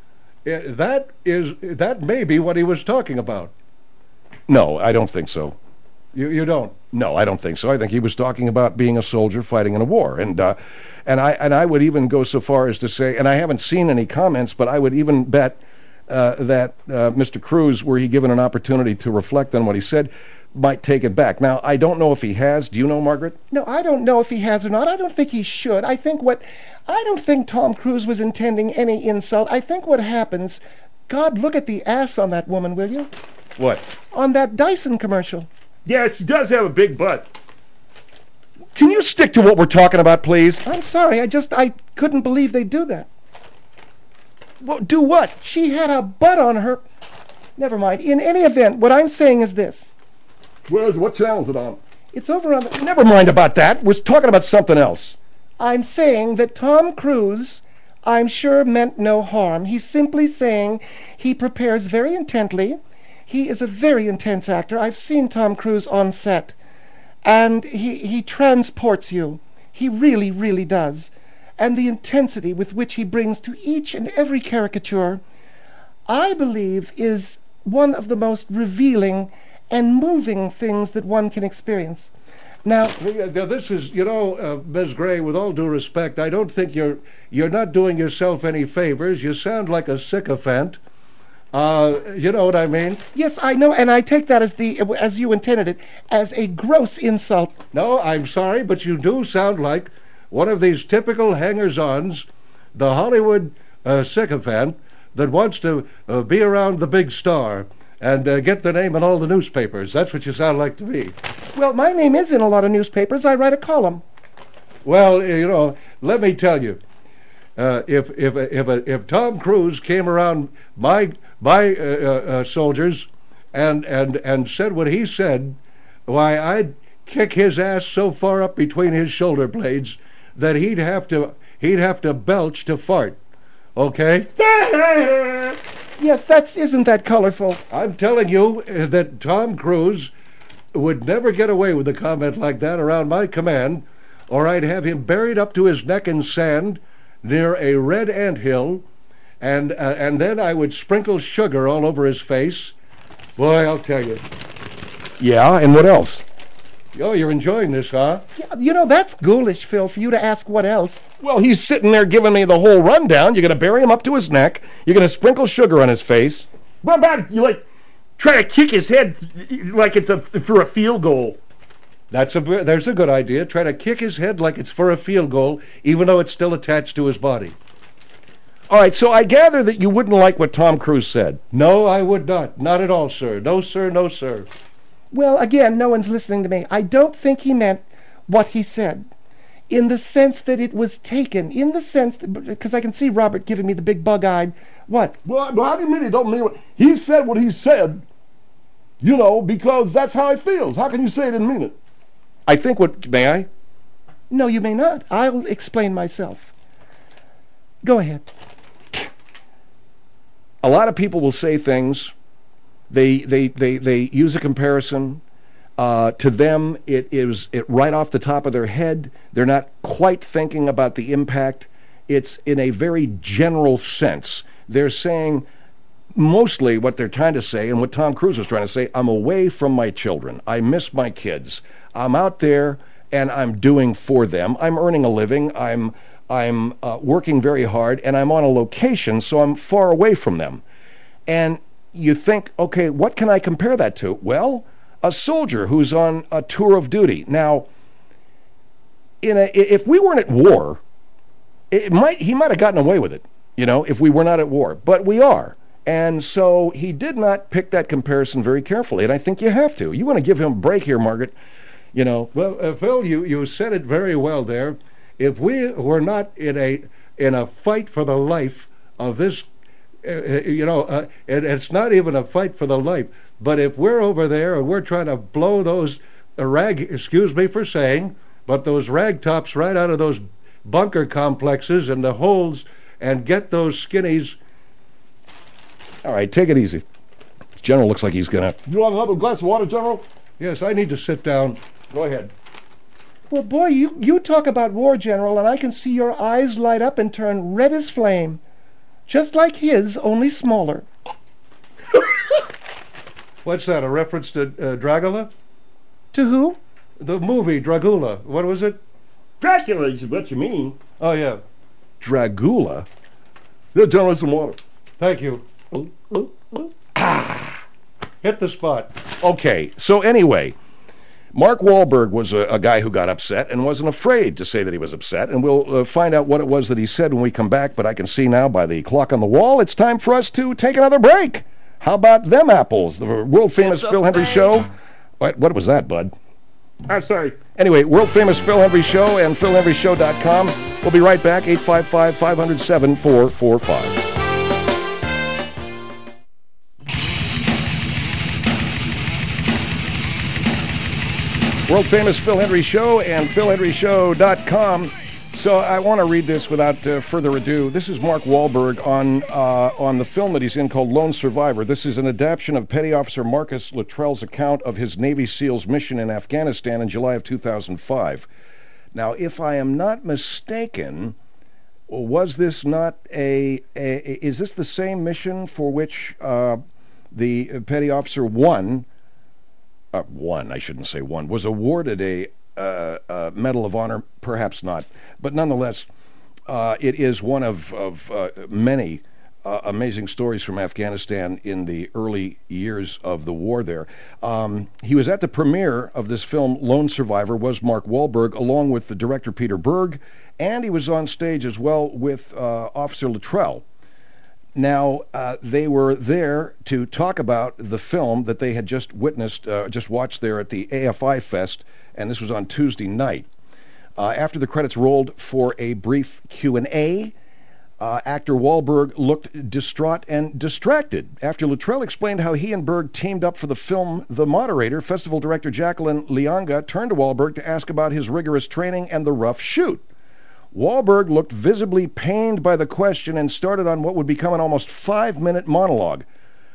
[SPEAKER 4] That may be what he was talking about.
[SPEAKER 1] No, I don't think so.
[SPEAKER 4] You don't?
[SPEAKER 1] No, I don't think so. I think he was talking about being a soldier fighting in a war, and I would even go so far as to say, and I haven't seen any comments, but I would even bet that Mr. Cruise, were he given an opportunity to reflect on what he said, might take it back. Now, I don't know if he has. Do you know, Margaret?
[SPEAKER 3] No, I don't know if he has or not. I don't think he should. I don't think Tom Cruise was intending any insult. I think what happens, God, look at the ass on that woman, will you?
[SPEAKER 1] What?
[SPEAKER 3] On that Dyson commercial.
[SPEAKER 2] Yeah, she does have a big butt.
[SPEAKER 1] Can you stick to what we're talking about, please?
[SPEAKER 3] I'm sorry, I couldn't believe they'd do that.
[SPEAKER 1] Well, do what?
[SPEAKER 3] She had a butt on her. Never mind. In any event, what I'm saying is this.
[SPEAKER 2] What channel is it on?
[SPEAKER 3] It's over on the...
[SPEAKER 1] Never mind about that. We're talking about something else.
[SPEAKER 3] I'm saying that Tom Cruise, I'm sure, meant no harm. He's simply saying he prepares very intently. He is a very intense actor. I've seen Tom Cruise on set, and he transports you. He really, really does. And the intensity with which he brings to each and every caricature, I believe is one of the most revealing and moving things that one can experience. Now,
[SPEAKER 4] This is, Ms. Gray, with all due respect, I don't think you're not doing yourself any favors. You sound like a sycophant. You know what I mean?
[SPEAKER 3] yes, I know, and I take that as you intended it, as a gross insult.
[SPEAKER 4] No, I'm sorry, but you do sound like one of these typical hangers-ons, the Hollywood sycophant that wants to be around the big star and get the name in all the newspapers. That's what you sound like to me.
[SPEAKER 3] Well, my name is in a lot of newspapers. I write a column.
[SPEAKER 4] Well, let me tell you, if Tom Cruise came around my soldiers and said what he said, why, I'd kick his ass so far up between his shoulder blades that he'd have to belch to fart. Okay?
[SPEAKER 3] Yes, isn't that colorful?
[SPEAKER 4] I'm telling you that Tom Cruise would never get away with a comment like that around my command, or I'd have him buried up to his neck in sand near a red anthill, and then I would sprinkle sugar all over his face. Boy, I'll tell you.
[SPEAKER 1] Yeah, and what else?
[SPEAKER 4] Oh, you're enjoying this, huh?
[SPEAKER 3] Yeah, that's ghoulish, Phil, for you to ask what else.
[SPEAKER 1] Well, he's sitting there giving me the whole rundown. You're going to bury him up to his neck. You're going to sprinkle sugar on his face.
[SPEAKER 2] What about you try to kick his head like it's for a field goal?
[SPEAKER 4] There's a good idea. Try to kick his head like it's for a field goal, even though it's still attached to his body.
[SPEAKER 1] All right, so I gather that you wouldn't like what Tom Cruise said.
[SPEAKER 4] No, I would not. Not at all, sir. No, sir. No, sir.
[SPEAKER 3] Well, again, no one's listening to me. I don't think he meant what he said, in the sense that it was taken, in the sense because I can see Robert giving me the big bug-eyed, what?
[SPEAKER 6] Well, how do you mean he don't mean what he said? What he said, because that's how he feels. How can you say he didn't mean it?
[SPEAKER 1] I think may I?
[SPEAKER 3] No, you may not. I'll explain myself. Go ahead.
[SPEAKER 1] A lot of people will say things. They use a comparison. To them, it right off the top of their head. They're not quite thinking about the impact. It's in a very general sense. They're saying mostly what they're trying to say, and what Tom Cruise is trying to say, I'm away from my children. I miss my kids. I'm out there, and I'm doing for them. I'm earning a living. I'm working very hard, and I'm on a location, so I'm far away from them. And you think, okay, what can I compare that to? Well, a soldier who's on a tour of duty. Now, if we weren't at war, he might have gotten away with it, if we were not at war. But we are. And so he did not pick that comparison very carefully, and I think you have to. You want to give him a break here, Margaret.
[SPEAKER 4] Well, Phil, you said it very well there. If we were not in a fight for the life of this, it's not even a fight for the life. But if we're over there and we're trying to blow those excuse me for saying, but those rag tops right out of those bunker complexes and the holes and get those skinnies.
[SPEAKER 1] All right, take it easy. General looks like he's gonna.
[SPEAKER 6] You want another glass of water, General?
[SPEAKER 4] Yes, I need to sit down. Go ahead.
[SPEAKER 3] Well, boy, you talk about war, General, and I can see your eyes light up and turn red as flame. Just like his, only smaller.
[SPEAKER 4] What's that, a reference to Dracula?
[SPEAKER 3] To who?
[SPEAKER 4] The movie, Dracula. What was it?
[SPEAKER 2] Dracula is what you mean.
[SPEAKER 4] Oh, yeah.
[SPEAKER 1] Dracula?
[SPEAKER 6] Yeah, General, some water.
[SPEAKER 4] Thank you. Hit the spot.
[SPEAKER 1] Okay, so anyway, Mark Wahlberg was a guy who got upset and wasn't afraid to say that he was upset, and we'll find out what it was that he said when we come back, but I can see now by the clock on the wall it's time for us to take another break. How about them apples? The world-famous Phil Hendrie Show. What was that, bud?
[SPEAKER 2] I'm sorry.
[SPEAKER 1] Anyway, world-famous Phil Hendrie Show and PhilHendrieShow.com. We'll be right back, 855-500-7445. World-famous Phil Hendrie Show and PhilHendrieShow.com. So I want to read this without further ado. This is Mark Wahlberg on the film that he's in called Lone Survivor. This is an adaptation of Petty Officer Marcus Luttrell's account of his Navy SEALs mission in Afghanistan in July of 2005. Now, if I am not mistaken, was this not is this the same mission for which the petty officer I shouldn't say won, was awarded a Medal of Honor? Perhaps not, but nonetheless, it is one of many amazing stories from Afghanistan in the early years of the war there. He was at the premiere of this film, Lone Survivor, was Mark Wahlberg, along with the director Peter Berg, and he was on stage as well with Officer Luttrell. Now, they were there to talk about the film that they had just witnessed, just watched there at the AFI Fest, and this was on Tuesday night. After the credits rolled for a brief Q&A, actor Wahlberg looked distraught and distracted. After Luttrell explained how he and Berg teamed up for the film, the moderator, festival director Jacqueline Lianga, turned to Wahlberg to ask about his rigorous training and the rough shoot. Wahlberg looked visibly pained by the question and started on what would become an almost 5-minute monologue.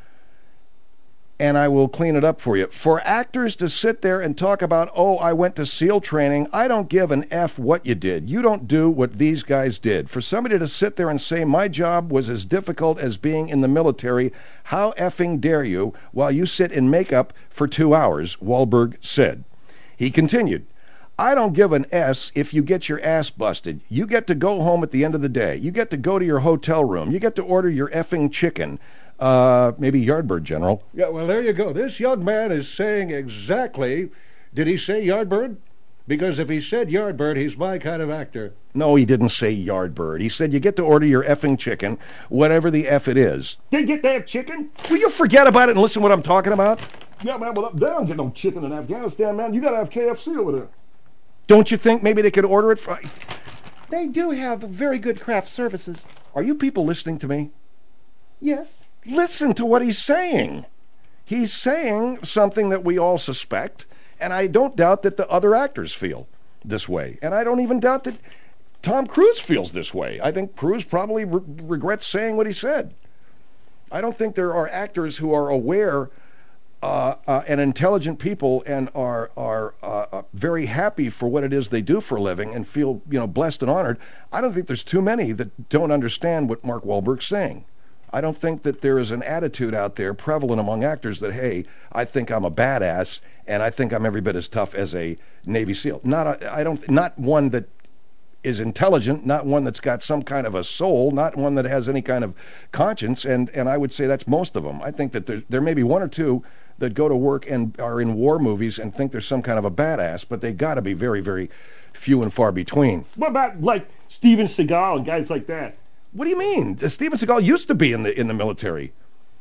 [SPEAKER 1] And I will clean it up for you. For actors to sit there and talk about, oh, I went to SEAL training, I don't give an F what you did. You don't do what these guys did. For somebody to sit there and say my job was as difficult as being in the military, how effing dare you, while you sit in makeup for 2 hours, Wahlberg said. He continued, I don't give an S if you get your ass busted. You get to go home at the end of the day. You get to go to your hotel room. You get to order your effing chicken. Maybe Yardbird, General.
[SPEAKER 4] Yeah, well, there you go. This young man is saying exactly... Did he say Yardbird? Because if he said Yardbird, he's my kind of actor.
[SPEAKER 1] No, he didn't say Yardbird. He said you get to order your effing chicken, whatever the F it is.
[SPEAKER 2] They get to have chicken?
[SPEAKER 1] Will you forget about it and listen to what I'm talking about?
[SPEAKER 6] Yeah, man, well, they don't get no chicken in Afghanistan, man. You got to have KFC over there.
[SPEAKER 1] Don't you think maybe they could order it for...
[SPEAKER 3] They do have very good craft services.
[SPEAKER 1] Are you people listening to me?
[SPEAKER 3] Yes.
[SPEAKER 1] Listen to what he's saying. He's saying something that we all suspect, and I don't doubt that the other actors feel this way. And I don't even doubt that Tom Cruise feels this way. I think Cruise probably regrets saying what he said. I don't think there are actors who are aware and intelligent people and are very happy for what it is they do for a living and feel, blessed and honored. I don't think there's too many that don't understand what Mark Wahlberg's saying. I don't think that there is an attitude out there prevalent among actors that, hey, I think I'm a badass and I think I'm every bit as tough as a Navy SEAL. Not one that is intelligent, not one that's got some kind of a soul, not one that has any kind of conscience, and I would say that's most of them. I think that there may be one or two that go to work and are in war movies and think they're some kind of a badass, but they got to be very, very few and far between.
[SPEAKER 2] What about, like, Steven Seagal and guys like that?
[SPEAKER 1] What do you mean? Steven Seagal used to be in the military.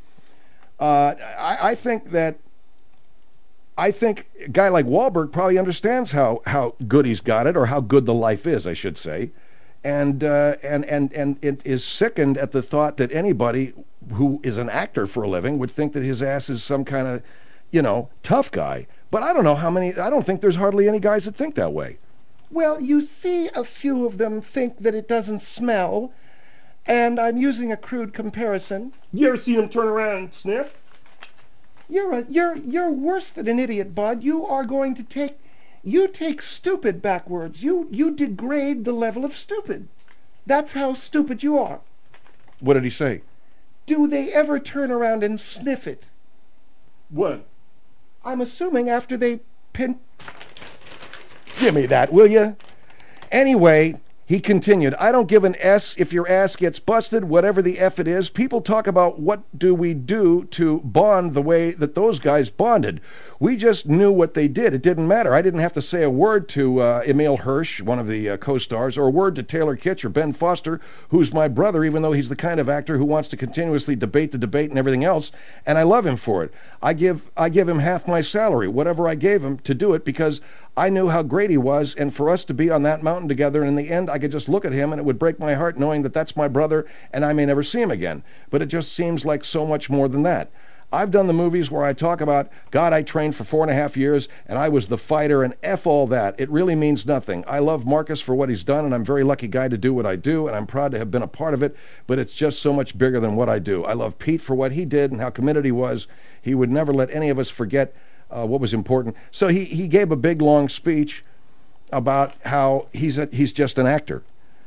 [SPEAKER 1] I think a guy like Wahlberg probably understands how good he's got it, or how good the life is, I should say, and it is sickened at the thought that anybody who is an actor for a living would think that his ass is some kind of, tough guy. But I don't know how many. I don't think there's hardly any guys that think that way.
[SPEAKER 3] Well, you see, a few of them think that it doesn't smell. And I'm using a crude comparison.
[SPEAKER 2] You ever see them turn around and sniff?
[SPEAKER 3] You're worse than an idiot, Bud. You take stupid backwards. You degrade the level of stupid. That's how stupid you are.
[SPEAKER 1] What did he say?
[SPEAKER 3] Do they ever turn around and sniff it?
[SPEAKER 2] What?
[SPEAKER 3] I'm assuming after they pin...
[SPEAKER 1] Give me that, will you? Anyway, he continued, I don't give an S if your ass gets busted, whatever the F it is. People talk about what do we do to bond the way that those guys bonded. We just knew what they did. It didn't matter. I didn't have to say a word to Emil Hirsch, one of the co-stars, or a word to Taylor Kitsch or Ben Foster, who's my brother, even though he's the kind of actor who wants to continuously debate the debate and everything else, and I love him for it. I give him half my salary, whatever I gave him, to do it, because I knew how great he was, and for us to be on that mountain together, and in the end I could just look at him and it would break my heart knowing that that's my brother and I may never see him again. But it just seems like so much more than that. I've done the movies where I talk about, God, I trained for 4.5 years and I was the fighter, and F all that. It really means nothing. I love Marcus for what he's done, and I'm a very lucky guy to do what I do, and I'm proud to have been a part of it, but it's just so much bigger than what I do. I love Pete for what he did and how committed he was. He would never let any of us forget what was important. So he gave a big long speech about how he's just an actor.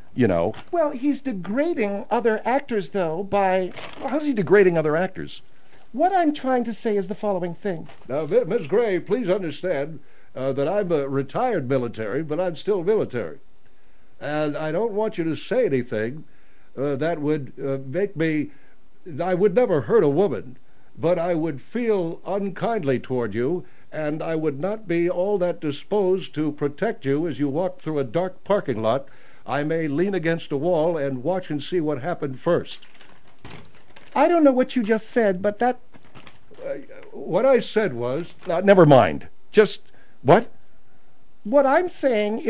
[SPEAKER 1] you know.
[SPEAKER 3] Well, he's degrading other actors, though, by...
[SPEAKER 1] How's he degrading other actors?
[SPEAKER 3] What I'm trying to say is the following thing.
[SPEAKER 4] Now, Miss Gray, please understand that I'm a retired military, but I'm still military. And I don't want you to say anything that would make me... I would never hurt a woman, but I would feel unkindly toward you, and I would not be all that disposed to protect you as you walk through a dark parking lot. I may lean against a wall and watch and see what happened first.
[SPEAKER 3] I don't know what you just said, but that...
[SPEAKER 4] What I said was...
[SPEAKER 1] Never mind. Just... What?
[SPEAKER 3] What I'm saying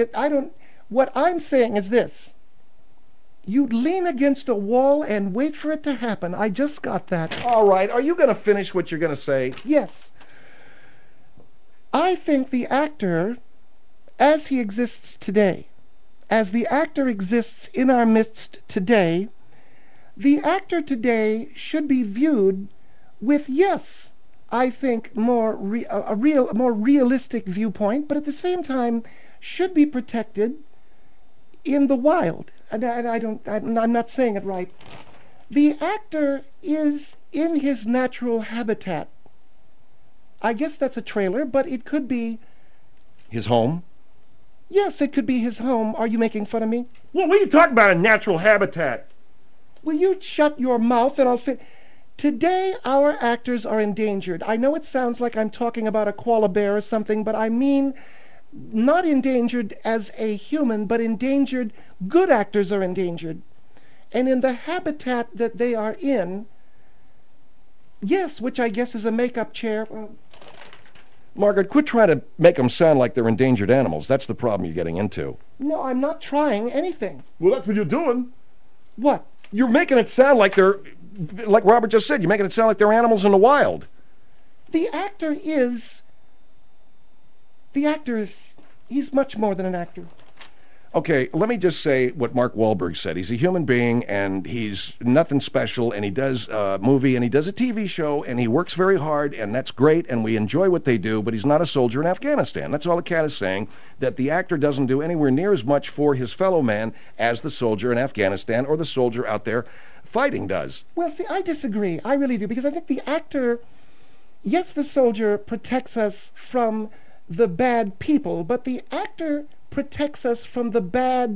[SPEAKER 3] is this. You'd lean against a wall and wait for it to happen. I just got that.
[SPEAKER 1] All right. Are you going to finish what you're going to say?
[SPEAKER 3] Yes. I think the actor, as he exists today, as the actor exists in our midst today, the actor today should be viewed with, yes, I think, a more realistic viewpoint, but at the same time should be protected in the wild. And I'm not saying it right. The actor is in his natural habitat. I guess that's a trailer, but it could be...
[SPEAKER 1] His home?
[SPEAKER 3] Yes, it could be his home. Are you making fun of me?
[SPEAKER 2] Well, what are you talking about, a natural habitat?
[SPEAKER 3] Will you shut your mouth and I'll fit... Today, our actors are endangered. I know it sounds like I'm talking about a koala bear or something, but I mean not endangered as a human, but endangered. Good actors are endangered. And in the habitat that they are in, yes, which I guess is a makeup chair.
[SPEAKER 1] Margaret, quit trying to make them sound like they're endangered animals. That's the problem you're getting into.
[SPEAKER 3] No, I'm not trying anything.
[SPEAKER 6] Well, that's what you're doing.
[SPEAKER 3] What?
[SPEAKER 1] You're making it sound like they're, like Robert just said, you're making it sound like they're animals in the wild.
[SPEAKER 3] The actor is, he's much more than an actor.
[SPEAKER 1] Okay, let me just say what Mark Wahlberg said. He's a human being, and he's nothing special, and he does a movie, and he does a TV show, and he works very hard, and that's great, and we enjoy what they do, but he's not a soldier in Afghanistan. That's all the cat is saying, that the actor doesn't do anywhere near as much for his fellow man as the soldier in Afghanistan or the soldier out there fighting does.
[SPEAKER 3] Well, see, I disagree. I really do, because I think the actor, yes, the soldier protects us from the bad people, but the actor protects us from the bad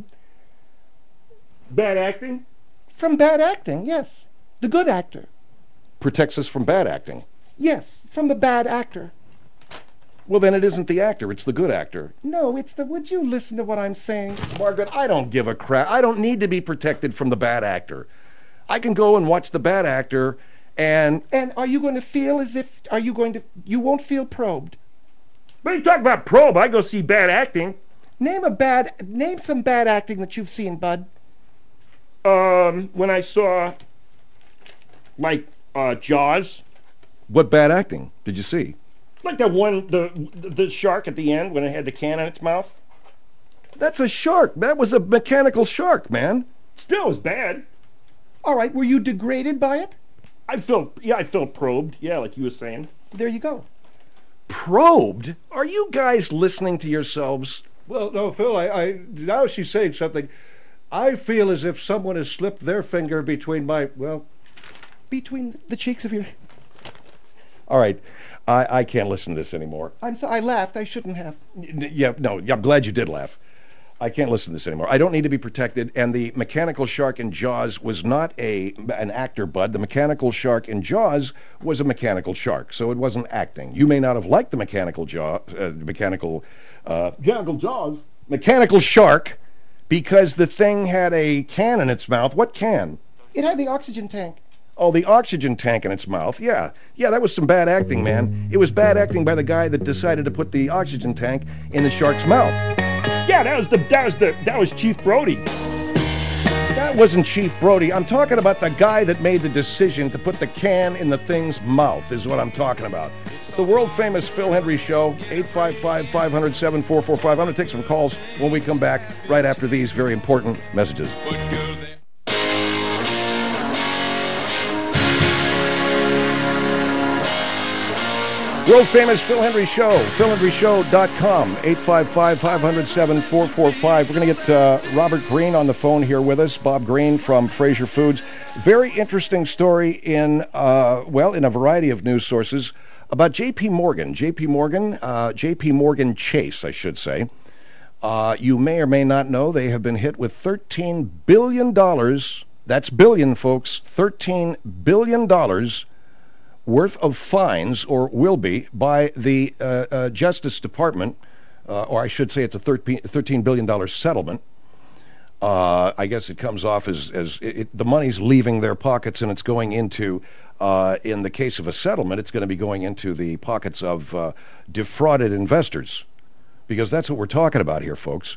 [SPEAKER 2] acting?
[SPEAKER 3] From bad acting, yes. The good actor.
[SPEAKER 1] Protects us from bad acting.
[SPEAKER 3] Yes, from the bad actor.
[SPEAKER 1] Well, then it isn't the actor, it's the good actor.
[SPEAKER 3] No, it's the... Would you listen to what I'm saying?
[SPEAKER 1] Margaret, I don't give a crap. I don't need to be protected from the bad actor. I can go and watch the bad actor and...
[SPEAKER 3] And are you going to feel as if... You won't feel probed?
[SPEAKER 2] What are you talking about, probe? I go see bad acting.
[SPEAKER 3] Name some bad acting that you've seen, Bud.
[SPEAKER 2] When I saw, like, Jaws.
[SPEAKER 1] What bad acting did you see?
[SPEAKER 2] Like that one, the shark at the end when it had the can in its mouth.
[SPEAKER 1] That's a shark. That was a mechanical shark, man.
[SPEAKER 2] Still was bad.
[SPEAKER 3] All right, were you degraded by it?
[SPEAKER 2] I felt probed. Yeah, like you were saying.
[SPEAKER 3] There you go.
[SPEAKER 1] Probed? Are you guys listening to yourselves?
[SPEAKER 4] Well, no, Phil, I now she's saying something. I feel as if someone has slipped their finger between
[SPEAKER 3] between the cheeks of your...
[SPEAKER 1] All right, I can't listen to this anymore.
[SPEAKER 3] I laughed. I shouldn't have.
[SPEAKER 1] I'm glad you did laugh. I can't listen to this anymore. I don't need to be protected, and the mechanical shark in Jaws was not an actor, Bud. The mechanical shark in Jaws was a mechanical shark, so it wasn't acting. You may not have liked the mechanical shark because the thing had a can in its mouth. What can?
[SPEAKER 3] It had the oxygen tank.
[SPEAKER 1] Oh, the oxygen tank in its mouth. Yeah, that was some bad acting, man. It was bad acting by the guy that decided to put the oxygen tank in the shark's mouth.
[SPEAKER 2] Yeah, that was Chief Brody.
[SPEAKER 1] That wasn't Chief Brody. I'm talking about the guy that made the decision to put the can in the thing's mouth is what I'm talking about. It's the world-famous Phil Hendrie Show, 855-500-7445. I'm going to take some calls when we come back right after these very important messages. World famous Phil Hendry Show, PhilHendryShow.com, 855-500-7445. We're going to get Robert Green on the phone here with us, Bob Green from Fraser Foods. Very interesting story in a variety of news sources about J.P. Morgan. J.P. Morgan Chase, I should say. You may or may not know they have been hit with $13 billion. That's billion, folks. $13 billion worth of fines, or will be, by the Justice Department, or I should say it's a $13 billion settlement. I guess it comes off as the money's leaving their pockets and it's going into, in the case of a settlement, it's going to be going into the pockets of defrauded investors, because that's what we're talking about here, folks.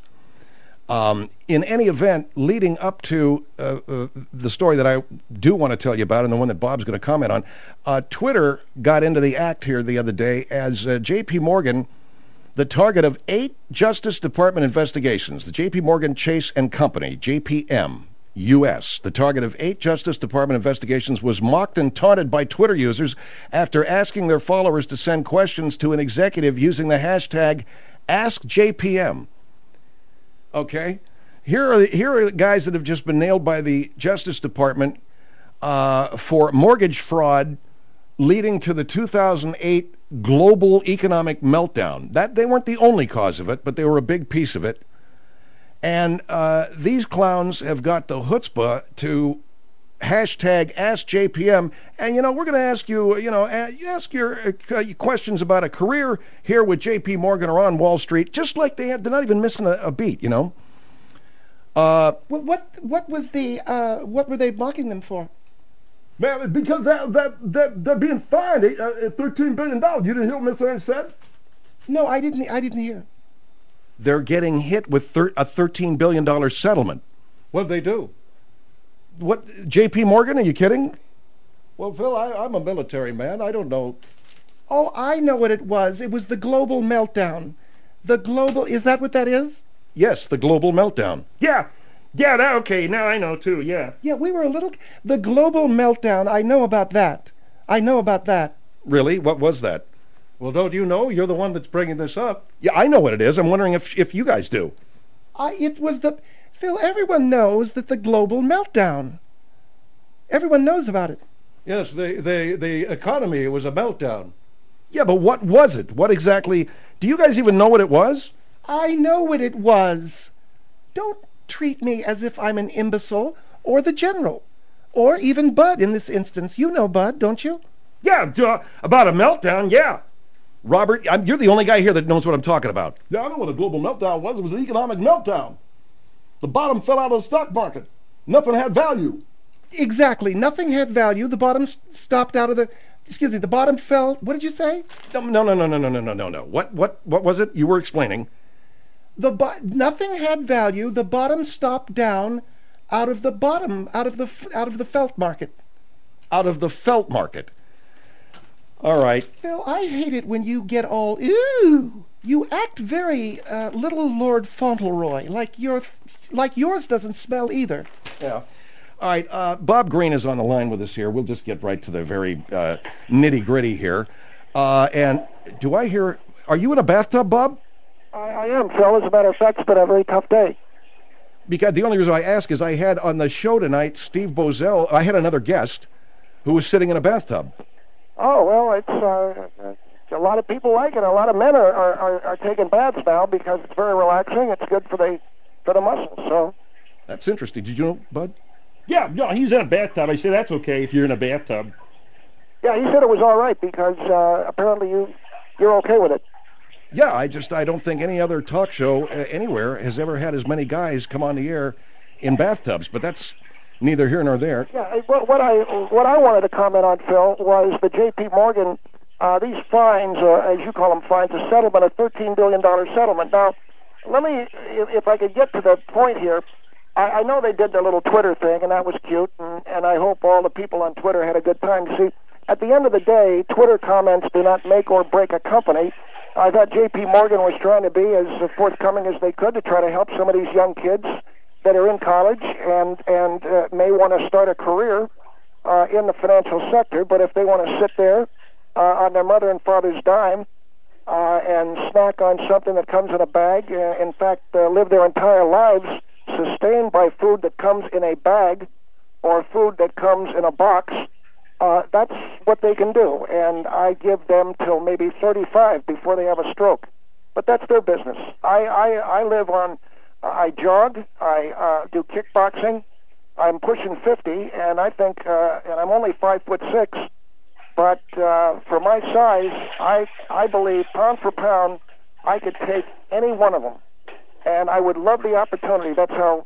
[SPEAKER 1] In any event, leading up to the story that I do want to tell you about, and the one that Bob's going to comment on, Twitter got into the act here the other day as J.P. Morgan, the target of 8 Justice Department investigations. The J.P. Morgan Chase and Company, JPM, U.S., the target of 8 Justice Department investigations, was mocked and taunted by Twitter users after asking their followers to send questions to an executive using the hashtag AskJPM. Okay, here are guys that have just been nailed by the Justice Department for mortgage fraud, leading to the 2008 global economic meltdown. That they weren't the only cause of it, but they were a big piece of it. And these clowns have got the chutzpah to hashtag AskJPM, and we're going to ask you, ask your questions about a career here with J.P. Morgan or on Wall Street, just like they're not even missing a beat,
[SPEAKER 3] Well, what was the what were they mocking them for?
[SPEAKER 6] Man, because they're being fined $13 billion. You didn't hear what Mr. Ernst said?
[SPEAKER 3] No, I didn't hear.
[SPEAKER 1] They're getting hit with a $13 billion settlement.
[SPEAKER 4] What'd they do?
[SPEAKER 1] What, J.P. Morgan? Are you kidding?
[SPEAKER 4] Well, Phil, I'm a military man. I don't know.
[SPEAKER 3] Oh, I know what it was. It was the global meltdown. Is that what that is?
[SPEAKER 1] Yes, the global meltdown.
[SPEAKER 2] Yeah, okay, now I know too, yeah.
[SPEAKER 3] Yeah, the global meltdown, I know about that.
[SPEAKER 1] Really? What was that?
[SPEAKER 4] Well, don't you know? You're the one that's bringing this up.
[SPEAKER 1] Yeah, I know what it is. I'm wondering if you guys do.
[SPEAKER 3] Phil, everyone knows that the global meltdown. Everyone knows about it.
[SPEAKER 4] Yes, the economy was a meltdown.
[SPEAKER 1] Yeah, but what was it? What exactly? Do you guys even know what it was?
[SPEAKER 3] I know what it was. Don't treat me as if I'm an imbecile, or the general, or even Bud in this instance. You know Bud, don't you?
[SPEAKER 2] Yeah, about a meltdown, yeah.
[SPEAKER 1] Robert, you're the only guy here that knows what I'm talking about.
[SPEAKER 6] Yeah, I know what a global meltdown was. It was an economic meltdown. The bottom fell out of the stock market. Nothing had value.
[SPEAKER 3] Exactly. Nothing had value. The bottom stopped out of the... Excuse me, the bottom fell... What did you say?
[SPEAKER 1] No. What was it you were explaining?
[SPEAKER 3] Nothing had value. The bottom stopped down out of the felt market.
[SPEAKER 1] Out of the felt market. All right.
[SPEAKER 3] Phil, I hate it when you get all... Ooh! You act very little Lord Fauntleroy, like yours doesn't smell either.
[SPEAKER 1] Yeah. All right, Bob Green is on the line with us here. We'll just get right to the very nitty-gritty here. And do I hear... Are you in a bathtub, Bob?
[SPEAKER 7] I am, Phil. As a matter of fact, it's been a very tough day.
[SPEAKER 1] Because the only reason I ask is I had on the show tonight Steve Bozell. I had another guest who was sitting in a bathtub.
[SPEAKER 7] Oh, well, it's a lot of people like it. A lot of men are taking baths now because it's very relaxing. It's good for the muscles. So
[SPEAKER 1] that's interesting. Did you know, Bud?
[SPEAKER 2] Yeah, he's in a bathtub. I say that's okay if you're in a bathtub.
[SPEAKER 7] Yeah, he said it was all right because apparently you're okay with it.
[SPEAKER 1] Yeah, I don't think any other talk show anywhere has ever had as many guys come on the air in bathtubs, but that's neither here nor there.
[SPEAKER 7] Yeah, what I wanted to comment on, Phil, was the J.P. Morgan, these fines, as you call them fines, a settlement, a $13 billion settlement. Now, let me, if I could get to the point here, I know they did their little Twitter thing, and that was cute, and I hope all the people on Twitter had a good time. See, at the end of the day, Twitter comments do not make or break a company. I thought J.P. Morgan was trying to be as forthcoming as they could to try to help some of these young kids that are in college and may want to start a career in the financial sector. But if they want to sit there on their mother and father's dime and snack on something that comes in a bag. In fact, live their entire lives sustained by food that comes in a bag or food that comes in a box. That's what they can do, and I give them till maybe 35 before they have a stroke. But that's their business. I live on, I jog, I do kickboxing. I'm pushing 50, and I think, and I'm only 5'6", but for my size, I believe pound for pound, I could take any one of them, and I would love the opportunity. That's how.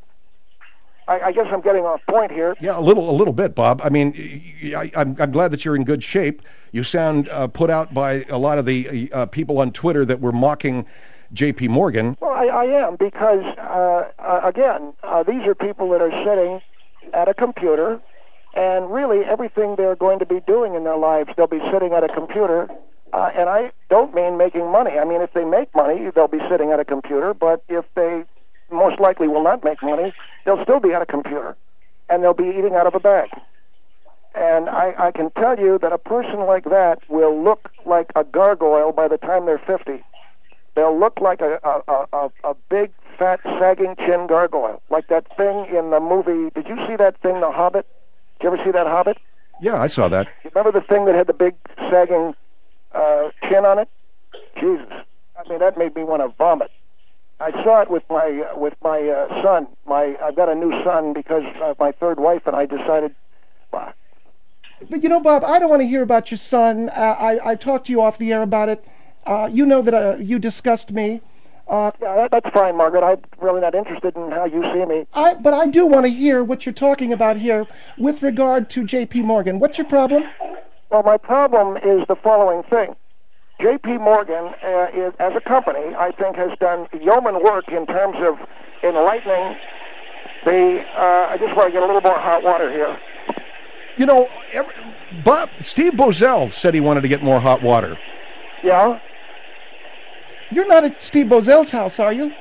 [SPEAKER 7] I guess I'm getting off point here.
[SPEAKER 1] Yeah, a little bit, Bob. I mean, I'm glad that you're in good shape. You sound put out by a lot of the people on Twitter that were mocking J.P. Morgan.
[SPEAKER 7] Well, I am, because, again, these are people that are sitting at a computer, and really everything they're going to be doing in their lives, they'll be sitting at a computer, and I don't mean making money. I mean, if they make money, they'll be sitting at a computer, but if they most likely will not make money, they'll still be at a computer, and they'll be eating out of a bag. And I can tell you that a person like that will look like a gargoyle by the time they're 50. They'll look like a big, fat, sagging chin gargoyle, like that thing in the movie. Did you see that thing, The Hobbit? Did you ever see that Hobbit?
[SPEAKER 1] Yeah, I saw that.
[SPEAKER 7] You remember the thing that had the big, sagging chin on it? Jesus. I mean, that made me want to vomit. I saw it with my son. I've got a new son because of my third wife, and I decided. Well,
[SPEAKER 3] But you know, Bob, I don't want to hear about your son. I talked to you off the air about it. You know that you discussed me.
[SPEAKER 7] yeah, that's fine, Margaret. I'm really not interested in how you see me.
[SPEAKER 3] But I do want to hear what you're talking about here with regard to J.P. Morgan. What's your problem?
[SPEAKER 7] Well, my problem is the following thing. J.P. Morgan, is, as a company, I think has done yeoman work in terms of enlightening the... I just want to get a little more hot water here.
[SPEAKER 1] You know, Steve Bozell said he wanted to get more hot water.
[SPEAKER 7] Yeah?
[SPEAKER 3] You're not at Steve Bozell's house, are you?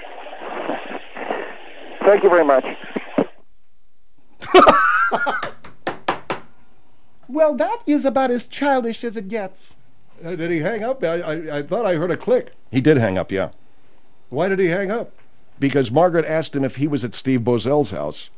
[SPEAKER 7] Thank you very much.
[SPEAKER 3] Well, that is about as childish as it gets.
[SPEAKER 4] Did he hang up? I thought I heard a click.
[SPEAKER 1] He did hang up, yeah.
[SPEAKER 4] Why did he hang up?
[SPEAKER 1] Because Margaret asked him if he was at Steve Bozell's house.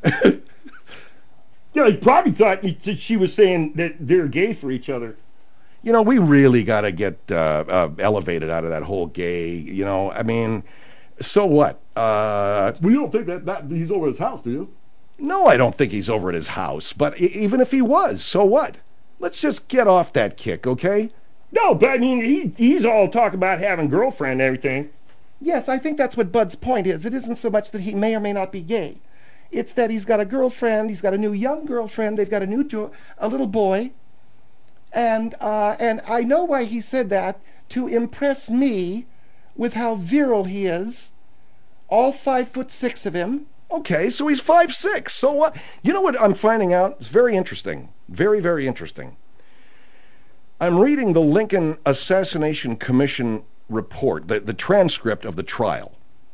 [SPEAKER 2] Yeah, he probably thought she was saying that they're gay for each other.
[SPEAKER 1] You know, we really got to get elevated out of that whole gay, you know. I mean, so what?
[SPEAKER 6] Well, you don't think that he's over his house, do you?
[SPEAKER 1] No, I don't think he's over at his house. But even if he was, so what? Let's just get off that kick, okay?
[SPEAKER 2] No, but I mean, he's all talking about having a girlfriend and everything.
[SPEAKER 3] Yes, I think that's what Bud's point is. It isn't so much that he may or may not be gay. It's that he's got a girlfriend, he's got a new young girlfriend, they've got a little boy. And I know why he said that, to impress me with how virile he is, all 5'6" of him.
[SPEAKER 1] Okay, so he's 5'6". So what? You know what I'm finding out? It's very interesting. Very, very interesting. I'm reading the Lincoln Assassination Commission report, the transcript of the trial.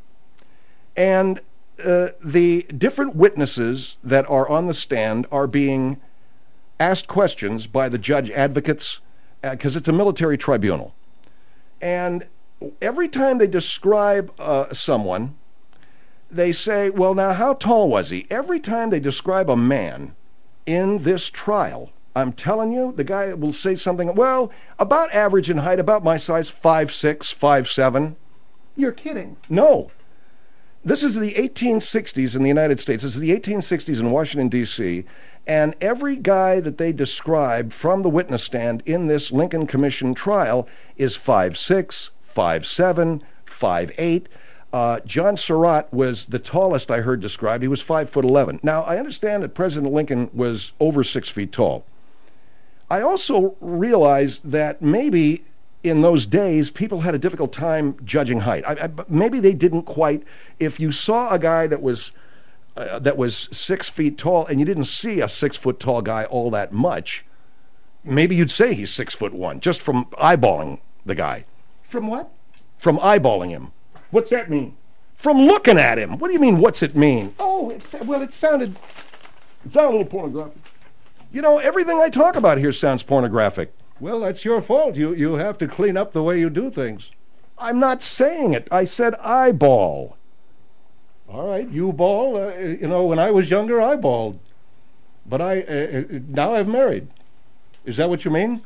[SPEAKER 1] And the different witnesses that are on the stand are being asked questions by the judge advocates, because it's a military tribunal. And every time they describe someone, they say, well, now, how tall was he? Every time they describe a man in this trial, I'm telling you, the guy will say something, well, about average in height, about my size, 5'6", 5'7".
[SPEAKER 3] You're kidding.
[SPEAKER 1] No. This is the 1860s in the United States. This is the 1860s in Washington, D.C., and every guy that they described from the witness stand in this Lincoln Commission trial is 5'6", 5'7", 5'8". John Surratt was the tallest I heard described. He was 5'11". Now, I understand that President Lincoln was over 6 feet tall. I also realized that maybe in those days, people had a difficult time judging height. Maybe they didn't quite. If you saw a guy that was 6 feet tall and you didn't see a 6 foot tall guy all that much, maybe you'd say he's 6'1", just from eyeballing the guy.
[SPEAKER 3] From what?
[SPEAKER 1] From eyeballing him.
[SPEAKER 2] What's that mean?
[SPEAKER 1] From looking at him. What do you mean, what's it mean?
[SPEAKER 3] Oh, it sounded...
[SPEAKER 6] It sounded a little pornographic.
[SPEAKER 1] You know, everything I talk about here sounds pornographic.
[SPEAKER 4] Well, that's your fault. You have to clean up the way you do things.
[SPEAKER 1] I'm not saying it. I said eyeball.
[SPEAKER 4] All right, you ball. When I was younger, I balled. But now I've married. Is that what you mean?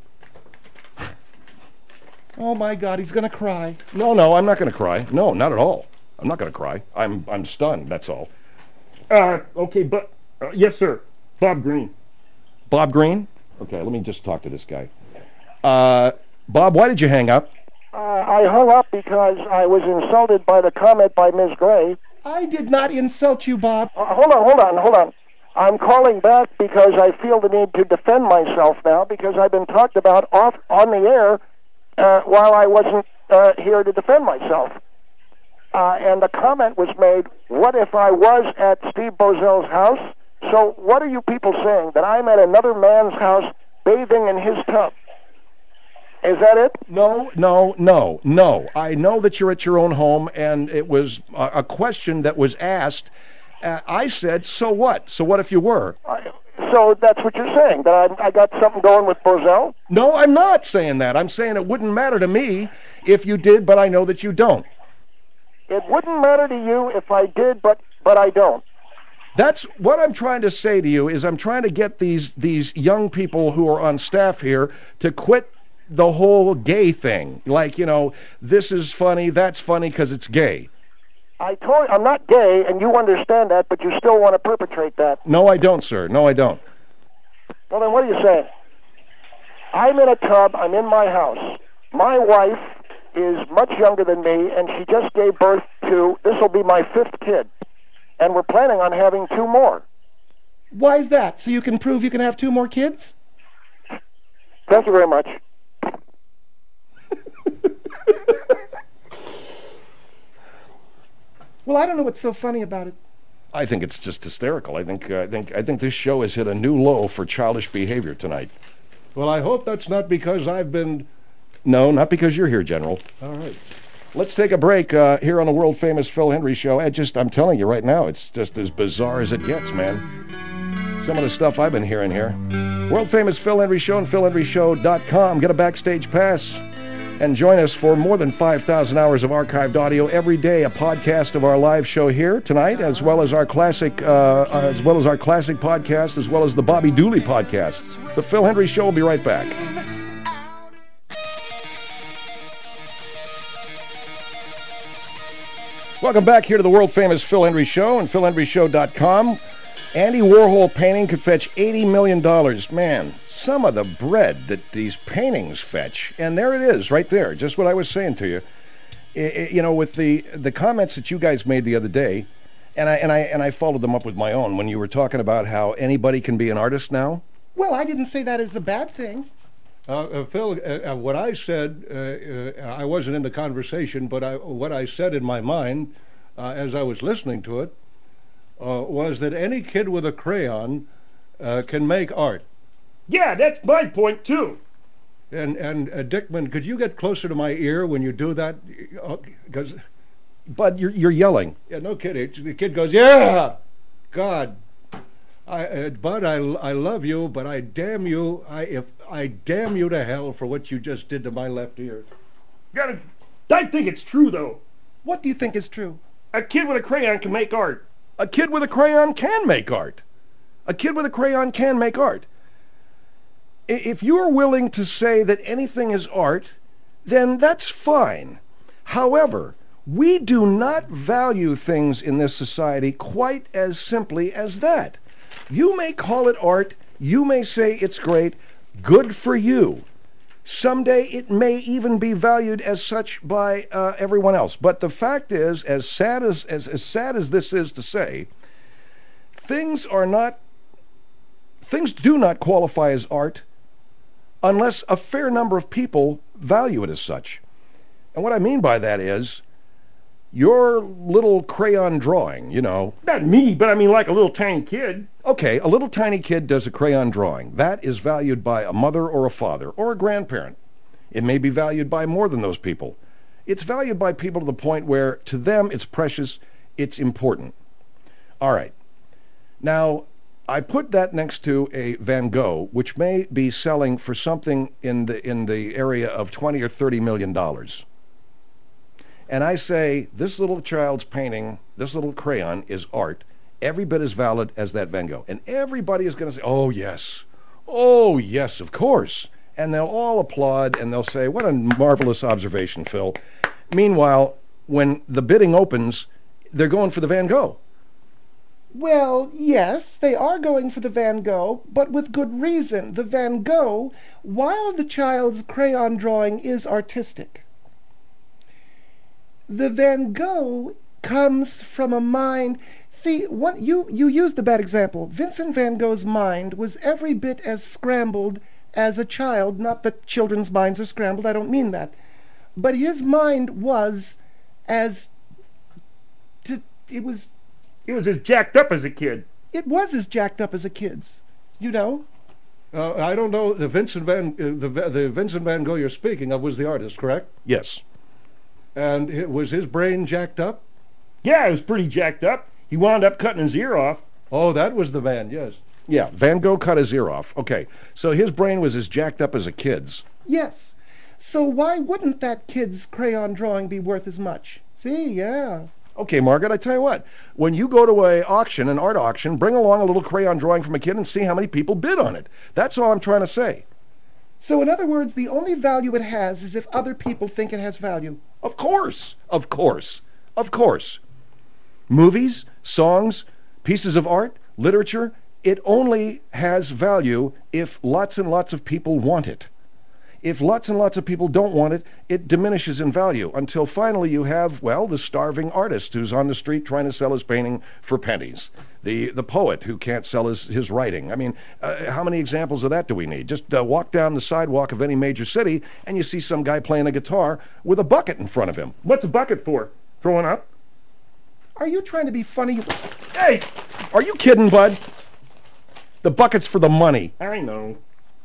[SPEAKER 3] Oh my God, he's gonna cry.
[SPEAKER 1] No, I'm not going to cry. No, not at all. I'm not going to cry. I'm stunned, that's all.
[SPEAKER 2] Okay, but yes, sir. Bob Green.
[SPEAKER 1] Bob Green? Okay, let me just talk to this guy. Bob, why did you hang up?
[SPEAKER 7] I hung up because I was insulted by the comment by Ms. Gray.
[SPEAKER 3] I did not insult you, Bob.
[SPEAKER 7] Hold on. I'm calling back because I feel the need to defend myself now because I've been talked about off on the air while I wasn't here to defend myself. And the comment was made, what if I was at Steve Bozel's house? So what are you people saying? That I'm at another man's house bathing in his tub? Is that it?
[SPEAKER 1] No. I know that you're at your own home, and it was a question that was asked. I said, so what? So what if you were?
[SPEAKER 7] So that's what you're saying, that I got something going with Bozel?
[SPEAKER 1] No, I'm not saying that. I'm saying it wouldn't matter to me if you did, but I know that you don't.
[SPEAKER 7] It wouldn't matter to you if I did, but I don't.
[SPEAKER 1] That's what I'm trying to say to you, is I'm trying to get these young people who are on staff here to quit the whole gay thing. Like, this is funny, that's funny because it's gay.
[SPEAKER 7] I'm not gay, and you understand that, but you still want to perpetrate that.
[SPEAKER 1] No, I don't, sir. No, I don't.
[SPEAKER 7] Well, then what are you saying? I'm in a tub. I'm in my house. My wife is much younger than me, and she just gave birth to, this will be my 5th kid. And we're planning on having 2 more.
[SPEAKER 3] Why is that? So you can prove you can have 2 more kids?
[SPEAKER 7] Thank you very much.
[SPEAKER 3] Well, I don't know what's so funny about it.
[SPEAKER 1] I think it's just hysterical. I think this show has hit a new low for childish behavior tonight.
[SPEAKER 4] Well, I hope that's not because I've been...
[SPEAKER 1] No, not because you're here, General.
[SPEAKER 4] All right.
[SPEAKER 1] Let's take a break here on the world-famous Phil Hendrie Show. I'm telling you right now, it's just as bizarre as it gets, man. Some of the stuff I've been hearing here. World-famous Phil Hendrie Show and PhilHendrieShow.com. Get a backstage pass and join us for more than 5,000 hours of archived audio every day. A podcast of our live show here tonight, as well as our classic podcast, as well as the Bobby Dooley podcast. The Phil Hendrie Show will be right back. Welcome back here to the world-famous Phil Hendrie Show and PhilHendrieShow.com. Andy Warhol painting could fetch $80 million. Man, some of the bread that these paintings fetch. And there it is, right there, just what I was saying to you. With the comments that you guys made the other day, and I followed them up with my own when you were talking about how anybody can be an artist now.
[SPEAKER 3] Well, I didn't say that is a bad thing.
[SPEAKER 4] Phil, what I said, I wasn't in the conversation, but what I said in my mind as I was listening to it was that any kid with a crayon can make art.
[SPEAKER 2] Yeah, that's my point, too.
[SPEAKER 4] And Dickman, could you get closer to my ear when you do that? Because,
[SPEAKER 1] Bud, you're yelling.
[SPEAKER 4] Yeah, no kidding. The kid goes, yeah, God. Bud, I love you, but I damn you. I damn you to hell for what you just did to my left ear.
[SPEAKER 2] I think it's true, though.
[SPEAKER 3] What do you think is true?
[SPEAKER 2] A kid with a crayon can make art.
[SPEAKER 1] A kid with a crayon can make art. A kid with a crayon can make art. If you are willing to say that anything is art, then that's fine. However, we do not value things in this society quite as simply as that. You may call it art, you may say it's great, good for you. Someday it may even be valued as such by everyone else. But the fact is, as sad as this is to say, things do not qualify as art unless a fair number of people value it as such. And what I mean by that is, your little crayon drawing,
[SPEAKER 2] Not me, but I mean like a little tiny kid.
[SPEAKER 1] Okay, a little tiny kid does a crayon drawing. That is valued by a mother or a father or a grandparent. It may be valued by more than those people. It's valued by people to the point where, to them, it's precious, it's important. All right. Now, I put that next to a Van Gogh, which may be selling for something in the area of $20 or $30 million. And I say, this little child's painting, this little crayon is art, every bit as valid as that Van Gogh. And everybody is going to say, oh yes, of course. And they'll all applaud, and they'll say, what a marvelous observation, Phil. Meanwhile, when the bidding opens, they're going for the Van Gogh.
[SPEAKER 3] Well, yes, they are going for the Van Gogh, but with good reason. The Van Gogh, while the child's crayon drawing is artistic, the Van Gogh comes from a mind. See, you used a bad example. Vincent van Gogh's mind was every bit as scrambled as a child. Not that children's minds are scrambled, I don't mean that. But his mind was as... It was
[SPEAKER 2] as jacked up as a kid.
[SPEAKER 3] It was as jacked up as a kid's, you know.
[SPEAKER 4] I don't know. The Vincent van Gogh you're speaking of was the artist, correct?
[SPEAKER 1] Yes.
[SPEAKER 4] And was his brain jacked up?
[SPEAKER 2] Yeah, it was pretty jacked up. He wound up cutting his ear off.
[SPEAKER 4] Oh, that was the man, yes.
[SPEAKER 1] Yeah, Van Gogh cut his ear off. Okay, so his brain was as jacked up as a kid's.
[SPEAKER 3] Yes. So why wouldn't that kid's crayon drawing be worth as much? See, yeah.
[SPEAKER 1] Okay, Margaret, I tell you what. When you go to an art auction, bring along a little crayon drawing from a kid and see how many people bid on it. That's all I'm trying to say.
[SPEAKER 3] So in other words, the only value it has is if other people think it has value.
[SPEAKER 1] Of course. Of course. Of course. Movies, songs, pieces of art, literature, it only has value if lots and lots of people want it. If lots and lots of people don't want it, it diminishes in value until finally you have, well, the starving artist who's on the street trying to sell his painting for pennies. The poet who can't sell his writing. I mean, how many examples of that do we need? Just walk down the sidewalk of any major city and you see some guy playing a guitar with a bucket in front of him.
[SPEAKER 2] What's a bucket for? Throwing up?
[SPEAKER 3] Are you trying to be funny?
[SPEAKER 1] Hey, are you kidding, bud? The bucket's for the money.
[SPEAKER 2] I know.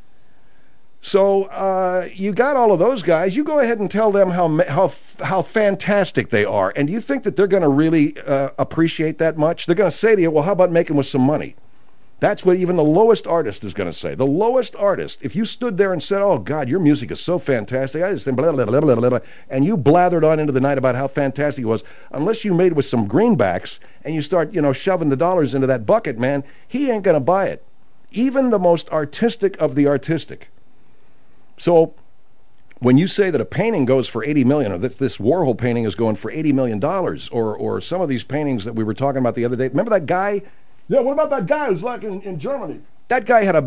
[SPEAKER 1] So you got all of those guys. You go ahead and tell them how fantastic they are. And do you think that they're going to really appreciate that much? They're going to say to you, well, how about making with some money? That's what even the lowest artist is going to say. The lowest artist. If you stood there and said, oh, God, your music is so fantastic, I just think blah, blah, blah, blah, blah, blah, and you blathered on into the night about how fantastic it was, unless you made with some greenbacks and you start, shoving the dollars into that bucket, man, he ain't going to buy it. Even the most artistic of the artistic. So when you say that a painting goes for $80 million, or that this Warhol painting is going for $80 million, or some of these paintings that we were talking about the other day, remember that guy?
[SPEAKER 6] Yeah, what about that guy who's like in Germany?
[SPEAKER 1] That guy had a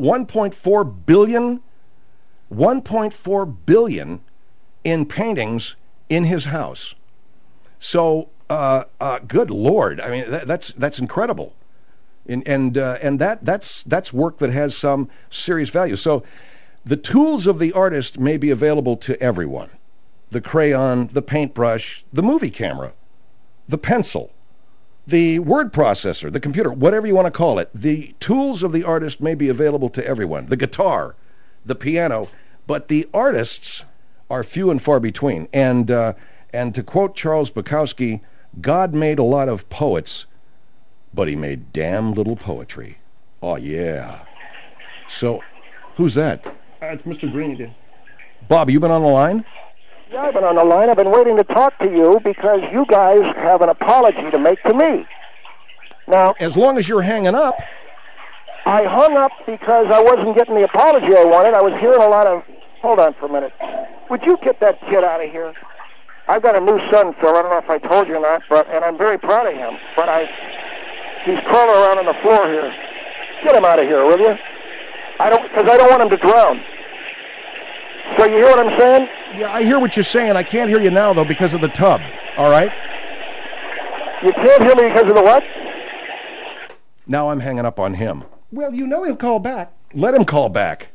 [SPEAKER 1] $1.4 billion in paintings in his house. So, good Lord, I mean that's incredible, and that's work that has some serious value. So. The tools of the artist may be available to everyone. The crayon, the paintbrush, the movie camera, the pencil, the word processor, the computer, whatever you want to call it. The tools of the artist may be available to everyone. The guitar, the piano, but the artists are few and far between. And to quote Charles Bukowski, God made a lot of poets, but he made damn little poetry. Oh, yeah. So, who's that?
[SPEAKER 2] It's Mr. Green again.
[SPEAKER 1] Bob, you been on the line?
[SPEAKER 7] Yeah, I've been on the line. I've been waiting to talk to you because you guys have an apology to make to me. Now,
[SPEAKER 1] as long as you're hanging up.
[SPEAKER 7] I hung up because I wasn't getting the apology I wanted. I was hearing a lot of... Hold on for a minute. Would you get that kid out of here? I've got a new son, Phil. I don't know if I told you or not, and I'm very proud of him. But he's crawling around on the floor here. Get him out of here, will you? Because I don't want him to drown. So you hear what I'm saying?
[SPEAKER 1] Yeah, I hear what you're saying. I can't hear you now, though, because of the tub. All right?
[SPEAKER 7] You can't hear me because of the what?
[SPEAKER 1] Now I'm hanging up on him.
[SPEAKER 3] Well, he'll call back.
[SPEAKER 1] Let him call back.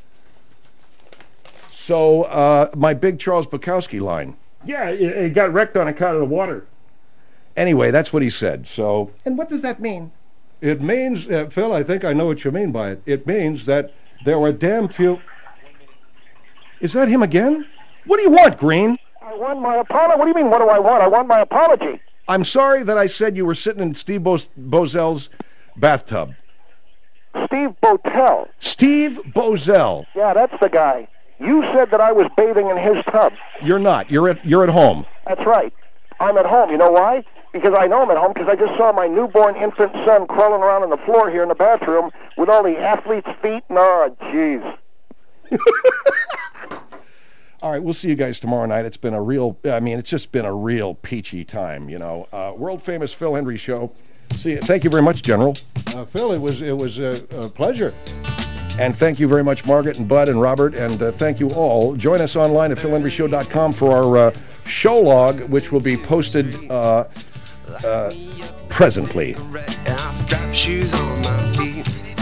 [SPEAKER 1] So, my big Charles Bukowski line.
[SPEAKER 2] Yeah, it got wrecked on account of the water.
[SPEAKER 1] Anyway, that's what he said, so...
[SPEAKER 3] And what does that mean?
[SPEAKER 4] It means, Phil, I think I know what you mean by it. It means that there were damn few...
[SPEAKER 1] Is that him again? What do you want, Green?
[SPEAKER 7] I want my apology. What do you mean, what do I want? I want my apology.
[SPEAKER 1] I'm sorry that I said you were sitting in Steve Bozel's bathtub.
[SPEAKER 7] Steve Botel.
[SPEAKER 1] Steve Bozell.
[SPEAKER 7] Yeah, that's the guy. You said that I was bathing in his tub.
[SPEAKER 1] You're not. You're at home.
[SPEAKER 7] That's right. I'm at home. You know why? Because I know I'm at home because I just saw my newborn infant son crawling around on the floor here in the bathroom with all the athlete's feet. Oh, jeez.
[SPEAKER 1] All right, we'll see you guys tomorrow night. It's just been a real peachy time, you know. World famous Phil Hendrie show. See you. Thank you very much, General.
[SPEAKER 4] Phil, it was a pleasure.
[SPEAKER 1] And thank you very much, Margaret and Bud and Robert, and thank you all. Join us online at philhendrieshow.com for our show log, which will be posted presently.
[SPEAKER 8] Strap shoes on my feet.